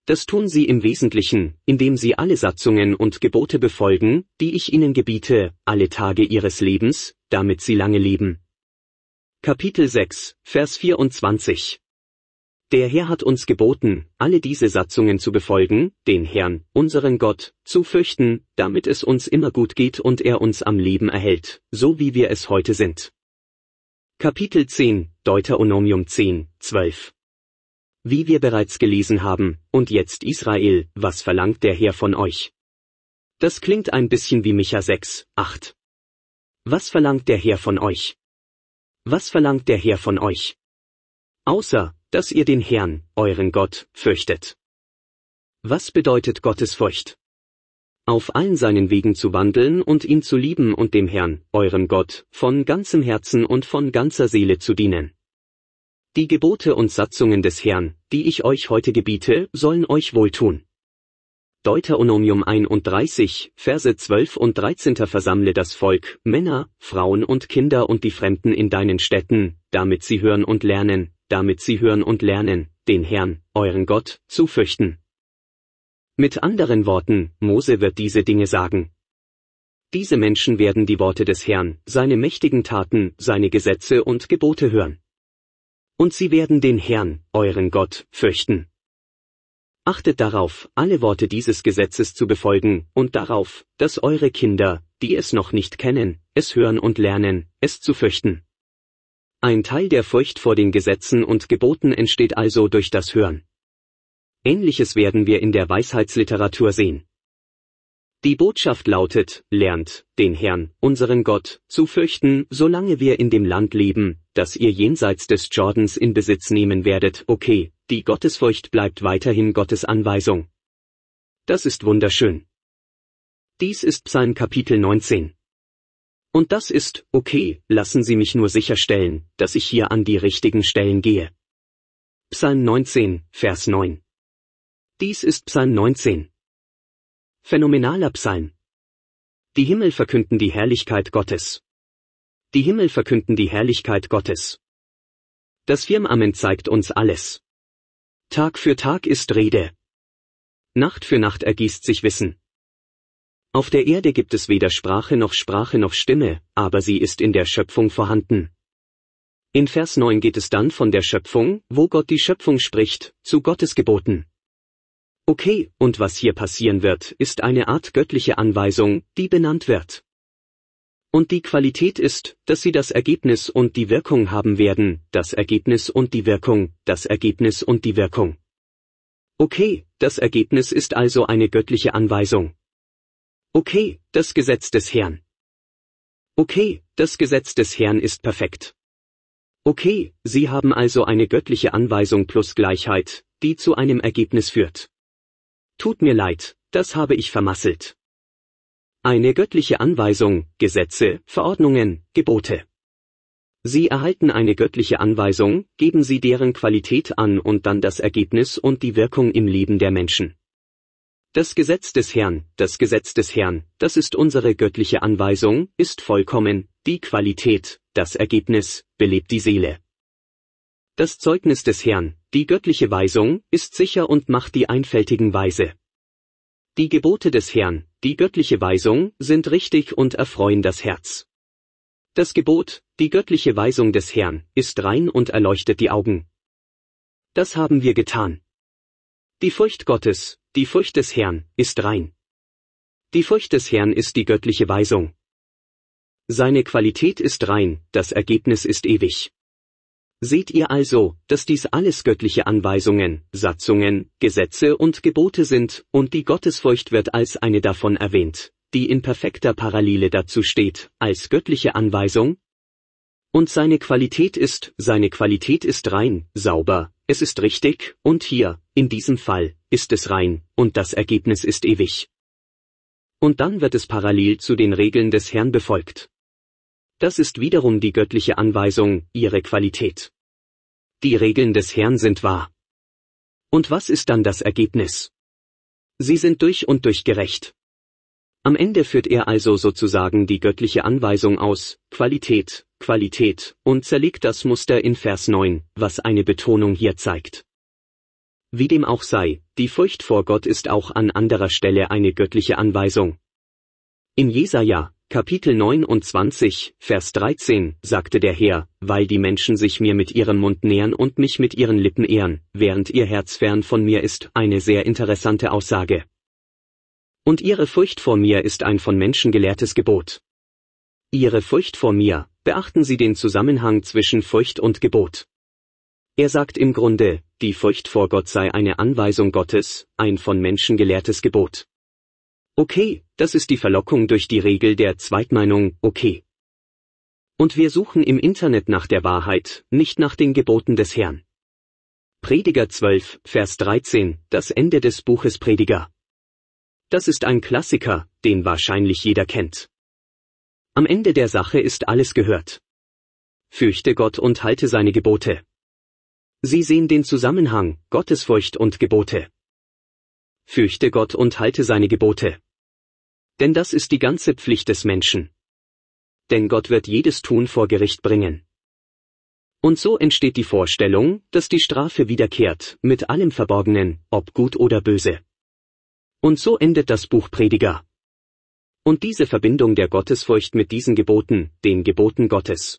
Das tun sie im Wesentlichen, indem sie alle Satzungen und Gebote befolgen, die ich ihnen gebiete, alle Tage ihres Lebens, damit sie lange leben. Kapitel 6, Vers 24. Der Herr hat uns geboten, alle diese Satzungen zu befolgen, den Herrn, unseren Gott, zu fürchten, damit es uns immer gut geht und er uns am Leben erhält, so wie wir es heute sind. Kapitel 10, Deuteronomium 10, 12. Wie wir bereits gelesen haben, und jetzt Israel, was verlangt der Herr von euch? Das klingt ein bisschen wie Micha 6, 8. Was verlangt der Herr von euch? Was verlangt der Herr von euch? Außer, dass ihr den Herrn, euren Gott, fürchtet. Was bedeutet Gottesfurcht? Auf allen seinen Wegen zu wandeln und ihn zu lieben und dem Herrn, eurem Gott, von ganzem Herzen und von ganzer Seele zu dienen. Die Gebote und Satzungen des Herrn, die ich euch heute gebiete, sollen euch wohltun. Deuteronomium 31, Verse 12 und 13. Versammle das Volk, Männer, Frauen und Kinder und die Fremden in deinen Städten, damit sie hören und lernen, den Herrn, euren Gott, zu fürchten. Mit anderen Worten, Mose wird diese Dinge sagen. Diese Menschen werden die Worte des Herrn, seine mächtigen Taten, seine Gesetze und Gebote hören. Und sie werden den Herrn, euren Gott, fürchten. Achtet darauf, alle Worte dieses Gesetzes zu befolgen, und darauf, dass eure Kinder, die es noch nicht kennen, es hören und lernen, es zu fürchten. Ein Teil der Furcht vor den Gesetzen und Geboten entsteht also durch das Hören. Ähnliches werden wir in der Weisheitsliteratur sehen. Die Botschaft lautet, lernt, den Herrn, unseren Gott, zu fürchten, solange wir in dem Land leben, das ihr jenseits des Jordans in Besitz nehmen werdet. Okay, die Gottesfurcht bleibt weiterhin Gottes Anweisung. Das ist wunderschön. Dies ist Psalm Kapitel 19. Und das ist, okay, lassen Sie mich nur sicherstellen, dass ich hier an die richtigen Stellen gehe. Psalm 19, Vers 9. Dies ist Psalm 19. Phänomenaler Psalm. Die Himmel verkünden die Herrlichkeit Gottes. Die Himmel verkünden die Herrlichkeit Gottes. Das Firmament zeigt uns alles. Tag für Tag ist Rede. Nacht für Nacht ergießt sich Wissen. Auf der Erde gibt es weder Sprache noch Stimme, aber sie ist in der Schöpfung vorhanden. In Vers 9 geht es dann von der Schöpfung, wo Gott die Schöpfung spricht, zu Gottes Geboten. Okay, und was hier passieren wird, ist eine Art göttliche Anweisung, die benannt wird. Und die Qualität ist, dass sie das Ergebnis und die Wirkung haben werden, das Ergebnis und die Wirkung, das Ergebnis und die Wirkung. Okay, das Ergebnis ist also eine göttliche Anweisung. Okay, das Gesetz des Herrn. Okay, das Gesetz des Herrn ist perfekt. Okay, Sie haben also eine göttliche Anweisung plus Gleichheit, die zu einem Ergebnis führt. Tut mir leid, das habe ich vermasselt. Eine göttliche Anweisung, Gesetze, Verordnungen, Gebote. Sie erhalten eine göttliche Anweisung, geben Sie deren Qualität an und dann das Ergebnis und die Wirkung im Leben der Menschen. Das Gesetz des Herrn, das ist unsere göttliche Anweisung, ist vollkommen, die Qualität, das Ergebnis, belebt die Seele. Das Zeugnis des Herrn, die göttliche Weisung, ist sicher und macht die Einfältigen weise. Die Gebote des Herrn, die göttliche Weisung, sind richtig und erfreuen das Herz. Das Gebot, die göttliche Weisung des Herrn, ist rein und erleuchtet die Augen. Das haben wir getan. Die Furcht Gottes, die Furcht des Herrn, ist rein. Die Furcht des Herrn ist die göttliche Weisung. Seine Qualität ist rein, das Ergebnis ist ewig. Seht ihr also, dass dies alles göttliche Anweisungen, Satzungen, Gesetze und Gebote sind, und die Gottesfurcht wird als eine davon erwähnt, die in perfekter Parallele dazu steht, als göttliche Anweisung? Und seine Qualität ist rein, sauber, es ist richtig, und hier, in diesem Fall, ist es rein, und das Ergebnis ist ewig. Und dann wird es parallel zu den Regeln des Herrn befolgt. Das ist wiederum die göttliche Anweisung, ihre Qualität. Die Regeln des Herrn sind wahr. Und was ist dann das Ergebnis? Sie sind durch und durch gerecht. Am Ende führt er also sozusagen die göttliche Anweisung aus, Qualität, und zerlegt das Muster in Vers 9, was eine Betonung hier zeigt. wie dem auch sei, die Furcht vor Gott ist auch an anderer Stelle eine göttliche Anweisung. In Jesaja, Kapitel 29, Vers 13, sagte der Herr, weil die Menschen sich mir mit ihrem Mund nähern und mich mit ihren Lippen ehren, während ihr Herz fern von mir ist, eine sehr interessante Aussage. Und ihre Furcht vor mir ist ein von Menschen gelehrtes Gebot. Ihre Furcht vor mir, beachten Sie den Zusammenhang zwischen Furcht und Gebot. Er sagt im Grunde, die Furcht vor Gott sei eine Anweisung Gottes, ein von Menschen gelehrtes Gebot. Okay, das ist die Verlockung durch die Regel der Zweitmeinung, okay. Und wir suchen im Internet nach der Wahrheit, nicht nach den Geboten des Herrn. Prediger 12, Vers 13, das Ende des Buches Prediger. Das ist ein Klassiker, den wahrscheinlich jeder kennt. Am Ende der Sache ist alles gehört. Fürchte Gott und halte seine Gebote. Sie sehen den Zusammenhang, Gottesfurcht und Gebote. Fürchte Gott und halte seine Gebote. Denn das ist die ganze Pflicht des Menschen. Denn Gott wird jedes Tun vor Gericht bringen. Und so entsteht die Vorstellung, dass die Strafe wiederkehrt, mit allem Verborgenen, ob gut oder böse. Und so endet das Buch Prediger. Und diese Verbindung der Gottesfurcht mit diesen Geboten, den Geboten Gottes.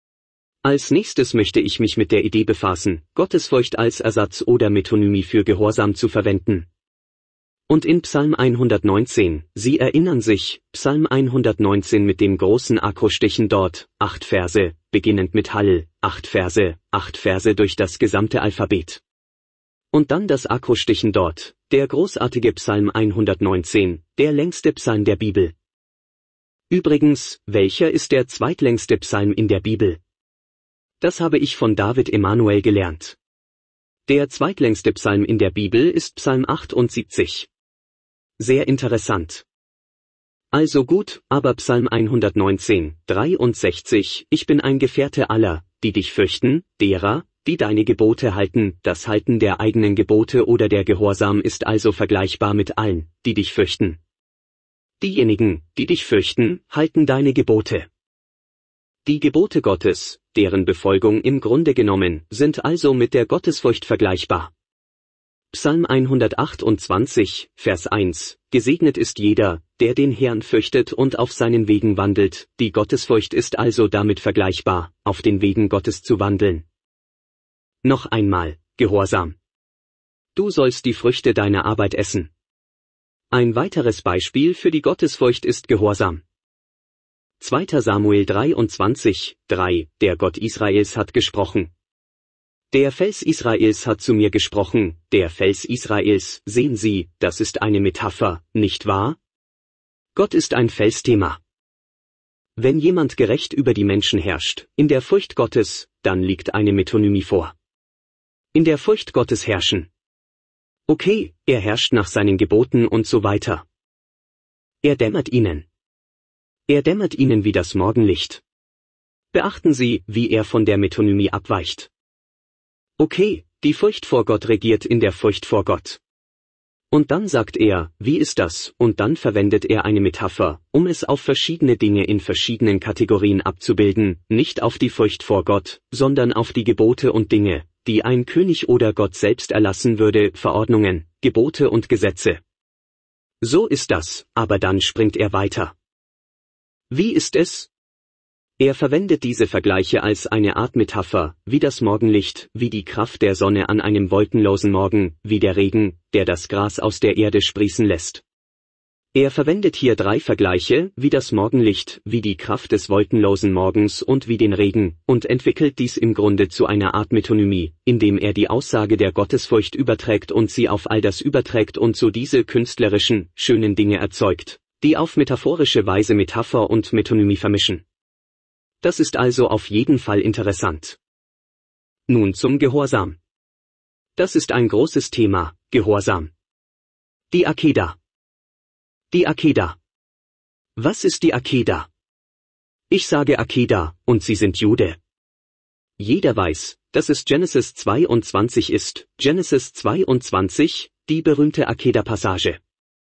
Als nächstes möchte ich mich mit der Idee befassen, Gottesfurcht als Ersatz oder Metonymie für Gehorsam zu verwenden. Und in Psalm 119, Sie erinnern sich, Psalm 119 mit dem großen Akrostichen dort, 8 Verse, beginnend mit Hall, 8 Verse durch das gesamte Alphabet. Und dann das Akrostichen dort, der großartige Psalm 119, der längste Psalm der Bibel. Übrigens, welcher ist der zweitlängste Psalm in der Bibel? Das habe ich von David Emanuel gelernt. Der zweitlängste Psalm in der Bibel ist Psalm 78. Sehr interessant. Also gut, aber Psalm 119, 63, ich bin ein Gefährte aller, die dich fürchten, derer, die deine Gebote halten, das Halten der eigenen Gebote oder der Gehorsam ist also vergleichbar mit allen, die dich fürchten. Diejenigen, die dich fürchten, halten deine Gebote. Die Gebote Gottes, deren Befolgung im Grunde genommen, sind also mit der Gottesfurcht vergleichbar. Psalm 128, Vers 1, Gesegnet ist jeder, der den Herrn fürchtet und auf seinen Wegen wandelt, die Gottesfurcht ist also damit vergleichbar, auf den Wegen Gottes zu wandeln. Noch einmal, Gehorsam. Du sollst die Früchte deiner Arbeit essen. Ein weiteres Beispiel für die Gottesfurcht ist Gehorsam. 2. Samuel 23, 3, der Gott Israels hat gesprochen. Der Fels Israels hat zu mir gesprochen, der Fels Israels, sehen Sie, das ist eine Metapher, nicht wahr? Gott ist ein Felsthema. Wenn jemand gerecht über die Menschen herrscht, in der Furcht Gottes, dann liegt eine Metonymie vor. In der Furcht Gottes herrschen. Okay, er herrscht nach seinen Geboten und so weiter. Er dämmert ihnen. Er dämmert ihnen wie das Morgenlicht. Beachten Sie, wie er von der Metonymie abweicht. Okay, die Furcht vor Gott regiert in der Furcht vor Gott. Und dann sagt er, wie ist das, und dann verwendet er eine Metapher, um es auf verschiedene Dinge in verschiedenen Kategorien abzubilden, nicht auf die Furcht vor Gott, sondern auf die Gebote und Dinge, die ein König oder Gott selbst erlassen würde, Verordnungen, Gebote und Gesetze. So ist das, aber dann springt er weiter. Wie ist es? Er verwendet diese Vergleiche als eine Art Metapher, wie das Morgenlicht, wie die Kraft der Sonne an einem wolkenlosen Morgen, wie der Regen, der das Gras aus der Erde sprießen lässt. Er verwendet hier 3 Vergleiche, wie das Morgenlicht, wie die Kraft des wolkenlosen Morgens und wie den Regen, und entwickelt dies im Grunde zu einer Art Metonymie, indem er die Aussage der Gottesfurcht überträgt und sie auf all das überträgt und so diese künstlerischen, schönen Dinge erzeugt, die auf metaphorische Weise Metapher und Metonymie vermischen. Das ist also auf jeden Fall interessant. Nun zum Gehorsam. Das ist ein großes Thema, Gehorsam. Die Akeda. Die Akeda. Was ist die Akeda? Ich sage Akeda, und Sie sind Jude. Jeder weiß, dass es Genesis 22 ist, Genesis 22, die berühmte Akeda-Passage.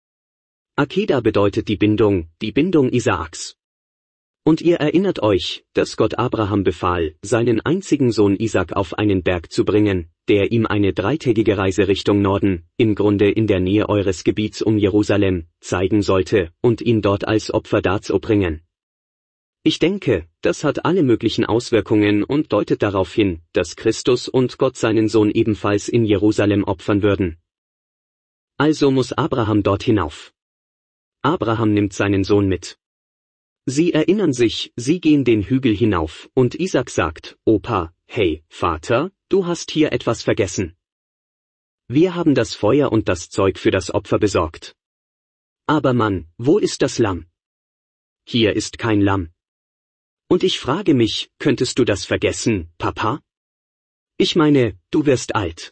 Akeda bedeutet die Bindung Isaaks. Und ihr erinnert euch, dass Gott Abraham befahl, seinen einzigen Sohn Isaak auf einen Berg zu bringen, der ihm eine 3-tägige Reise Richtung Norden, im Grunde in der Nähe eures Gebiets um Jerusalem, zeigen sollte und ihn dort als Opfer darzubringen. Ich denke, das hat alle möglichen Auswirkungen und deutet darauf hin, dass Christus und Gott seinen Sohn ebenfalls in Jerusalem opfern würden. Also muss Abraham dort hinauf. Abraham nimmt seinen Sohn mit. Sie erinnern sich, sie gehen den Hügel hinauf, und Isaac sagt, Opa, hey, Vater, du hast hier etwas vergessen. Wir haben das Feuer und das Zeug für das Opfer besorgt. Aber Mann, wo ist das Lamm? Hier ist kein Lamm. Und ich frage mich, könntest du das vergessen, Papa? Ich meine, du wirst alt.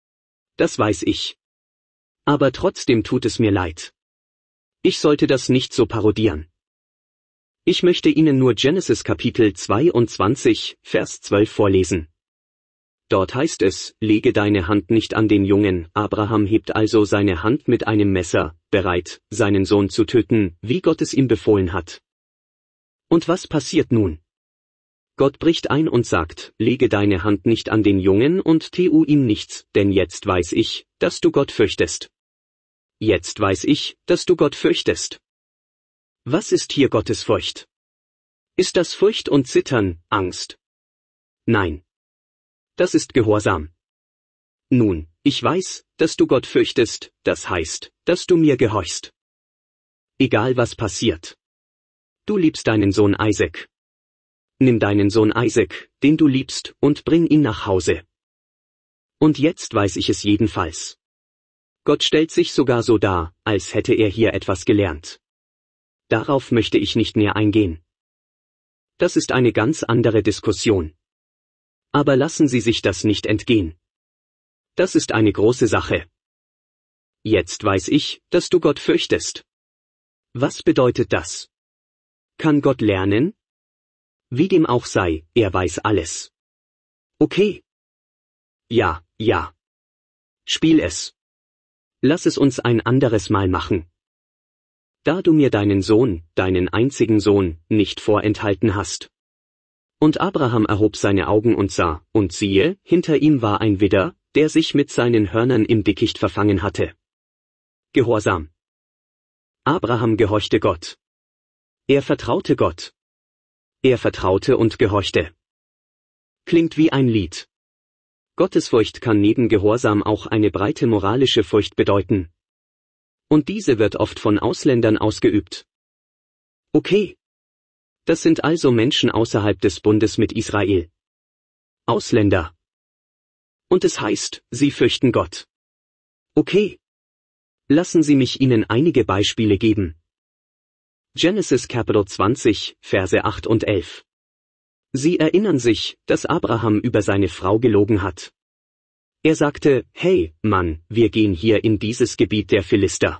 Das weiß ich. Aber trotzdem tut es mir leid. Ich sollte das nicht so parodieren. Ich möchte Ihnen nur Genesis Kapitel 22, Vers 12 vorlesen. Dort heißt es, lege deine Hand nicht an den Jungen. Abraham hebt also seine Hand mit einem Messer, bereit, seinen Sohn zu töten, wie Gott es ihm befohlen hat. Und was passiert nun? Gott bricht ein und sagt, lege deine Hand nicht an den Jungen und tu ihm nichts, denn jetzt weiß ich, dass du Gott fürchtest. Jetzt weiß ich, dass du Gott fürchtest. Was ist hier Gottes Furcht? Ist das Furcht und Zittern, Angst? Nein. Das ist Gehorsam. Nun, ich weiß, dass du Gott fürchtest, das heißt, dass du mir gehorchst. Egal was passiert. Du liebst deinen Sohn Isaac. Nimm deinen Sohn Isaac, den du liebst, und bring ihn nach Hause. Und jetzt weiß ich es jedenfalls. Gott stellt sich sogar so dar, als hätte er hier etwas gelernt. Darauf möchte ich nicht näher eingehen. Das ist eine ganz andere Diskussion. Aber lassen Sie sich das nicht entgehen. Das ist eine große Sache. Jetzt weiß ich, dass du Gott fürchtest. Was bedeutet das? Kann Gott lernen? Wie dem auch sei, er weiß alles. Okay. Ja, ja. Spiel es. Lass es uns ein anderes Mal machen. Da du mir deinen Sohn, deinen einzigen Sohn, nicht vorenthalten hast. Und Abraham erhob seine Augen und sah, und siehe, hinter ihm war ein Widder, der sich mit seinen Hörnern im Dickicht verfangen hatte. Gehorsam. Abraham gehorchte Gott. Er vertraute Gott. Er vertraute und gehorchte. Klingt wie ein Lied. Gottesfurcht kann neben Gehorsam auch eine breite moralische Furcht bedeuten. Und diese wird oft von Ausländern ausgeübt. Okay. Das sind also Menschen außerhalb des Bundes mit Israel. Ausländer. Und es heißt, sie fürchten Gott. Okay. Lassen Sie mich Ihnen einige Beispiele geben. Genesis Kapitel 20, Verse 8 und 11. Sie erinnern sich, dass Abraham über seine Frau gelogen hat. Er sagte, hey, Mann, wir gehen hier in dieses Gebiet der Philister.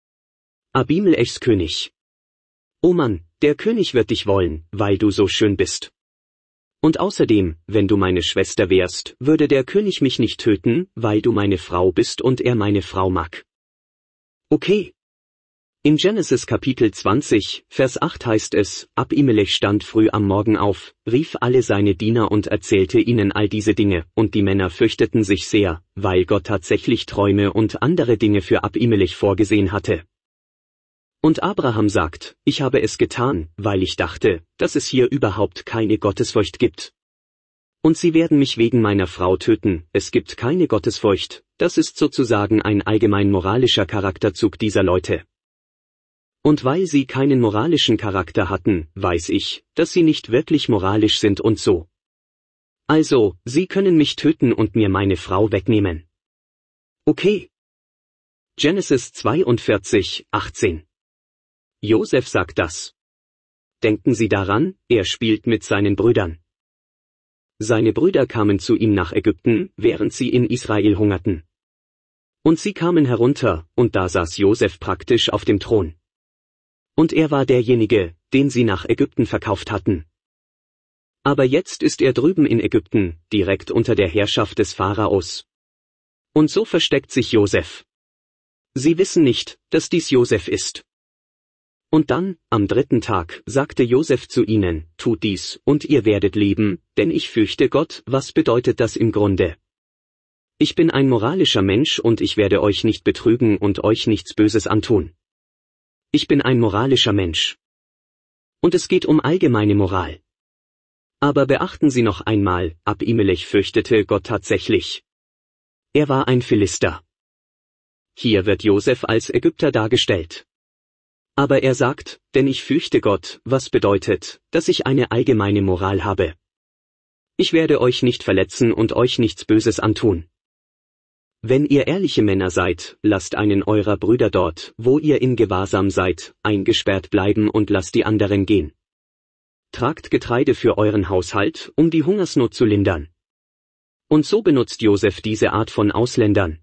Abimelechs König. Oh Mann, der König wird dich wollen, weil du so schön bist. Und außerdem, wenn du meine Schwester wärst, würde der König mich nicht töten, weil du meine Frau bist und er meine Frau mag. Okay. In Genesis Kapitel 20, Vers 8 heißt es, Abimelech stand früh am Morgen auf, rief alle seine Diener und erzählte ihnen all diese Dinge, und die Männer fürchteten sich sehr, weil Gott tatsächlich Träume und andere Dinge für Abimelech vorgesehen hatte. Und Abraham sagt, ich habe es getan, weil ich dachte, dass es hier überhaupt keine Gottesfurcht gibt. Und sie werden mich wegen meiner Frau töten, es gibt keine Gottesfurcht, das ist sozusagen ein allgemein moralischer Charakterzug dieser Leute. Und weil sie keinen moralischen Charakter hatten, weiß ich, dass sie nicht wirklich moralisch sind und so. Also, sie können mich töten und mir meine Frau wegnehmen. Okay. Genesis 42, 18. Josef sagt das. Denken Sie daran, er spielt mit seinen Brüdern. Seine Brüder kamen zu ihm nach Ägypten, während sie in Israel hungerten. Und sie kamen herunter, und da saß Josef praktisch auf dem Thron. Und er war derjenige, den sie nach Ägypten verkauft hatten. Aber jetzt ist er drüben in Ägypten, direkt unter der Herrschaft des Pharaos. Und so versteckt sich Josef. Sie wissen nicht, dass dies Josef ist. Und dann, am 3. Tag, sagte Josef zu ihnen, tut dies, und ihr werdet leben, denn ich fürchte Gott. Was bedeutet das im Grunde? Ich bin ein moralischer Mensch und ich werde euch nicht betrügen und euch nichts Böses antun. Ich bin ein moralischer Mensch. Und es geht um allgemeine Moral. Aber beachten Sie noch einmal, Abimelech fürchtete Gott tatsächlich. Er war ein Philister. Hier wird Josef als Ägypter dargestellt. Aber er sagt, denn ich fürchte Gott, was bedeutet, dass ich eine allgemeine Moral habe. Ich werde euch nicht verletzen und euch nichts Böses antun. Wenn ihr ehrliche Männer seid, lasst einen eurer Brüder dort, wo ihr in Gewahrsam seid, eingesperrt bleiben und lasst die anderen gehen. Tragt Getreide für euren Haushalt, um die Hungersnot zu lindern. Und so benutzt Josef diese Art von Ausländern.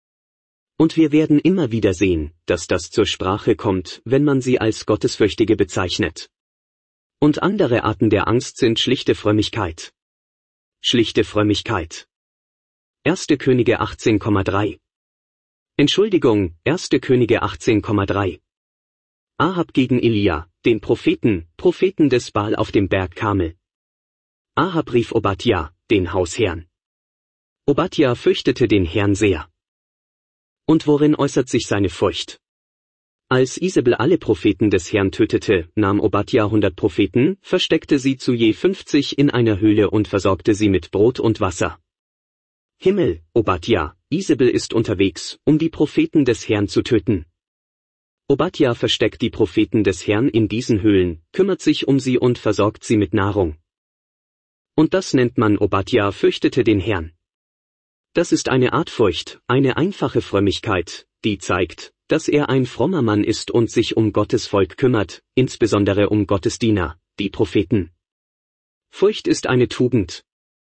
Und wir werden immer wieder sehen, dass das zur Sprache kommt, wenn man sie als Gottesfürchtige bezeichnet. Und andere Arten der Angst sind schlichte Frömmigkeit. Schlichte Frömmigkeit. 1. Könige 18,3. Entschuldigung, 1. Könige 18,3. Ahab gegen Elia, den Propheten des Baal auf dem Berg Karmel. Ahab rief Obadja, den Hausherrn. Obadja fürchtete den Herrn sehr. Und worin äußert sich seine Furcht? Als Isabel alle Propheten des Herrn tötete, nahm Obadja 100 Propheten, versteckte sie zu je 50 in einer Höhle und versorgte sie mit Brot und Wasser. Himmel, Obadja, Isabel ist unterwegs, um die Propheten des Herrn zu töten. Obadja versteckt die Propheten des Herrn in diesen Höhlen, kümmert sich um sie und versorgt sie mit Nahrung. Und das nennt man Obadja fürchtete den Herrn. Das ist eine Art Furcht, eine einfache Frömmigkeit, die zeigt, dass er ein frommer Mann ist und sich um Gottes Volk kümmert, insbesondere um Gottes Diener, die Propheten. Furcht ist eine Tugend.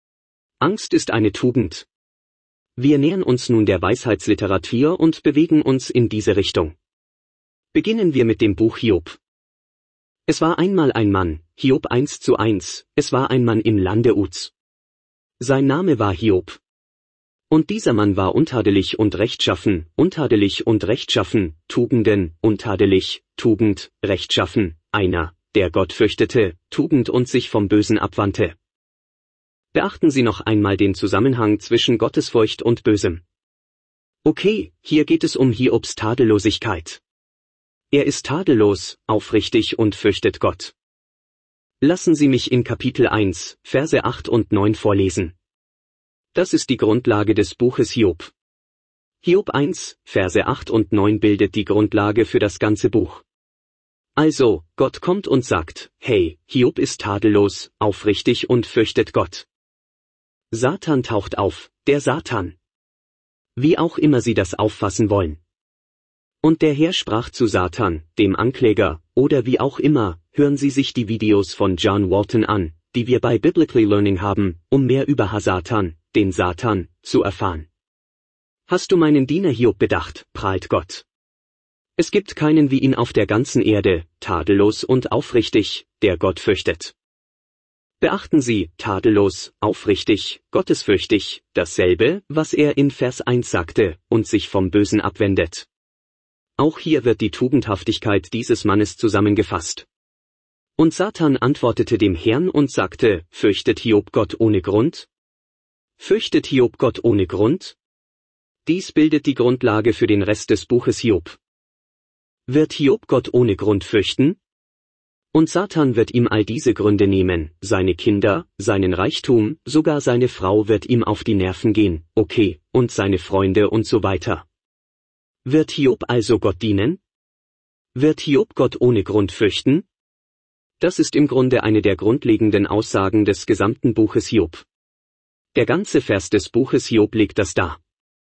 Angst ist eine Tugend. Wir nähern uns nun der Weisheitsliteratur und bewegen uns in diese Richtung. Beginnen wir mit dem Buch Hiob. Es war einmal ein Mann, Hiob 1:1, es war ein Mann im Lande Uz. Sein Name war Hiob. Und dieser Mann war untadelig und rechtschaffen, Tugenden, untadelig, Tugend, rechtschaffen, einer, der Gott fürchtete, Tugend und sich vom Bösen abwandte. Beachten Sie noch einmal den Zusammenhang zwischen Gottesfurcht und Bösem. Okay, hier geht es um Hiobs Tadellosigkeit. Er ist tadellos, aufrichtig und fürchtet Gott. Lassen Sie mich in Kapitel 1, Verse 8 und 9 vorlesen. Das ist die Grundlage des Buches Hiob. Hiob 1, Verse 8 und 9 bildet die Grundlage für das ganze Buch. Also, Gott kommt und sagt, hey, Hiob ist tadellos, aufrichtig und fürchtet Gott. Satan taucht auf, der Satan. Wie auch immer Sie das auffassen wollen. Und der Herr sprach zu Satan, dem Ankläger, oder wie auch immer, hören Sie sich die Videos von John Walton an, die wir bei Biblically Learning haben, um mehr über Satan, den Satan, zu erfahren. Hast du meinen Diener Hiob bedacht, prahlt Gott. Es gibt keinen wie ihn auf der ganzen Erde, tadellos und aufrichtig, der Gott fürchtet. Beachten Sie, tadellos, aufrichtig, gottesfürchtig, dasselbe, was er in Vers 1 sagte, und sich vom Bösen abwendet. Auch hier wird die Tugendhaftigkeit dieses Mannes zusammengefasst. Und Satan antwortete dem Herrn und sagte, fürchtet Hiob Gott ohne Grund? Fürchtet Hiob Gott ohne Grund? Dies bildet die Grundlage für den Rest des Buches Hiob. Wird Hiob Gott ohne Grund fürchten? Und Satan wird ihm all diese Gründe nehmen, seine Kinder, seinen Reichtum, sogar seine Frau wird ihm auf die Nerven gehen, okay, und seine Freunde und so weiter. Wird Hiob also Gott dienen? Wird Hiob Gott ohne Grund fürchten? Das ist im Grunde eine der grundlegenden Aussagen des gesamten Buches Hiob. Der ganze Vers des Buches Hiob legt das dar.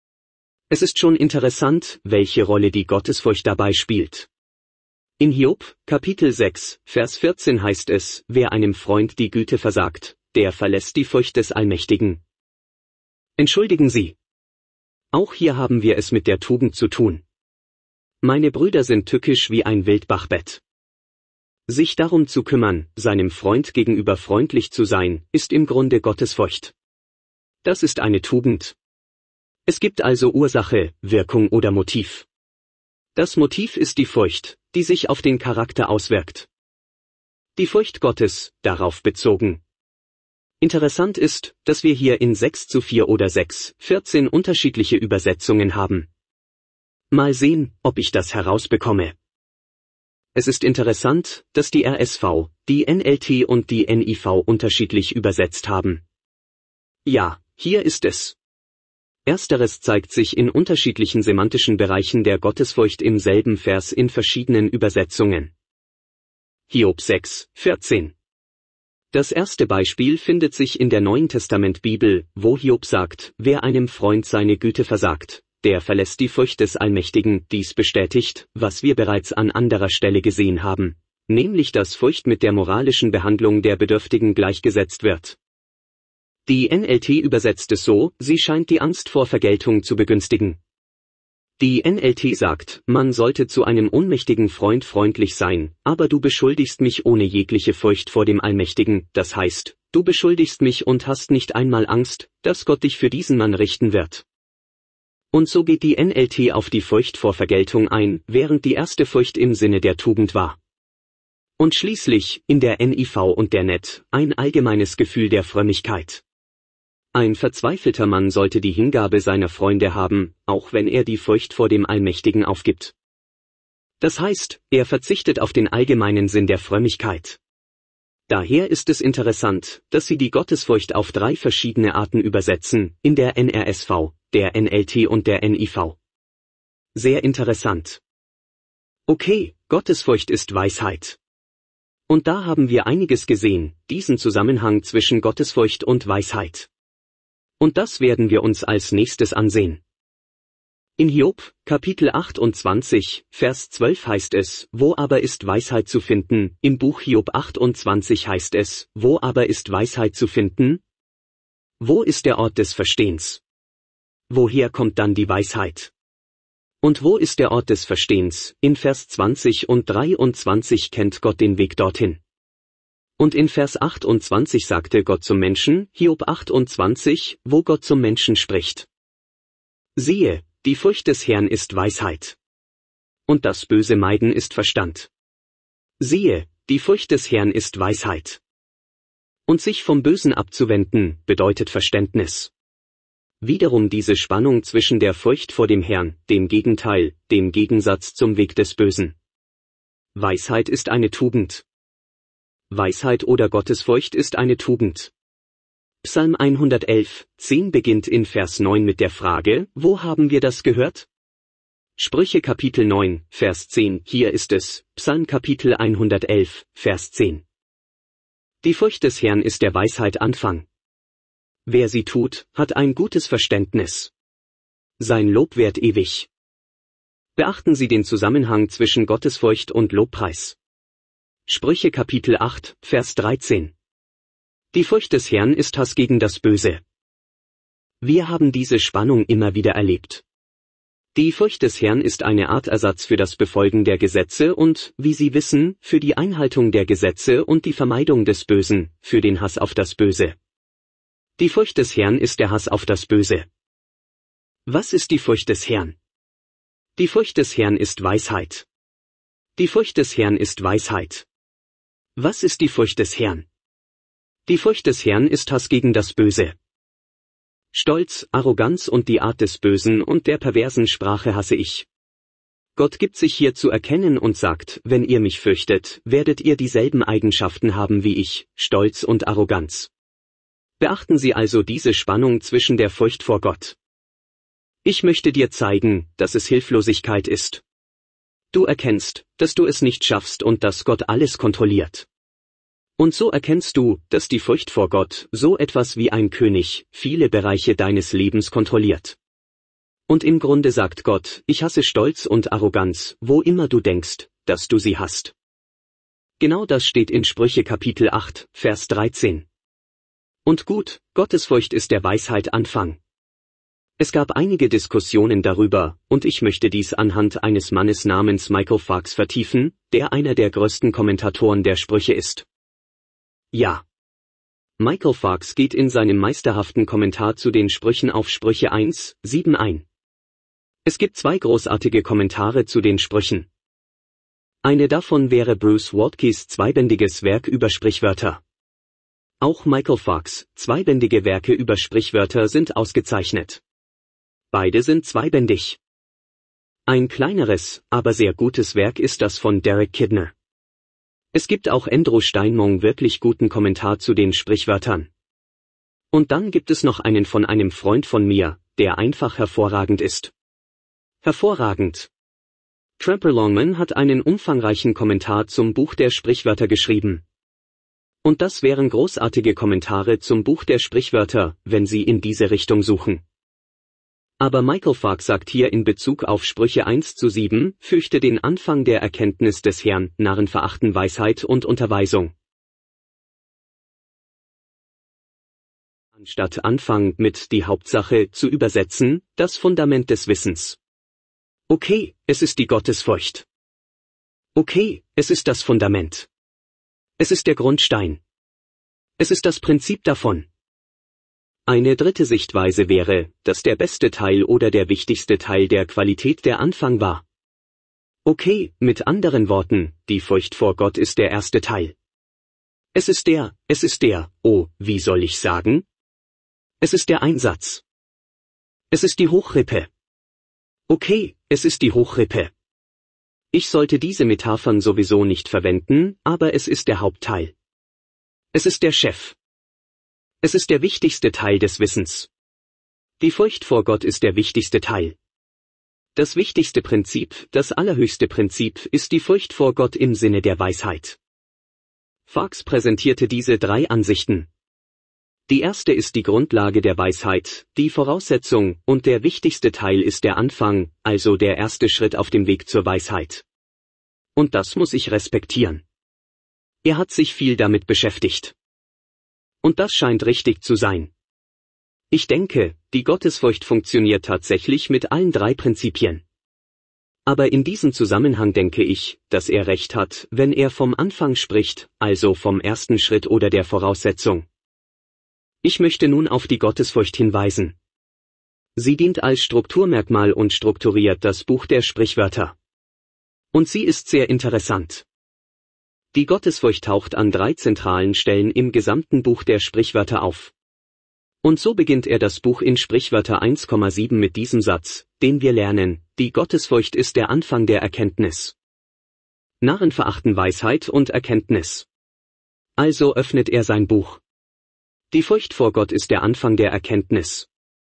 Es ist schon interessant, welche Rolle die Gottesfurcht dabei spielt. In Hiob, Kapitel 6, Vers 14 heißt es, wer einem Freund die Güte versagt, der verlässt die Furcht des Allmächtigen. Entschuldigen Sie. Auch hier haben wir es mit der Tugend zu tun. Meine Brüder sind tückisch wie ein Wildbachbett. Sich darum zu kümmern, seinem Freund gegenüber freundlich zu sein, ist im Grunde Gottesfurcht. Das ist eine Tugend. Es gibt also Ursache, Wirkung oder Motiv. Das Motiv ist die Furcht, die sich auf den Charakter auswirkt. Die Furcht Gottes, darauf bezogen. Interessant ist, dass wir hier in 6:4 oder 6:14 unterschiedliche Übersetzungen haben. Mal sehen, ob ich das herausbekomme. Es ist interessant, dass die RSV, die NLT und die NIV unterschiedlich übersetzt haben. Ja, hier ist es. Ersteres zeigt sich in unterschiedlichen semantischen Bereichen der Gottesfurcht im selben Vers in verschiedenen Übersetzungen. Hiob 6:14. Das erste Beispiel findet sich in der Neuen Testament Bibel, wo Hiob sagt, wer einem Freund seine Güte versagt, der verlässt die Furcht des Allmächtigen. Dies bestätigt, was wir bereits an anderer Stelle gesehen haben, nämlich dass Furcht mit der moralischen Behandlung der Bedürftigen gleichgesetzt wird. Die NLT übersetzt es so, sie scheint die Angst vor Vergeltung zu begünstigen. Die NLT sagt, man sollte zu einem ohnmächtigen Freund freundlich sein, aber du beschuldigst mich ohne jegliche Furcht vor dem Allmächtigen, das heißt, du beschuldigst mich und hast nicht einmal Angst, dass Gott dich für diesen Mann richten wird. Und so geht die NLT auf die Furcht vor Vergeltung ein, während die erste Furcht im Sinne der Tugend war. Und schließlich, in der NIV und der NET, ein allgemeines Gefühl der Frömmigkeit. Ein verzweifelter Mann sollte die Hingabe seiner Freunde haben, auch wenn er die Furcht vor dem Allmächtigen aufgibt. Das heißt, er verzichtet auf den allgemeinen Sinn der Frömmigkeit. Daher ist es interessant, dass sie die Gottesfurcht auf 3 verschiedene Arten übersetzen, in der NRSV, der NLT und der NIV. Sehr interessant. Okay, Gottesfurcht ist Weisheit. Und da haben wir einiges gesehen, diesen Zusammenhang zwischen Gottesfurcht und Weisheit. Und das werden wir uns als nächstes ansehen. In Hiob, Kapitel 28, Vers 12 heißt es, wo aber ist Weisheit zu finden? Im Buch Hiob 28 heißt es, wo aber ist Weisheit zu finden? Wo ist der Ort des Verstehens? Woher kommt dann die Weisheit? Und wo ist der Ort des Verstehens? In Vers 20 und 23 kennt Gott den Weg dorthin. Und in Vers 28 sagte Gott zum Menschen, Hiob 28, wo Gott zum Menschen spricht. Siehe, die Furcht des Herrn ist Weisheit. Und das böse Meiden ist Verstand. Siehe, die Furcht des Herrn ist Weisheit. Und sich vom Bösen abzuwenden, bedeutet Verständnis. Wiederum diese Spannung zwischen der Furcht vor dem Herrn, dem Gegenteil, dem Gegensatz zum Weg des Bösen. Weisheit ist eine Tugend. Weisheit oder Gottesfurcht ist eine Tugend. Psalm 111, 10 beginnt in Vers 9 mit der Frage, wo haben wir das gehört? Sprüche Kapitel 9, Vers 10, hier ist es, Psalm Kapitel 111, Vers 10. Die Furcht des Herrn ist der Weisheit Anfang. Wer sie tut, hat ein gutes Verständnis. Sein Lob währt ewig. Beachten Sie den Zusammenhang zwischen Gottesfurcht und Lobpreis. Sprüche Kapitel 8, Vers 13. Die Furcht des Herrn ist Hass gegen das Böse. Wir haben diese Spannung immer wieder erlebt. Die Furcht des Herrn ist eine Art Ersatz für das Befolgen der Gesetze und, wie Sie wissen, für die Einhaltung der Gesetze und die Vermeidung des Bösen, für den Hass auf das Böse. Die Furcht des Herrn ist der Hass auf das Böse. Was ist die Furcht des Herrn? Die Furcht des Herrn ist Weisheit. Die Furcht des Herrn ist Weisheit. Was ist die Furcht des Herrn? Die Furcht des Herrn ist Hass gegen das Böse. Stolz, Arroganz und die Art des Bösen und der perversen Sprache hasse ich. Gott gibt sich hier zu erkennen und sagt, wenn ihr mich fürchtet, werdet ihr dieselben Eigenschaften haben wie ich, Stolz und Arroganz. Beachten Sie also diese Spannung zwischen der Furcht vor Gott. Ich möchte dir zeigen, dass es Hilflosigkeit ist. Du erkennst, dass du es nicht schaffst und dass Gott alles kontrolliert. Und so erkennst du, dass die Furcht vor Gott, so etwas wie ein König, viele Bereiche deines Lebens kontrolliert. Und im Grunde sagt Gott, ich hasse Stolz und Arroganz, wo immer du denkst, dass du sie hast. Genau das steht in Sprüche Kapitel 8, Vers 13. Und gut, Gottesfurcht ist der Weisheit Anfang. Es gab einige Diskussionen darüber, und ich möchte dies anhand eines Mannes namens Michael Fox vertiefen, der einer der größten Kommentatoren der Sprüche ist. Ja. Michael Fox geht in seinem meisterhaften Kommentar zu den Sprüchen auf Sprüche 1, 7 ein. Es gibt 2 großartige Kommentare zu den Sprüchen. Eine davon wäre Bruce Waltkeys zweibändiges Werk über Sprichwörter. Auch Michael Fox, zweibändige Werke über Sprichwörter sind ausgezeichnet. Beide sind zweibändig. Ein kleineres, aber sehr gutes Werk ist das von Derek Kidner. Es gibt auch Andrew Steinmung wirklich guten Kommentar zu den Sprichwörtern. Und dann gibt es noch einen von einem Freund von mir, der einfach hervorragend ist. Hervorragend. Trapper Longman hat einen umfangreichen Kommentar zum Buch der Sprichwörter geschrieben. Und das wären großartige Kommentare zum Buch der Sprichwörter, wenn Sie in diese Richtung suchen. Aber Michael Fox sagt hier in Bezug auf Sprüche 1:7, fürchte den Anfang der Erkenntnis des Herrn, Narren verachten Weisheit und Unterweisung. Anstatt Anfang mit die Hauptsache zu übersetzen, das Fundament des Wissens. Okay, es ist die Gottesfurcht. Okay, es ist das Fundament. Es ist der Grundstein. Es ist das Prinzip davon. Eine dritte Sichtweise wäre, dass der beste Teil oder der wichtigste Teil der Qualität der Anfang war. Okay, mit anderen Worten, die Furcht vor Gott ist der erste Teil. Es ist der, wie soll ich sagen? Es ist der Einsatz. Es ist die Hochrippe. Okay, es ist die Hochrippe. Ich sollte diese Metaphern sowieso nicht verwenden, aber es ist der Hauptteil. Es ist der Chef. Es ist der wichtigste Teil des Wissens. Die Furcht vor Gott ist der wichtigste Teil. Das wichtigste Prinzip, das allerhöchste Prinzip, ist die Furcht vor Gott im Sinne der Weisheit. Fox präsentierte diese 3 Ansichten. Die erste ist die Grundlage der Weisheit, die Voraussetzung, und der wichtigste Teil ist der Anfang, also der erste Schritt auf dem Weg zur Weisheit. Und das muss ich respektieren. Er hat sich viel damit beschäftigt. Und das scheint richtig zu sein. Ich denke, die Gottesfurcht funktioniert tatsächlich mit allen 3 Prinzipien. Aber in diesem Zusammenhang denke ich, dass er recht hat, wenn er vom Anfang spricht, also vom ersten Schritt oder der Voraussetzung. Ich möchte nun auf die Gottesfurcht hinweisen. Sie dient als Strukturmerkmal und strukturiert das Buch der Sprichwörter. Und sie ist sehr interessant. Die Gottesfurcht taucht an 3 zentralen Stellen im gesamten Buch der Sprichwörter auf. Und so beginnt er das Buch in Sprichwörter 1,7 mit diesem Satz, den wir lernen, die Gottesfurcht ist der Anfang der Erkenntnis. Narren verachten Weisheit und Erkenntnis. Also öffnet er sein Buch. Die Furcht vor Gott ist der Anfang der Erkenntnis.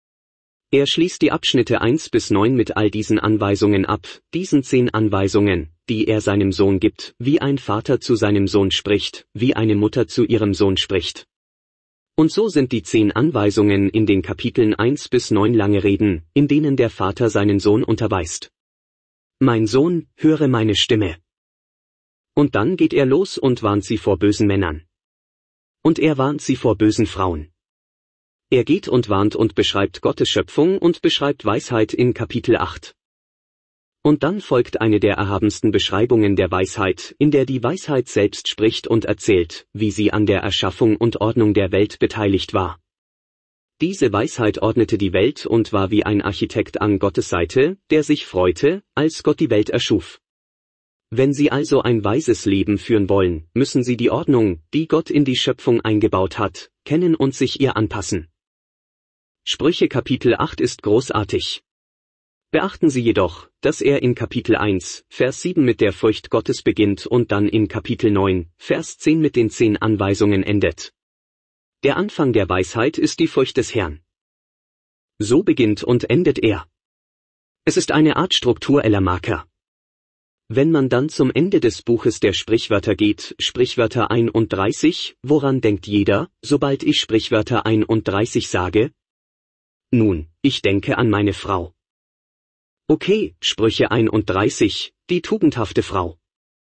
Er schließt die Abschnitte 1-9 mit all diesen Anweisungen ab, diesen 10 Anweisungen, die er seinem Sohn gibt, wie ein Vater zu seinem Sohn spricht, wie eine Mutter zu ihrem Sohn spricht. Und so sind die 10 Anweisungen in den Kapiteln 1-9 lange Reden, in denen der Vater seinen Sohn unterweist. Mein Sohn, höre meine Stimme. Und dann geht er los und warnt sie vor bösen Männern. Und er warnt sie vor bösen Frauen. Er geht und warnt und beschreibt Gottes Schöpfung und beschreibt Weisheit in Kapitel 8. Und dann folgt eine der erhabensten Beschreibungen der Weisheit, in der die Weisheit selbst spricht und erzählt, wie sie an der Erschaffung und Ordnung der Welt beteiligt war. Diese Weisheit ordnete die Welt und war wie ein Architekt an Gottes Seite, der sich freute, als Gott die Welt erschuf. Wenn Sie also ein weises Leben führen wollen, müssen Sie die Ordnung, die Gott in die Schöpfung eingebaut hat, kennen und sich ihr anpassen. Sprüche Kapitel 8 ist großartig. Beachten Sie jedoch, dass er in Kapitel 1, Vers 7 mit der Furcht Gottes beginnt und dann in Kapitel 9, Vers 10 mit den 10 Anweisungen endet. Der Anfang der Weisheit ist die Furcht des Herrn. So beginnt und endet er. Es ist eine Art struktureller Marker. Wenn man dann zum Ende des Buches der Sprichwörter geht, Sprichwörter 31, woran denkt jeder, sobald ich Sprichwörter 31 sage? Nun, ich denke an meine Frau. Okay, Sprüche 31, die tugendhafte Frau.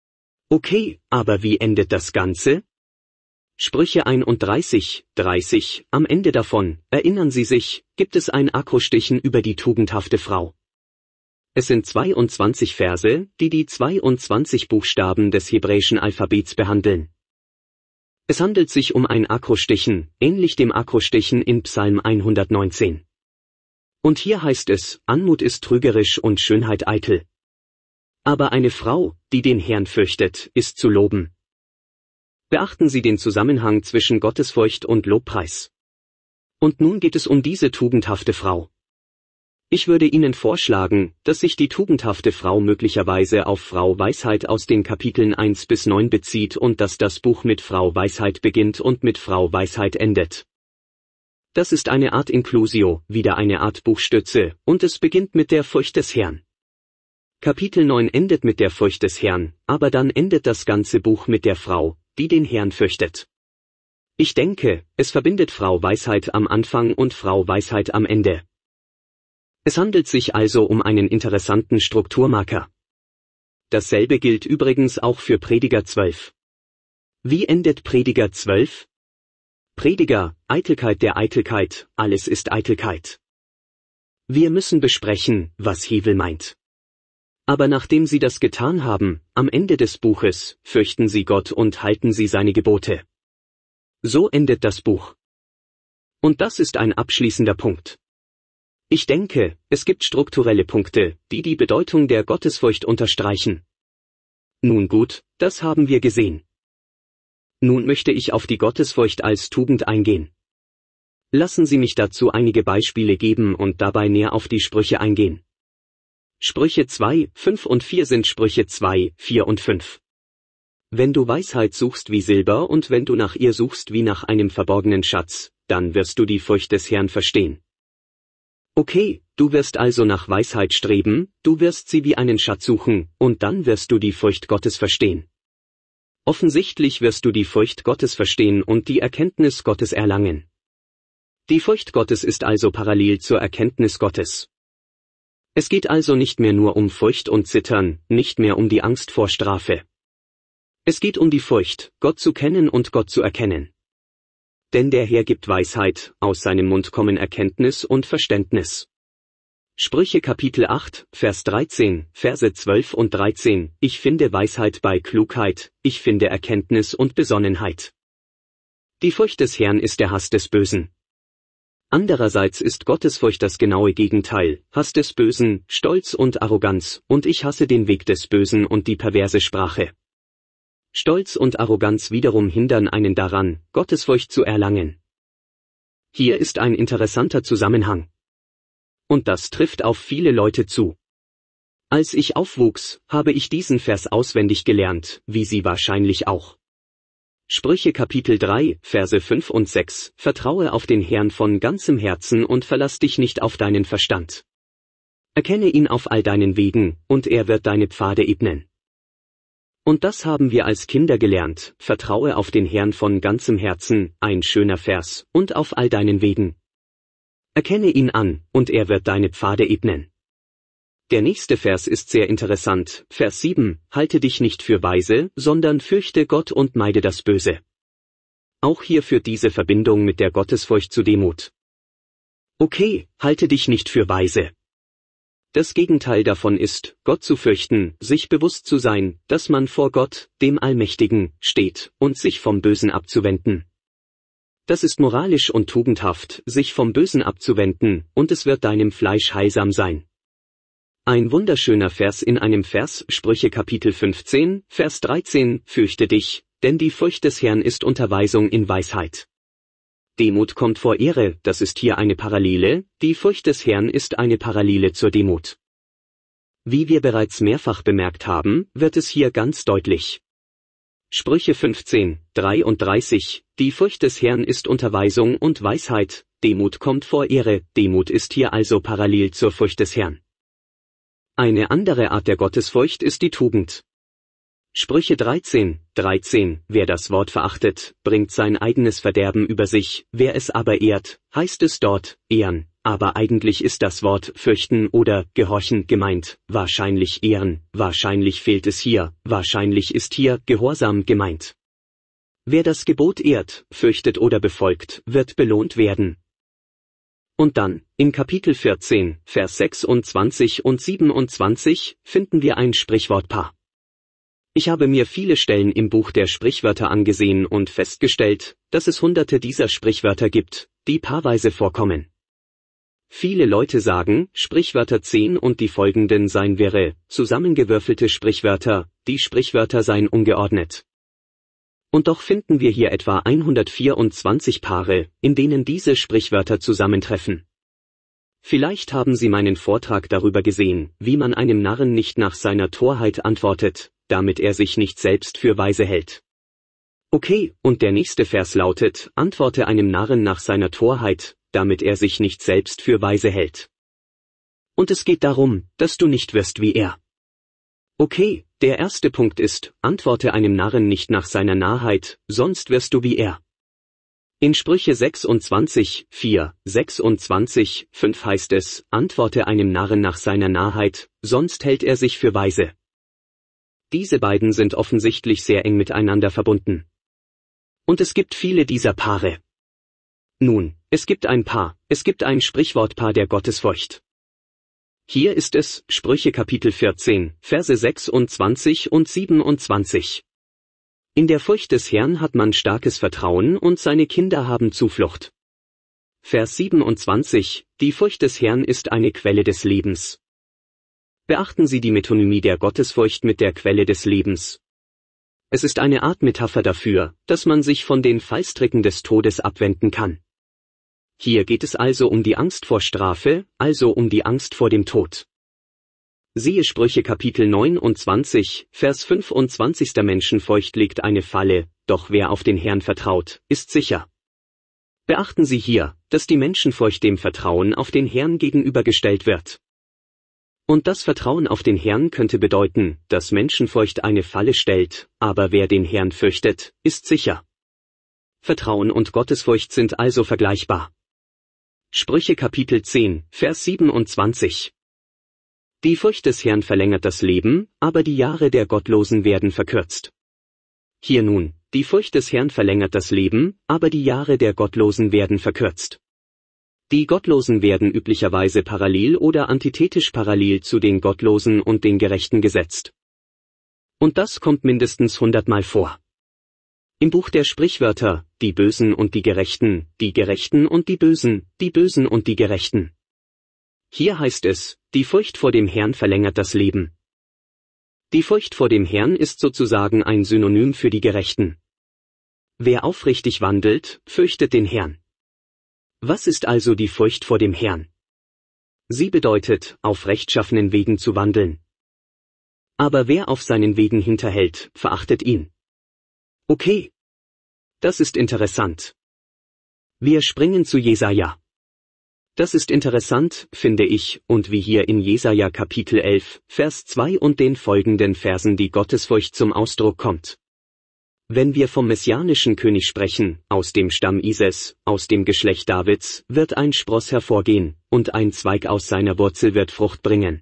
Okay, aber wie endet das Ganze? Sprüche 31, 30, am Ende davon, erinnern Sie sich, gibt es ein Akrostichen über die tugendhafte Frau. Es sind 22 Verse, die die 22 Buchstaben des hebräischen Alphabets behandeln. Es handelt sich um ein Akrostichen, ähnlich dem Akrostichen in Psalm 119. Und hier heißt es, Anmut ist trügerisch und Schönheit eitel. Aber eine Frau, die den Herrn fürchtet, ist zu loben. Beachten Sie den Zusammenhang zwischen Gottesfurcht und Lobpreis. Und nun geht es um diese tugendhafte Frau. Ich würde Ihnen vorschlagen, dass sich die tugendhafte Frau möglicherweise auf Frau Weisheit aus den Kapiteln 1 bis 9 bezieht und dass das Buch mit Frau Weisheit beginnt und mit Frau Weisheit endet. Das ist eine Art Inclusio, wieder eine Art Buchstütze, und es beginnt mit der Furcht des Herrn. Kapitel 9 endet mit der Furcht des Herrn, aber dann endet das ganze Buch mit der Frau, die den Herrn fürchtet. Ich denke, es verbindet Frau Weisheit am Anfang und Frau Weisheit am Ende. Es handelt sich also um einen interessanten Strukturmarker. Dasselbe gilt übrigens auch für Prediger 12. Wie endet Prediger 12? Prediger, Eitelkeit der Eitelkeit, alles ist Eitelkeit. Wir müssen besprechen, was Hevel meint. Aber nachdem Sie das getan haben, am Ende des Buches, fürchten Sie Gott und halten Sie seine Gebote. So endet das Buch. Und das ist ein abschließender Punkt. Ich denke, es gibt strukturelle Punkte, die die Bedeutung der Gottesfurcht unterstreichen. Nun gut, das haben wir gesehen. Nun möchte ich auf die Gottesfurcht als Tugend eingehen. Lassen Sie mich dazu einige Beispiele geben und dabei näher auf die Sprüche eingehen. Sprüche 2, 5 und 4 sind Sprüche 2, 4 und 5. Wenn du Weisheit suchst wie Silber und wenn du nach ihr suchst wie nach einem verborgenen Schatz, dann wirst du die Furcht des Herrn verstehen. Okay, du wirst also nach Weisheit streben, du wirst sie wie einen Schatz suchen, und dann wirst du die Furcht Gottes verstehen. Offensichtlich wirst du die Furcht Gottes verstehen und die Erkenntnis Gottes erlangen. Die Furcht Gottes ist also parallel zur Erkenntnis Gottes. Es geht also nicht mehr nur um Furcht und Zittern, nicht mehr um die Angst vor Strafe. Es geht um die Furcht, Gott zu kennen und Gott zu erkennen. Denn der Herr gibt Weisheit, aus seinem Mund kommen Erkenntnis und Verständnis. Sprüche Kapitel 8, Vers 13, Verse 12 und 13, ich finde Weisheit bei Klugheit, ich finde Erkenntnis und Besonnenheit. Die Furcht des Herrn ist der Hass des Bösen. Andererseits ist Gottesfurcht das genaue Gegenteil, Hass des Bösen, Stolz und Arroganz, und ich hasse den Weg des Bösen und die perverse Sprache. Stolz und Arroganz wiederum hindern einen daran, Gottesfurcht zu erlangen. Hier ist ein interessanter Zusammenhang. Und das trifft auf viele Leute zu. Als ich aufwuchs, habe ich diesen Vers auswendig gelernt, wie Sie wahrscheinlich auch. Sprüche Kapitel 3, Verse 5 und 6, Vertraue auf den Herrn von ganzem Herzen und verlass dich nicht auf deinen Verstand. Erkenne ihn auf all deinen Wegen, und er wird deine Pfade ebnen. Und das haben wir als Kinder gelernt, vertraue auf den Herrn von ganzem Herzen, ein schöner Vers, und auf all deinen Wegen. Erkenne ihn an, und er wird deine Pfade ebnen. Der nächste Vers ist sehr interessant, Vers 7, halte dich nicht für weise, sondern fürchte Gott und meide das Böse. Auch hier führt diese Verbindung mit der Gottesfurcht zu Demut. Okay, halte dich nicht für weise. Das Gegenteil davon ist, Gott zu fürchten, sich bewusst zu sein, dass man vor Gott, dem Allmächtigen, steht, und sich vom Bösen abzuwenden. Das ist moralisch und tugendhaft, sich vom Bösen abzuwenden, und es wird deinem Fleisch heilsam sein. Ein wunderschöner Vers in einem Vers, Sprüche Kapitel 15, Vers 13, fürchte dich, denn die Furcht des Herrn ist Unterweisung in Weisheit. Demut kommt vor Ehre, das ist hier eine Parallele, die Furcht des Herrn ist eine Parallele zur Demut. Wie wir bereits mehrfach bemerkt haben, wird es hier ganz deutlich. Sprüche 15, 33, die Furcht des Herrn ist Unterweisung und Weisheit, Demut kommt vor Ehre, Demut ist hier also parallel zur Furcht des Herrn. Eine andere Art der Gottesfurcht ist die Tugend. Sprüche 13, wer das Wort verachtet, bringt sein eigenes Verderben über sich, wer es aber ehrt, heißt es dort, ehren, aber eigentlich ist das Wort fürchten oder gehorchen gemeint, wahrscheinlich ehren, wahrscheinlich fehlt es hier, wahrscheinlich ist hier Gehorsam gemeint. Wer das Gebot ehrt, fürchtet oder befolgt, wird belohnt werden. Und dann, in Kapitel 14, Vers 26 und 27, finden wir ein Sprichwortpaar. Ich habe mir viele Stellen im Buch der Sprichwörter angesehen und festgestellt, dass es hunderte dieser Sprichwörter gibt, die paarweise vorkommen. Viele Leute sagen, Sprichwörter 10 und die folgenden seien zusammengewürfelte Sprichwörter, die Sprichwörter seien ungeordnet. Und doch finden wir hier etwa 124 Paare, in denen diese Sprichwörter zusammentreffen. Vielleicht haben Sie meinen Vortrag darüber gesehen, wie man einem Narren nicht nach seiner Torheit antwortet, damit er sich nicht selbst für weise hält. Okay, und der nächste Vers lautet, antworte einem Narren nach seiner Torheit, damit er sich nicht selbst für weise hält. Und es geht darum, dass du nicht wirst wie er. Okay, der erste Punkt ist, antworte einem Narren nicht nach seiner Narrheit, sonst wirst du wie er. In Sprüche 26, 4, 26, 5 heißt es, antworte einem Narren nach seiner Narrheit, sonst hält er sich für weise. Diese beiden sind offensichtlich sehr eng miteinander verbunden. Und es gibt viele dieser Paare. Nun, es gibt ein Sprichwortpaar der Gottesfurcht. Hier ist es, Sprüche Kapitel 14, Verse 26 und 27. In der Furcht des Herrn hat man starkes Vertrauen und seine Kinder haben Zuflucht. Vers 27, die Furcht des Herrn ist eine Quelle des Lebens. Beachten Sie die Metonymie der Gottesfurcht mit der Quelle des Lebens. Es ist eine Art Metapher dafür, dass man sich von den Fallstricken des Todes abwenden kann. Hier geht es also um die Angst vor Strafe, also um die Angst vor dem Tod. Siehe Sprüche Kapitel 29, Vers 25. Menschenfurcht legt eine Falle, doch wer auf den Herrn vertraut, ist sicher. Beachten Sie hier, dass die Menschenfurcht dem Vertrauen auf den Herrn gegenübergestellt wird. Und das Vertrauen auf den Herrn könnte bedeuten, dass Menschenfurcht eine Falle stellt, aber wer den Herrn fürchtet, ist sicher. Vertrauen und Gottesfurcht sind also vergleichbar. Sprüche Kapitel 10, Vers 27. Die Furcht des Herrn verlängert das Leben, aber die Jahre der Gottlosen werden verkürzt. Hier nun, die Furcht des Herrn verlängert das Leben, aber die Jahre der Gottlosen werden verkürzt. Die Gottlosen werden üblicherweise parallel oder antithetisch parallel zu den Gottlosen und den Gerechten gesetzt. Und das kommt mindestens 100-mal vor. Im Buch der Sprichwörter, die Bösen und die Gerechten und die Bösen und die Gerechten. Hier heißt es, die Furcht vor dem Herrn verlängert das Leben. Die Furcht vor dem Herrn ist sozusagen ein Synonym für die Gerechten. Wer aufrichtig wandelt, fürchtet den Herrn. Was ist also die Furcht vor dem Herrn? Sie bedeutet, auf rechtschaffenen Wegen zu wandeln. Aber wer auf seinen Wegen hinterhält, verachtet ihn. Okay. Das ist interessant. Wir springen zu Jesaja. Das ist interessant, finde ich, und wie hier in Jesaja Kapitel 11, Vers 2 und den folgenden Versen die Gottesfurcht zum Ausdruck kommt. Wenn wir vom messianischen König sprechen, aus dem Stamm Ises, aus dem Geschlecht Davids, wird ein Spross hervorgehen, und ein Zweig aus seiner Wurzel wird Frucht bringen.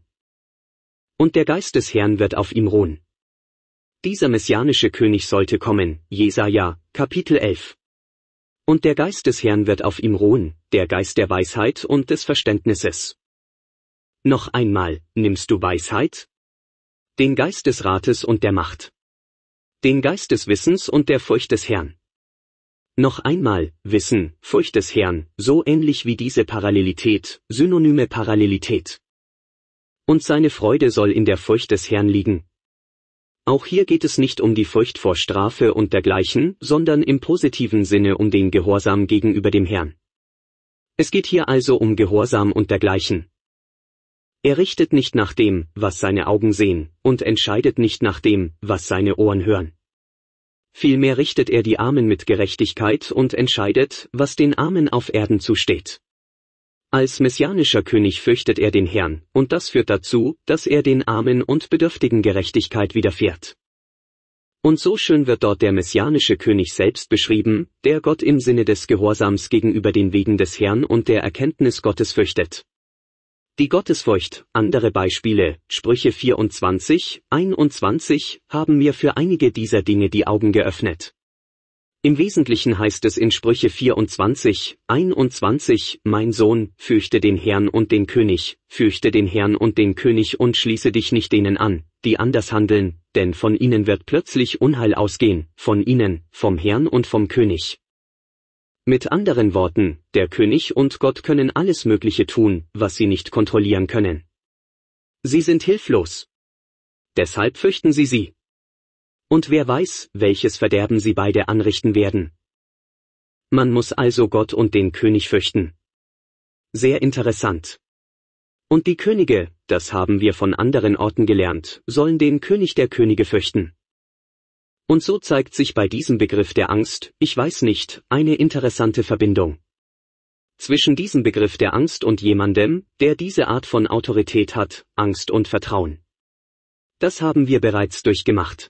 Und der Geist des Herrn wird auf ihm ruhen. Dieser messianische König sollte kommen, Jesaja, Kapitel 11. Und der Geist des Herrn wird auf ihm ruhen, der Geist der Weisheit und des Verständnisses. Noch einmal, nimmst du Weisheit? Den Geist des Rates und der Macht. Den Geist des Wissens und der Furcht des Herrn. Noch einmal, Wissen, Furcht des Herrn, so ähnlich wie diese Parallelität, synonyme Parallelität. Und seine Freude soll in der Furcht des Herrn liegen. Auch hier geht es nicht um die Furcht vor Strafe und dergleichen, sondern im positiven Sinne um den Gehorsam gegenüber dem Herrn. Es geht hier also um Gehorsam und dergleichen. Er richtet nicht nach dem, was seine Augen sehen, und entscheidet nicht nach dem, was seine Ohren hören. Vielmehr richtet er die Armen mit Gerechtigkeit und entscheidet, was den Armen auf Erden zusteht. Als messianischer König fürchtet er den Herrn, und das führt dazu, dass er den Armen und Bedürftigen Gerechtigkeit widerfährt. Und so schön wird dort der messianische König selbst beschrieben, der Gott im Sinne des Gehorsams gegenüber den Wegen des Herrn und der Erkenntnis Gottes fürchtet. Die Gottesfurcht, andere Beispiele, Sprüche 24, 21, haben mir für einige dieser Dinge die Augen geöffnet. Im Wesentlichen heißt es in Sprüche 24, 21, mein Sohn, fürchte den Herrn und den König, fürchte den Herrn und den König und schließe dich nicht denen an, die anders handeln, denn von ihnen wird plötzlich Unheil ausgehen, von ihnen, vom Herrn und vom König. Mit anderen Worten, der König und Gott können alles Mögliche tun, was sie nicht kontrollieren können. Sie sind hilflos. Deshalb fürchten sie sie. Und wer weiß, welches Verderben sie beide anrichten werden. Man muss also Gott und den König fürchten. Sehr interessant. Und die Könige, das haben wir von anderen Orten gelernt, sollen den König der Könige fürchten. Und so zeigt sich bei diesem Begriff der Angst, ich weiß nicht, eine interessante Verbindung. Zwischen diesem Begriff der Angst und jemandem, der diese Art von Autorität hat, Angst und Vertrauen. Das haben wir bereits durchgemacht.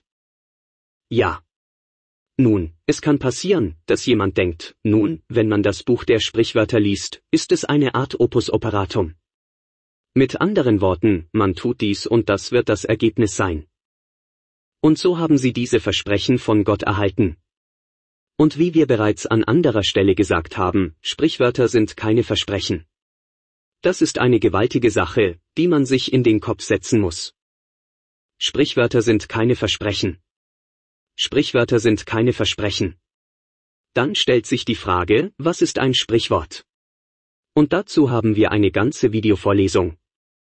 Ja. Nun, es kann passieren, dass jemand denkt, nun, wenn man das Buch der Sprichwörter liest, ist es eine Art Opus Operatum. Mit anderen Worten, man tut dies und das wird das Ergebnis sein. Und so haben sie diese Versprechen von Gott erhalten. Und wie wir bereits an anderer Stelle gesagt haben, Sprichwörter sind keine Versprechen. Das ist eine gewaltige Sache, die man sich in den Kopf setzen muss. Sprichwörter sind keine Versprechen. Sprichwörter sind keine Versprechen. Dann stellt sich die Frage, was ist ein Sprichwort? Und dazu haben wir eine ganze Videovorlesung.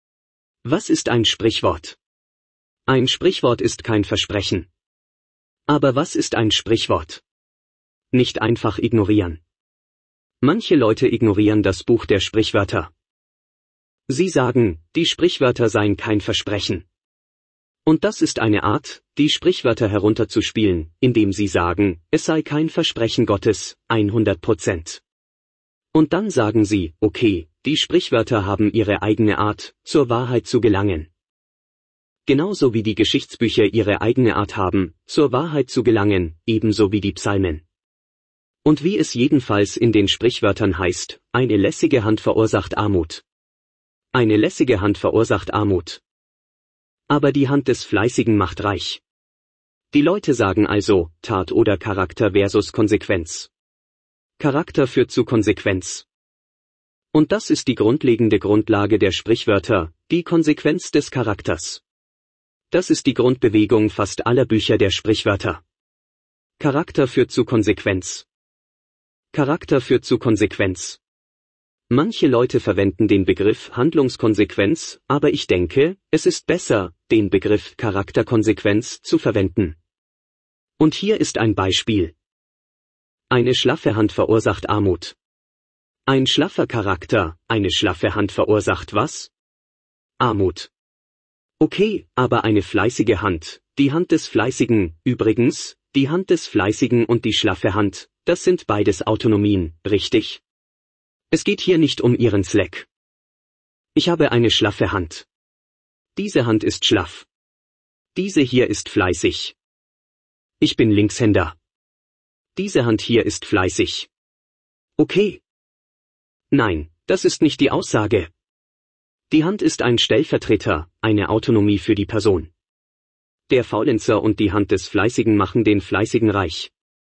Was ist ein Sprichwort? Ein Sprichwort ist kein Versprechen. Aber was ist ein Sprichwort? Nicht einfach ignorieren. Manche Leute ignorieren das Buch der Sprichwörter. Sie sagen, die Sprichwörter seien kein Versprechen. Und das ist eine Art, die Sprichwörter herunterzuspielen, indem sie sagen, es sei kein Versprechen Gottes, 100%. Und dann sagen sie, okay, die Sprichwörter haben ihre eigene Art, zur Wahrheit zu gelangen. Genauso wie die Geschichtsbücher ihre eigene Art haben, zur Wahrheit zu gelangen, ebenso wie die Psalmen. Und wie es jedenfalls in den Sprichwörtern heißt, eine lässige Hand verursacht Armut. Eine lässige Hand verursacht Armut. Aber die Hand des Fleißigen macht reich. Die Leute sagen also, Tat oder Charakter versus Konsequenz. Charakter führt zu Konsequenz. Und das ist die grundlegende Grundlage der Sprichwörter, die Konsequenz des Charakters. Das ist die Grundbewegung fast aller Bücher der Sprichwörter. Charakter führt zu Konsequenz. Charakter führt zu Konsequenz. Manche Leute verwenden den Begriff Handlungskonsequenz, aber ich denke, es ist besser, den Begriff Charakterkonsequenz zu verwenden. Und hier ist ein Beispiel. Eine schlaffe Hand verursacht Armut. Ein schlaffer Charakter, eine schlaffe Hand verursacht was? Armut. Okay, aber eine fleißige Hand, die Hand des Fleißigen, übrigens, die Hand des Fleißigen und die schlaffe Hand, das sind beides Autonomien, richtig? Es geht hier nicht um ihren Zweck. Ich habe eine schlaffe Hand. Diese Hand ist schlaff. Diese hier ist fleißig. Ich bin Linkshänder. Diese Hand hier ist fleißig. Okay. Nein, das ist nicht die Aussage. Die Hand ist ein Stellvertreter, eine Autonomie für die Person. Der Faulenzer und die Hand des Fleißigen machen den Fleißigen reich.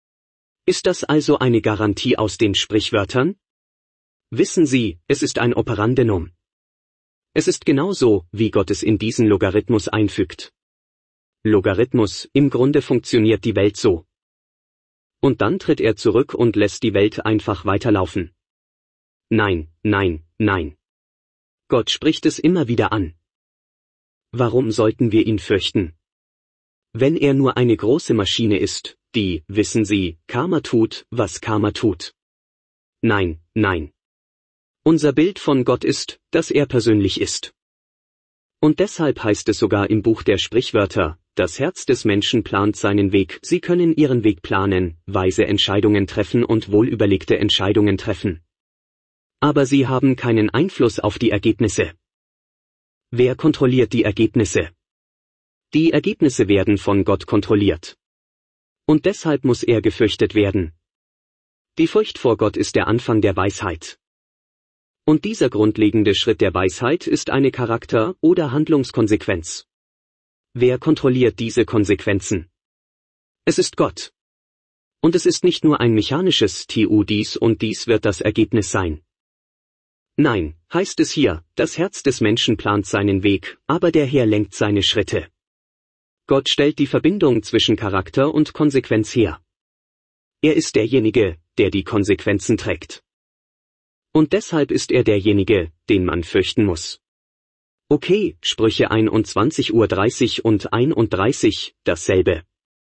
Ist das also eine Garantie aus den Sprichwörtern? Wissen Sie, es ist ein Operandum. Es ist genauso, wie Gott es in diesen Logarithmus einfügt. Logarithmus, im Grunde funktioniert die Welt so. Und dann tritt er zurück und lässt die Welt einfach weiterlaufen. Nein, nein, nein. Gott spricht es immer wieder an. Warum sollten wir ihn fürchten? Wenn er nur eine große Maschine ist, die, wissen Sie, Karma tut, was Karma tut. Nein, nein. Unser Bild von Gott ist, dass er persönlich ist. Und deshalb heißt es sogar im Buch der Sprichwörter, das Herz des Menschen plant seinen Weg, sie können ihren Weg planen, weise Entscheidungen treffen und wohlüberlegte Entscheidungen treffen. Aber sie haben keinen Einfluss auf die Ergebnisse. Wer kontrolliert die Ergebnisse? Die Ergebnisse werden von Gott kontrolliert. Und deshalb muss er gefürchtet werden. Die Furcht vor Gott ist der Anfang der Weisheit. Und dieser grundlegende Schritt der Weisheit ist eine Charakter- oder Handlungskonsequenz. Wer kontrolliert diese Konsequenzen? Es ist Gott. Und es ist nicht nur ein mechanisches Tu dies und dies wird das Ergebnis sein. Nein, heißt es hier, das Herz des Menschen plant seinen Weg, aber der Herr lenkt seine Schritte. Gott stellt die Verbindung zwischen Charakter und Konsequenz her. Er ist derjenige, der die Konsequenzen trägt. Und deshalb ist er derjenige, den man fürchten muss. Okay, Sprüche 21:30 und 31, dasselbe.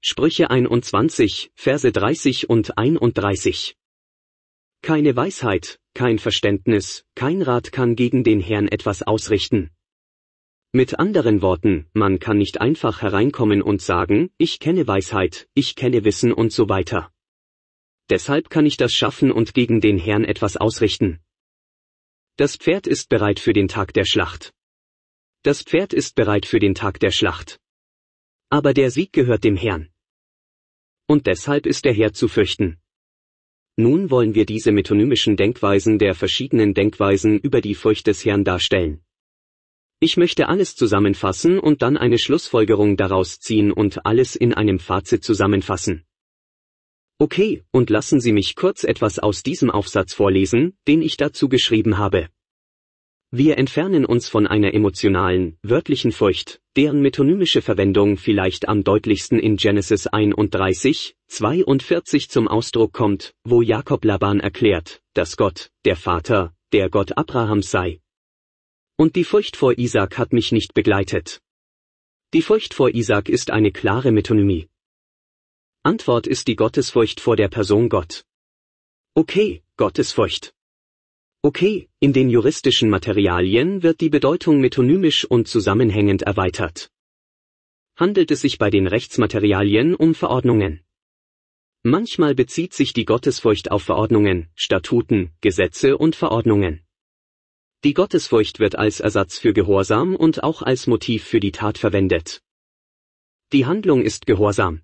Sprüche 21, Verse 30 und 31. Keine Weisheit, kein Verständnis, kein Rat kann gegen den Herrn etwas ausrichten. Mit anderen Worten, man kann nicht einfach hereinkommen und sagen, ich kenne Weisheit, ich kenne Wissen und so weiter. Deshalb kann ich das schaffen und gegen den Herrn etwas ausrichten. Das Pferd ist bereit für den Tag der Schlacht. Das Pferd ist bereit für den Tag der Schlacht. Aber der Sieg gehört dem Herrn. Und deshalb ist der Herr zu fürchten. Nun wollen wir diese metonymischen Denkweisen der verschiedenen Denkweisen über die Furcht des Herrn darstellen. Ich möchte alles zusammenfassen und dann eine Schlussfolgerung daraus ziehen und alles in einem Fazit zusammenfassen. Okay, und lassen Sie mich kurz etwas aus diesem Aufsatz vorlesen, den ich dazu geschrieben habe. Wir entfernen uns von einer emotionalen, wörtlichen Furcht, deren metonymische Verwendung vielleicht am deutlichsten in Genesis 31, 42 zum Ausdruck kommt, wo Jakob Laban erklärt, dass Gott, der Vater, der Gott Abrahams sei. Und die Furcht vor Isaak hat mich nicht begleitet. Die Furcht vor Isaak ist eine klare Metonymie. Antwort ist die Gottesfurcht vor der Person Gott. Okay, Gottesfurcht. Okay, in den juristischen Materialien wird die Bedeutung metonymisch und zusammenhängend erweitert. Handelt es sich bei den Rechtsmaterialien um Verordnungen? Manchmal bezieht sich die Gottesfurcht auf Verordnungen, Statuten, Gesetze und Verordnungen. Die Gottesfurcht wird als Ersatz für Gehorsam und auch als Motiv für die Tat verwendet. Die Handlung ist Gehorsam.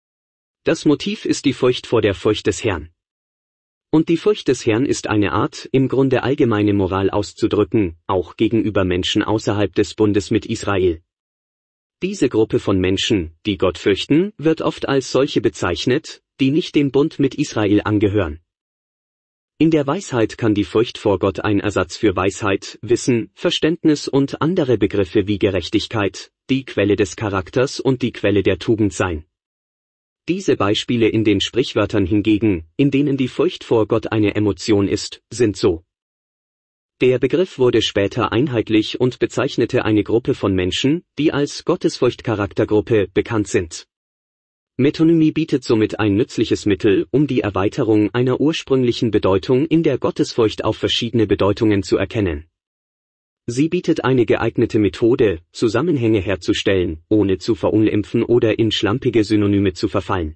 Das Motiv ist die Furcht vor der Furcht des Herrn. Und die Furcht des Herrn ist eine Art, im Grunde allgemeine Moral auszudrücken, auch gegenüber Menschen außerhalb des Bundes mit Israel. Diese Gruppe von Menschen, die Gott fürchten, wird oft als solche bezeichnet, die nicht dem Bund mit Israel angehören. In der Weisheit kann die Furcht vor Gott ein Ersatz für Weisheit, Wissen, Verständnis und andere Begriffe wie Gerechtigkeit, die Quelle des Charakters und die Quelle der Tugend sein. Diese Beispiele in den Sprichwörtern hingegen, in denen die Furcht vor Gott eine Emotion ist, sind so. Der Begriff wurde später einheitlich und bezeichnete eine Gruppe von Menschen, die als Gottesfurcht-Charaktergruppe bekannt sind. Metonymie bietet somit ein nützliches Mittel, um die Erweiterung einer ursprünglichen Bedeutung in der Gottesfurcht auf verschiedene Bedeutungen zu erkennen. Sie bietet eine geeignete Methode, Zusammenhänge herzustellen, ohne zu verunglimpfen oder in schlampige Synonyme zu verfallen.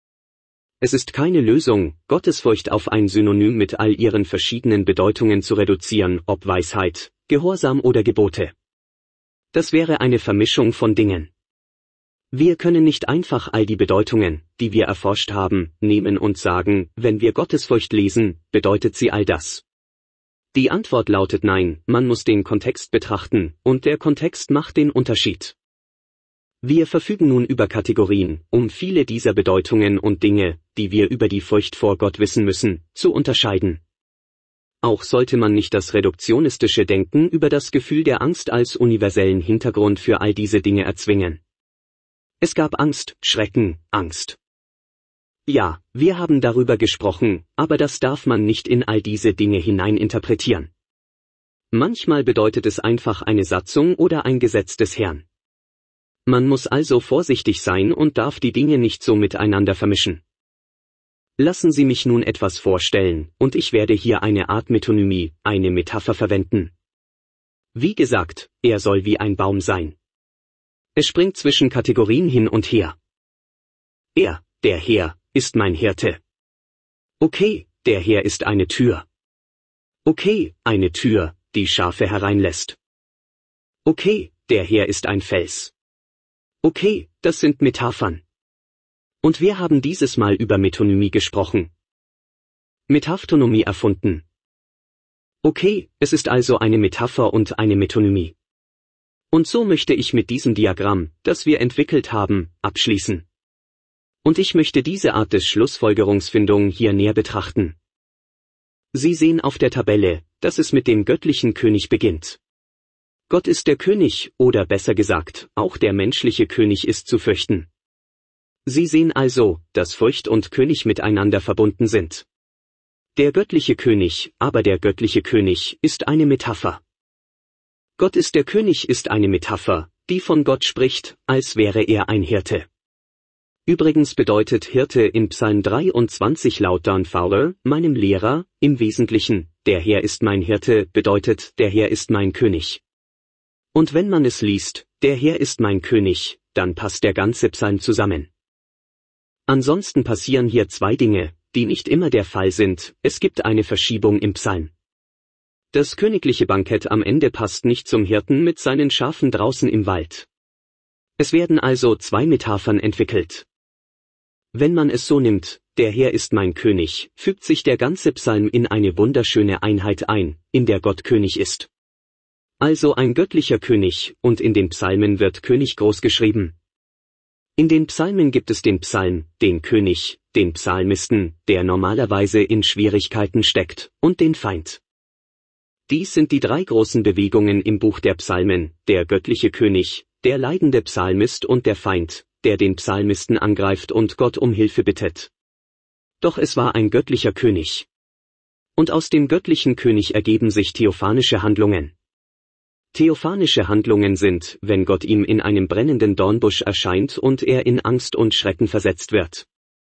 Es ist keine Lösung, Gottesfurcht auf ein Synonym mit all ihren verschiedenen Bedeutungen zu reduzieren, ob Weisheit, Gehorsam oder Gebote. Das wäre eine Vermischung von Dingen. Wir können nicht einfach all die Bedeutungen, die wir erforscht haben, nehmen und sagen, wenn wir Gottesfurcht lesen, bedeutet sie all das. Die Antwort lautet nein, man muss den Kontext betrachten, und der Kontext macht den Unterschied. Wir verfügen nun über Kategorien, um viele dieser Bedeutungen und Dinge, die wir über die Furcht vor Gott wissen müssen, zu unterscheiden. Auch sollte man nicht das reduktionistische Denken über das Gefühl der Angst als universellen Hintergrund für all diese Dinge erzwingen. Es gab Angst, Schrecken, Angst. Ja, wir haben darüber gesprochen, aber das darf man nicht in all diese Dinge hineininterpretieren. Manchmal bedeutet es einfach eine Satzung oder ein Gesetz des Herrn. Man muss also vorsichtig sein und darf die Dinge nicht so miteinander vermischen. Lassen Sie mich nun etwas vorstellen, und ich werde hier eine Art Metonymie, eine Metapher verwenden. Wie gesagt, er soll wie ein Baum sein. Es springt zwischen Kategorien hin und her. Er, der Herr, ist mein Hirte. Okay, der Herr ist eine Tür. Okay, eine Tür, die Schafe hereinlässt. Okay, der Herr ist ein Fels. Okay, das sind Metaphern. Und wir haben dieses Mal über Metonymie gesprochen. Metaphonomie erfunden. Okay, es ist also eine Metapher und eine Metonymie. Und so möchte ich mit diesem Diagramm, das wir entwickelt haben, abschließen. Und ich möchte diese Art des Schlussfolgerungsfindung hier näher betrachten. Sie sehen auf der Tabelle, dass es mit dem göttlichen König beginnt. Gott ist der König, oder besser gesagt, auch der menschliche König ist zu fürchten. Sie sehen also, dass Furcht und König miteinander verbunden sind. Der göttliche König, aber der göttliche König, ist eine Metapher. Gott ist der König ist eine Metapher, die von Gott spricht, als wäre er ein Hirte. Übrigens bedeutet Hirte in Psalm 23 laut Dan Fowler, meinem Lehrer, im Wesentlichen, der Herr ist mein Hirte, bedeutet, der Herr ist mein König. Und wenn man es liest, der Herr ist mein König, dann passt der ganze Psalm zusammen. Ansonsten passieren hier zwei Dinge, die nicht immer der Fall sind, es gibt eine Verschiebung im Psalm. Das königliche Bankett am Ende passt nicht zum Hirten mit seinen Schafen draußen im Wald. Es werden also zwei Metaphern entwickelt. Wenn man es so nimmt, der Herr ist mein König, fügt sich der ganze Psalm in eine wunderschöne Einheit ein, in der Gott König ist. Also ein göttlicher König, und in den Psalmen wird König groß geschrieben. In den Psalmen gibt es den Psalm, den König, den Psalmisten, der normalerweise in Schwierigkeiten steckt, und den Feind. Dies sind die drei großen Bewegungen im Buch der Psalmen, der göttliche König, der leidende Psalmist und der Feind, der den Psalmisten angreift und Gott um Hilfe bittet. Doch es war ein göttlicher König. Und aus dem göttlichen König ergeben sich theophanische Handlungen. Theophanische Handlungen sind, wenn Gott ihm in einem brennenden Dornbusch erscheint und er in Angst und Schrecken versetzt wird.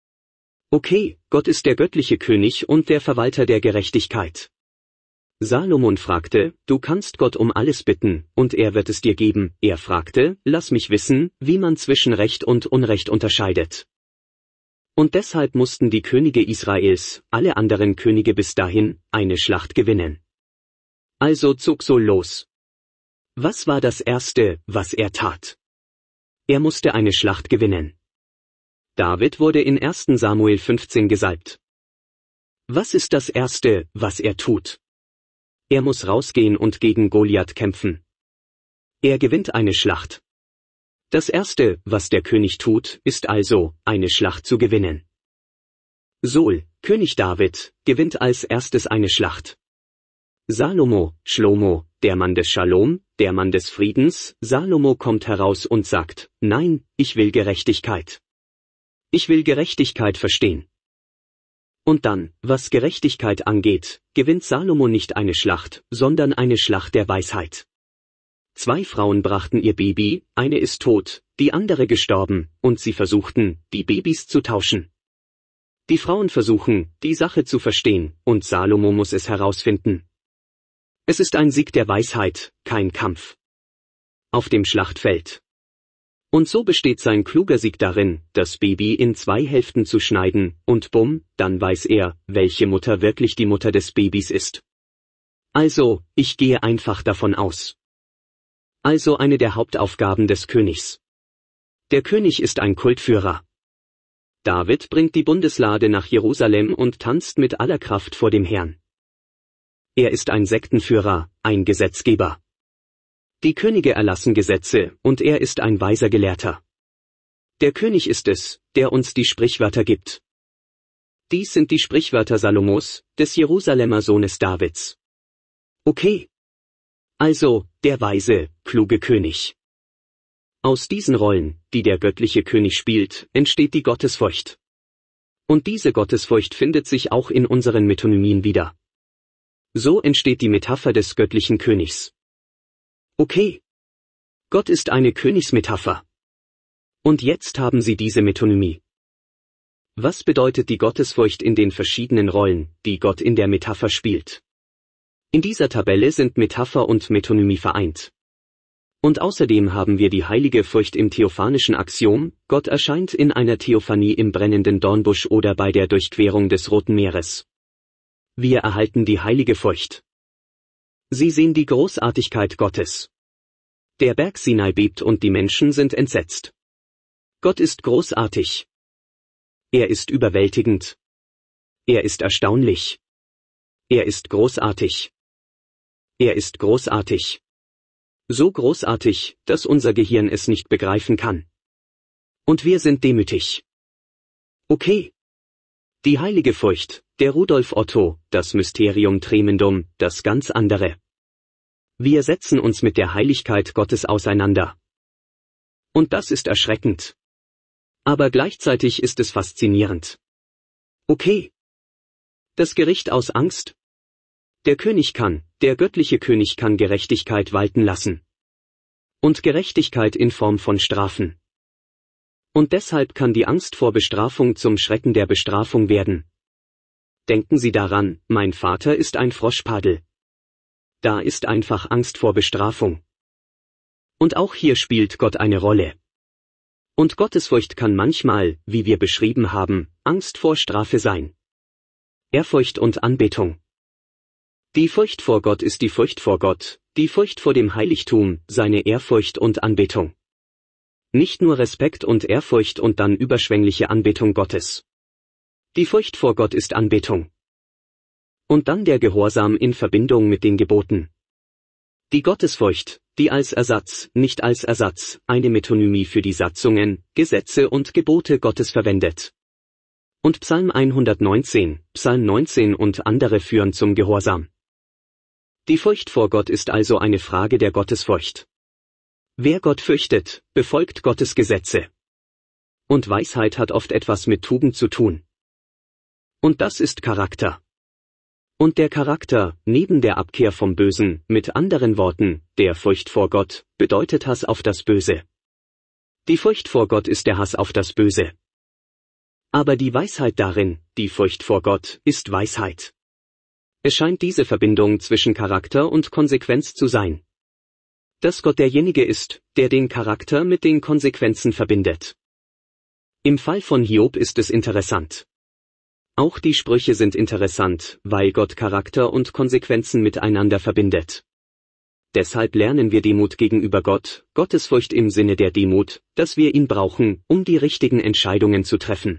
Okay, Gott ist der göttliche König und der Verwalter der Gerechtigkeit. Salomon fragte, du kannst Gott um alles bitten, und er wird es dir geben. Er fragte, lass mich wissen, wie man zwischen Recht und Unrecht unterscheidet. Und deshalb mussten die Könige Israels, alle anderen Könige bis dahin, eine Schlacht gewinnen. Also zog Saul los. Was war das Erste, was er tat? Er musste eine Schlacht gewinnen. David wurde in 1. Samuel 15 gesalbt. Was ist das Erste, was er tut? Er muss rausgehen und gegen Goliath kämpfen. Er gewinnt eine Schlacht. Das Erste, was der König tut, ist also, eine Schlacht zu gewinnen. Saul, König David, gewinnt als erstes eine Schlacht. Salomo, Shlomo, der Mann des Shalom, der Mann des Friedens, Salomo kommt heraus und sagt, nein, ich will Gerechtigkeit. Ich will Gerechtigkeit verstehen. Und dann, was Gerechtigkeit angeht, gewinnt Salomo nicht eine Schlacht, sondern eine Schlacht der Weisheit. 2 Frauen brachten ihr Baby, eine ist tot, die andere gestorben, und sie versuchten, die Babys zu tauschen. Die Frauen versuchen, die Sache zu verstehen, und Salomo muss es herausfinden. Es ist ein Sieg der Weisheit, kein Kampf. Auf dem Schlachtfeld. Und so besteht sein kluger Sieg darin, das Baby in 2 Hälften zu schneiden, und bumm, dann weiß er, welche Mutter wirklich die Mutter des Babys ist. Also, ich gehe einfach davon aus. Also eine der Hauptaufgaben des Königs. Der König ist ein Kultführer. David bringt die Bundeslade nach Jerusalem und tanzt mit aller Kraft vor dem Herrn. Er ist ein Sektenführer, ein Gesetzgeber. Die Könige erlassen Gesetze, und er ist ein weiser Gelehrter. Der König ist es, der uns die Sprichwörter gibt. Dies sind die Sprichwörter Salomos, des Jerusalemer Sohnes Davids. Okay. Also, der weise, kluge König. Aus diesen Rollen, die der göttliche König spielt, entsteht die Gottesfurcht. Und diese Gottesfurcht findet sich auch in unseren Metonymien wieder. So entsteht die Metapher des göttlichen Königs. Okay. Gott ist eine Königsmetapher. Und jetzt haben Sie diese Metonymie. Was bedeutet die Gottesfurcht in den verschiedenen Rollen, die Gott in der Metapher spielt? In dieser Tabelle sind Metapher und Metonymie vereint. Und außerdem haben wir die heilige Furcht im theophanischen Axiom, Gott erscheint in einer Theophanie im brennenden Dornbusch oder bei der Durchquerung des Roten Meeres. Wir erhalten die heilige Furcht. Sie sehen die Großartigkeit Gottes. Der Berg Sinai bebt und die Menschen sind entsetzt. Gott ist großartig. Er ist überwältigend. Er ist erstaunlich. Er ist großartig. Er ist großartig. So großartig, dass unser Gehirn es nicht begreifen kann. Und wir sind demütig. Okay. Die heilige Furcht, der Rudolf Otto, das Mysterium Tremendum, das ganz andere. Wir setzen uns mit der Heiligkeit Gottes auseinander. Und das ist erschreckend. Aber gleichzeitig ist es faszinierend. Okay. Das Gericht aus Angst? Der göttliche König kann Gerechtigkeit walten lassen. Und Gerechtigkeit in Form von Strafen. Und deshalb kann die Angst vor Bestrafung zum Schrecken der Bestrafung werden. Denken Sie daran, mein Vater ist ein Froschpadel. Da ist einfach Angst vor Bestrafung. Und auch hier spielt Gott eine Rolle. Und Gottesfurcht kann manchmal, wie wir beschrieben haben, Angst vor Strafe sein. Ehrfurcht und Anbetung. Die Furcht vor Gott ist die Furcht vor Gott, die Furcht vor dem Heiligtum, seine Ehrfurcht und Anbetung. Nicht nur Respekt und Ehrfurcht und dann überschwängliche Anbetung Gottes. Die Furcht vor Gott ist Anbetung. Und dann der Gehorsam in Verbindung mit den Geboten. Die Gottesfurcht, die als Ersatz, nicht als Ersatz, eine Metonymie für die Satzungen, Gesetze und Gebote Gottes verwendet. Und Psalm 119, Psalm 19 und andere führen zum Gehorsam. Die Furcht vor Gott ist also eine Frage der Gottesfurcht. Wer Gott fürchtet, befolgt Gottes Gesetze. Und Weisheit hat oft etwas mit Tugend zu tun. Und das ist Charakter. Und der Charakter, neben der Abkehr vom Bösen, mit anderen Worten, der Furcht vor Gott, bedeutet Hass auf das Böse. Die Furcht vor Gott ist der Hass auf das Böse. Aber die Weisheit darin, die Furcht vor Gott, ist Weisheit. Es scheint diese Verbindung zwischen Charakter und Konsequenz zu sein. Dass Gott derjenige ist, der den Charakter mit den Konsequenzen verbindet. Im Fall von Hiob ist es interessant. Auch die Sprüche sind interessant, weil Gott Charakter und Konsequenzen miteinander verbindet. Deshalb lernen wir Demut gegenüber Gott, Gottesfurcht im Sinne der Demut, dass wir ihn brauchen, um die richtigen Entscheidungen zu treffen.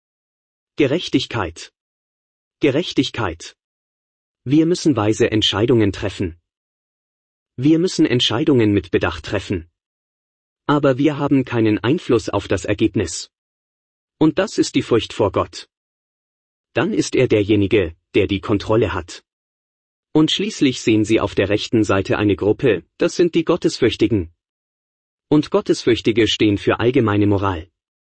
Gerechtigkeit. Gerechtigkeit. Wir müssen weise Entscheidungen treffen. Wir müssen Entscheidungen mit Bedacht treffen. Aber wir haben keinen Einfluss auf das Ergebnis. Und das ist die Furcht vor Gott. Dann ist er derjenige, der die Kontrolle hat. Und schließlich sehen Sie auf der rechten Seite eine Gruppe, das sind die Gottesfürchtigen. Und Gottesfürchtige stehen für allgemeine Moral.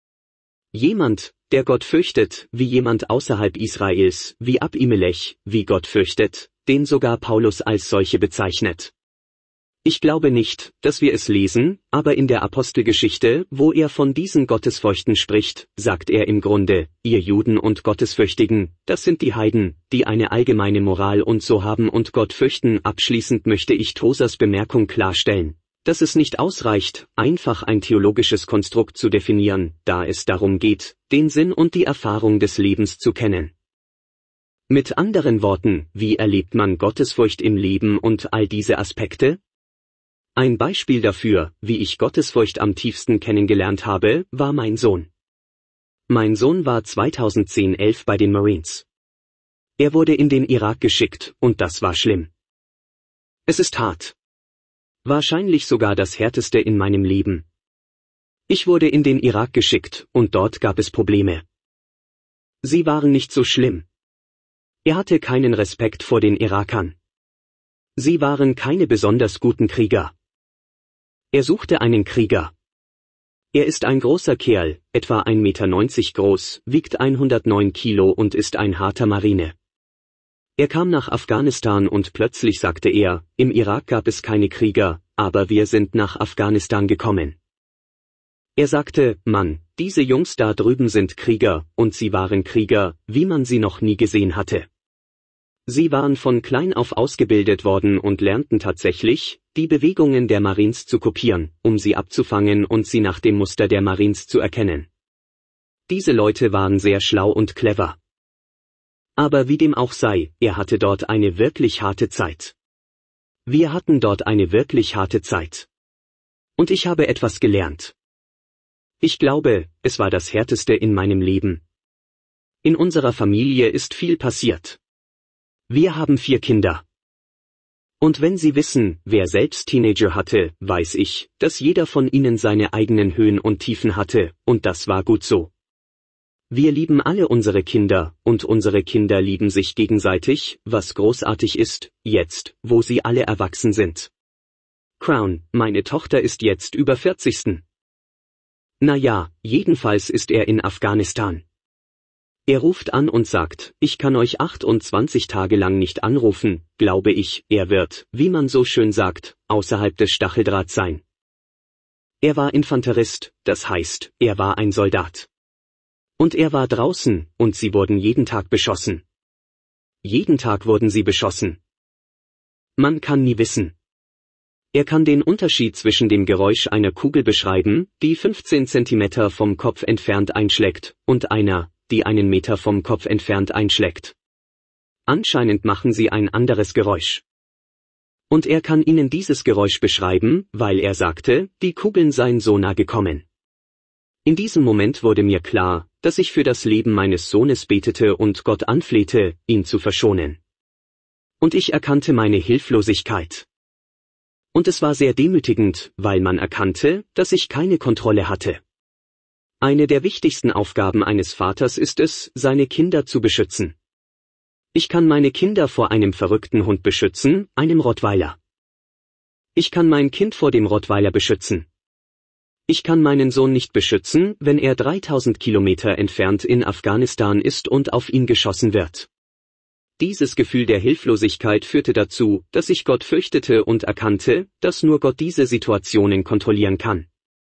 Jemand, der Gott fürchtet, wie jemand außerhalb Israels, wie Abimelech, wie Gott fürchtet, den sogar Paulus als solche bezeichnet. Ich glaube nicht, dass wir es lesen, aber in der Apostelgeschichte, wo er von diesen Gottesfurchten spricht, sagt er im Grunde, ihr Juden und Gottesfürchtigen, das sind die Heiden, die eine allgemeine Moral und so haben und Gott fürchten. Abschließend möchte ich Tosas Bemerkung klarstellen, dass es nicht ausreicht, einfach ein theologisches Konstrukt zu definieren, da es darum geht, den Sinn und die Erfahrung des Lebens zu kennen. Mit anderen Worten, wie erlebt man Gottesfurcht im Leben und all diese Aspekte? Ein Beispiel dafür, wie ich Gottesfurcht am tiefsten kennengelernt habe, war mein Sohn. Mein Sohn war 2010-11 bei den Marines. Er wurde in den Irak geschickt, und das war schlimm. Es ist hart. Wahrscheinlich sogar das härteste in meinem Leben. Ich wurde in den Irak geschickt, und dort gab es Probleme. Sie waren nicht so schlimm. Er hatte keinen Respekt vor den Irakern. Sie waren keine besonders guten Krieger. Er suchte einen Krieger. Er ist ein großer Kerl, etwa 1,90 Meter groß, wiegt 109 Kilo und ist ein harter Marine. Er kam nach Afghanistan und plötzlich sagte er, im Irak gab es keine Krieger, aber wir sind nach Afghanistan gekommen. Er sagte, Mann, diese Jungs da drüben sind Krieger, und sie waren Krieger, wie man sie noch nie gesehen hatte. Sie waren von klein auf ausgebildet worden und lernten tatsächlich, die Bewegungen der Marines zu kopieren, um sie abzufangen und sie nach dem Muster der Marines zu erkennen. Diese Leute waren sehr schlau und clever. Aber wie dem auch sei, er hatte dort eine wirklich harte Zeit. Wir hatten dort eine wirklich harte Zeit. Und ich habe etwas gelernt. Ich glaube, es war das Härteste in meinem Leben. In unserer Familie ist viel passiert. Wir haben 4 Kinder. Und wenn Sie wissen, wer selbst Teenager hatte, weiß ich, dass jeder von ihnen seine eigenen Höhen und Tiefen hatte, und das war gut so. Wir lieben alle unsere Kinder, und unsere Kinder lieben sich gegenseitig, was großartig ist, jetzt, wo sie alle erwachsen sind. Crown, meine Tochter ist jetzt über 40. Na ja, jedenfalls ist er in Afghanistan. Er ruft an und sagt, ich kann euch 28 Tage lang nicht anrufen, glaube ich, er wird, wie man so schön sagt, außerhalb des Stacheldrahts sein. Er war Infanterist, das heißt, er war ein Soldat. Und er war draußen, und sie wurden jeden Tag beschossen. Jeden Tag wurden sie beschossen. Man kann nie wissen. Er kann den Unterschied zwischen dem Geräusch einer Kugel beschreiben, die 15 Zentimeter vom Kopf entfernt einschlägt, und einer, die einen Meter vom Kopf entfernt einschlägt. Anscheinend machen sie ein anderes Geräusch. Und er kann ihnen dieses Geräusch beschreiben, weil er sagte, die Kugeln seien so nah gekommen. In diesem Moment wurde mir klar, dass ich für das Leben meines Sohnes betete und Gott anflehte, ihn zu verschonen. Und ich erkannte meine Hilflosigkeit. Und es war sehr demütigend, weil man erkannte, dass ich keine Kontrolle hatte. Eine der wichtigsten Aufgaben eines Vaters ist es, seine Kinder zu beschützen. Ich kann meine Kinder vor einem verrückten Hund beschützen, einem Rottweiler. Ich kann mein Kind vor dem Rottweiler beschützen. Ich kann meinen Sohn nicht beschützen, wenn er 3000 Kilometer entfernt in Afghanistan ist und auf ihn geschossen wird. Dieses Gefühl der Hilflosigkeit führte dazu, dass ich Gott fürchtete und erkannte, dass nur Gott diese Situationen kontrollieren kann.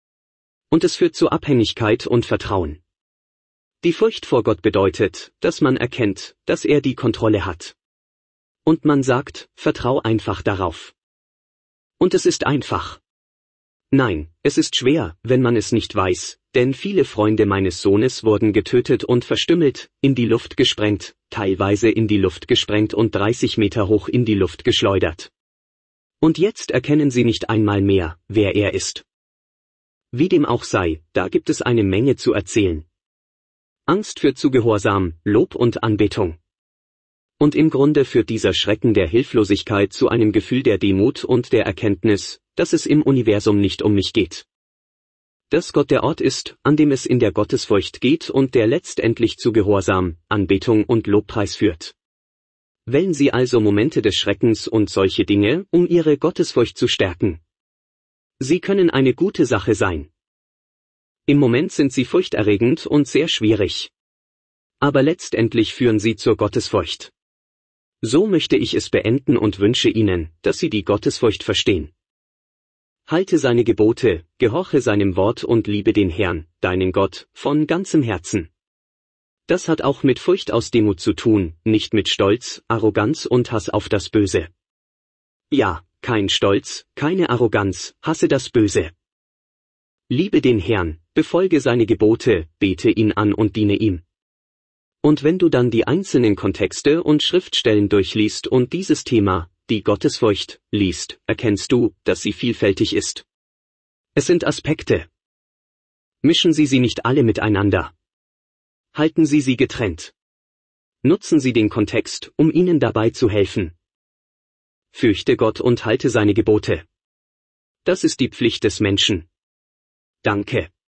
Und es führt zu Abhängigkeit und Vertrauen. Die Furcht vor Gott bedeutet, dass man erkennt, dass er die Kontrolle hat. Und man sagt, vertrau einfach darauf. Und es ist einfach. Nein, es ist schwer, wenn man es nicht weiß, denn viele Freunde meines Sohnes wurden getötet und verstümmelt, in die Luft gesprengt, teilweise in die Luft gesprengt und 30 Meter hoch in die Luft geschleudert. Und jetzt erkennen sie nicht einmal mehr, wer er ist. Wie dem auch sei, da gibt es eine Menge zu erzählen. Angst führt zu Gehorsam, Lob und Anbetung. Und im Grunde führt dieser Schrecken der Hilflosigkeit zu einem Gefühl der Demut und der Erkenntnis, dass es im Universum nicht um mich geht. Dass Gott der Ort ist, an dem es in der Gottesfurcht geht und der letztendlich zu Gehorsam, Anbetung und Lobpreis führt. Wählen Sie also Momente des Schreckens und solche Dinge, um Ihre Gottesfurcht zu stärken. Sie können eine gute Sache sein. Im Moment sind sie furchterregend und sehr schwierig. Aber letztendlich führen sie zur Gottesfurcht. So möchte ich es beenden und wünsche Ihnen, dass Sie die Gottesfurcht verstehen. Halte seine Gebote, gehorche seinem Wort und liebe den Herrn, deinen Gott, von ganzem Herzen. Das hat auch mit Furcht aus Demut zu tun, nicht mit Stolz, Arroganz und Hass auf das Böse. Ja, kein Stolz, keine Arroganz, hasse das Böse. Liebe den Herrn, befolge seine Gebote, bete ihn an und diene ihm. Und wenn du dann die einzelnen Kontexte und Schriftstellen durchliest und dieses Thema, die Gottesfurcht, liest, erkennst du, dass sie vielfältig ist. Es sind Aspekte. Mischen Sie sie nicht alle miteinander. Halten Sie sie getrennt. Nutzen Sie den Kontext, um Ihnen dabei zu helfen. Fürchte Gott und halte seine Gebote. Das ist die Pflicht des Menschen. Danke.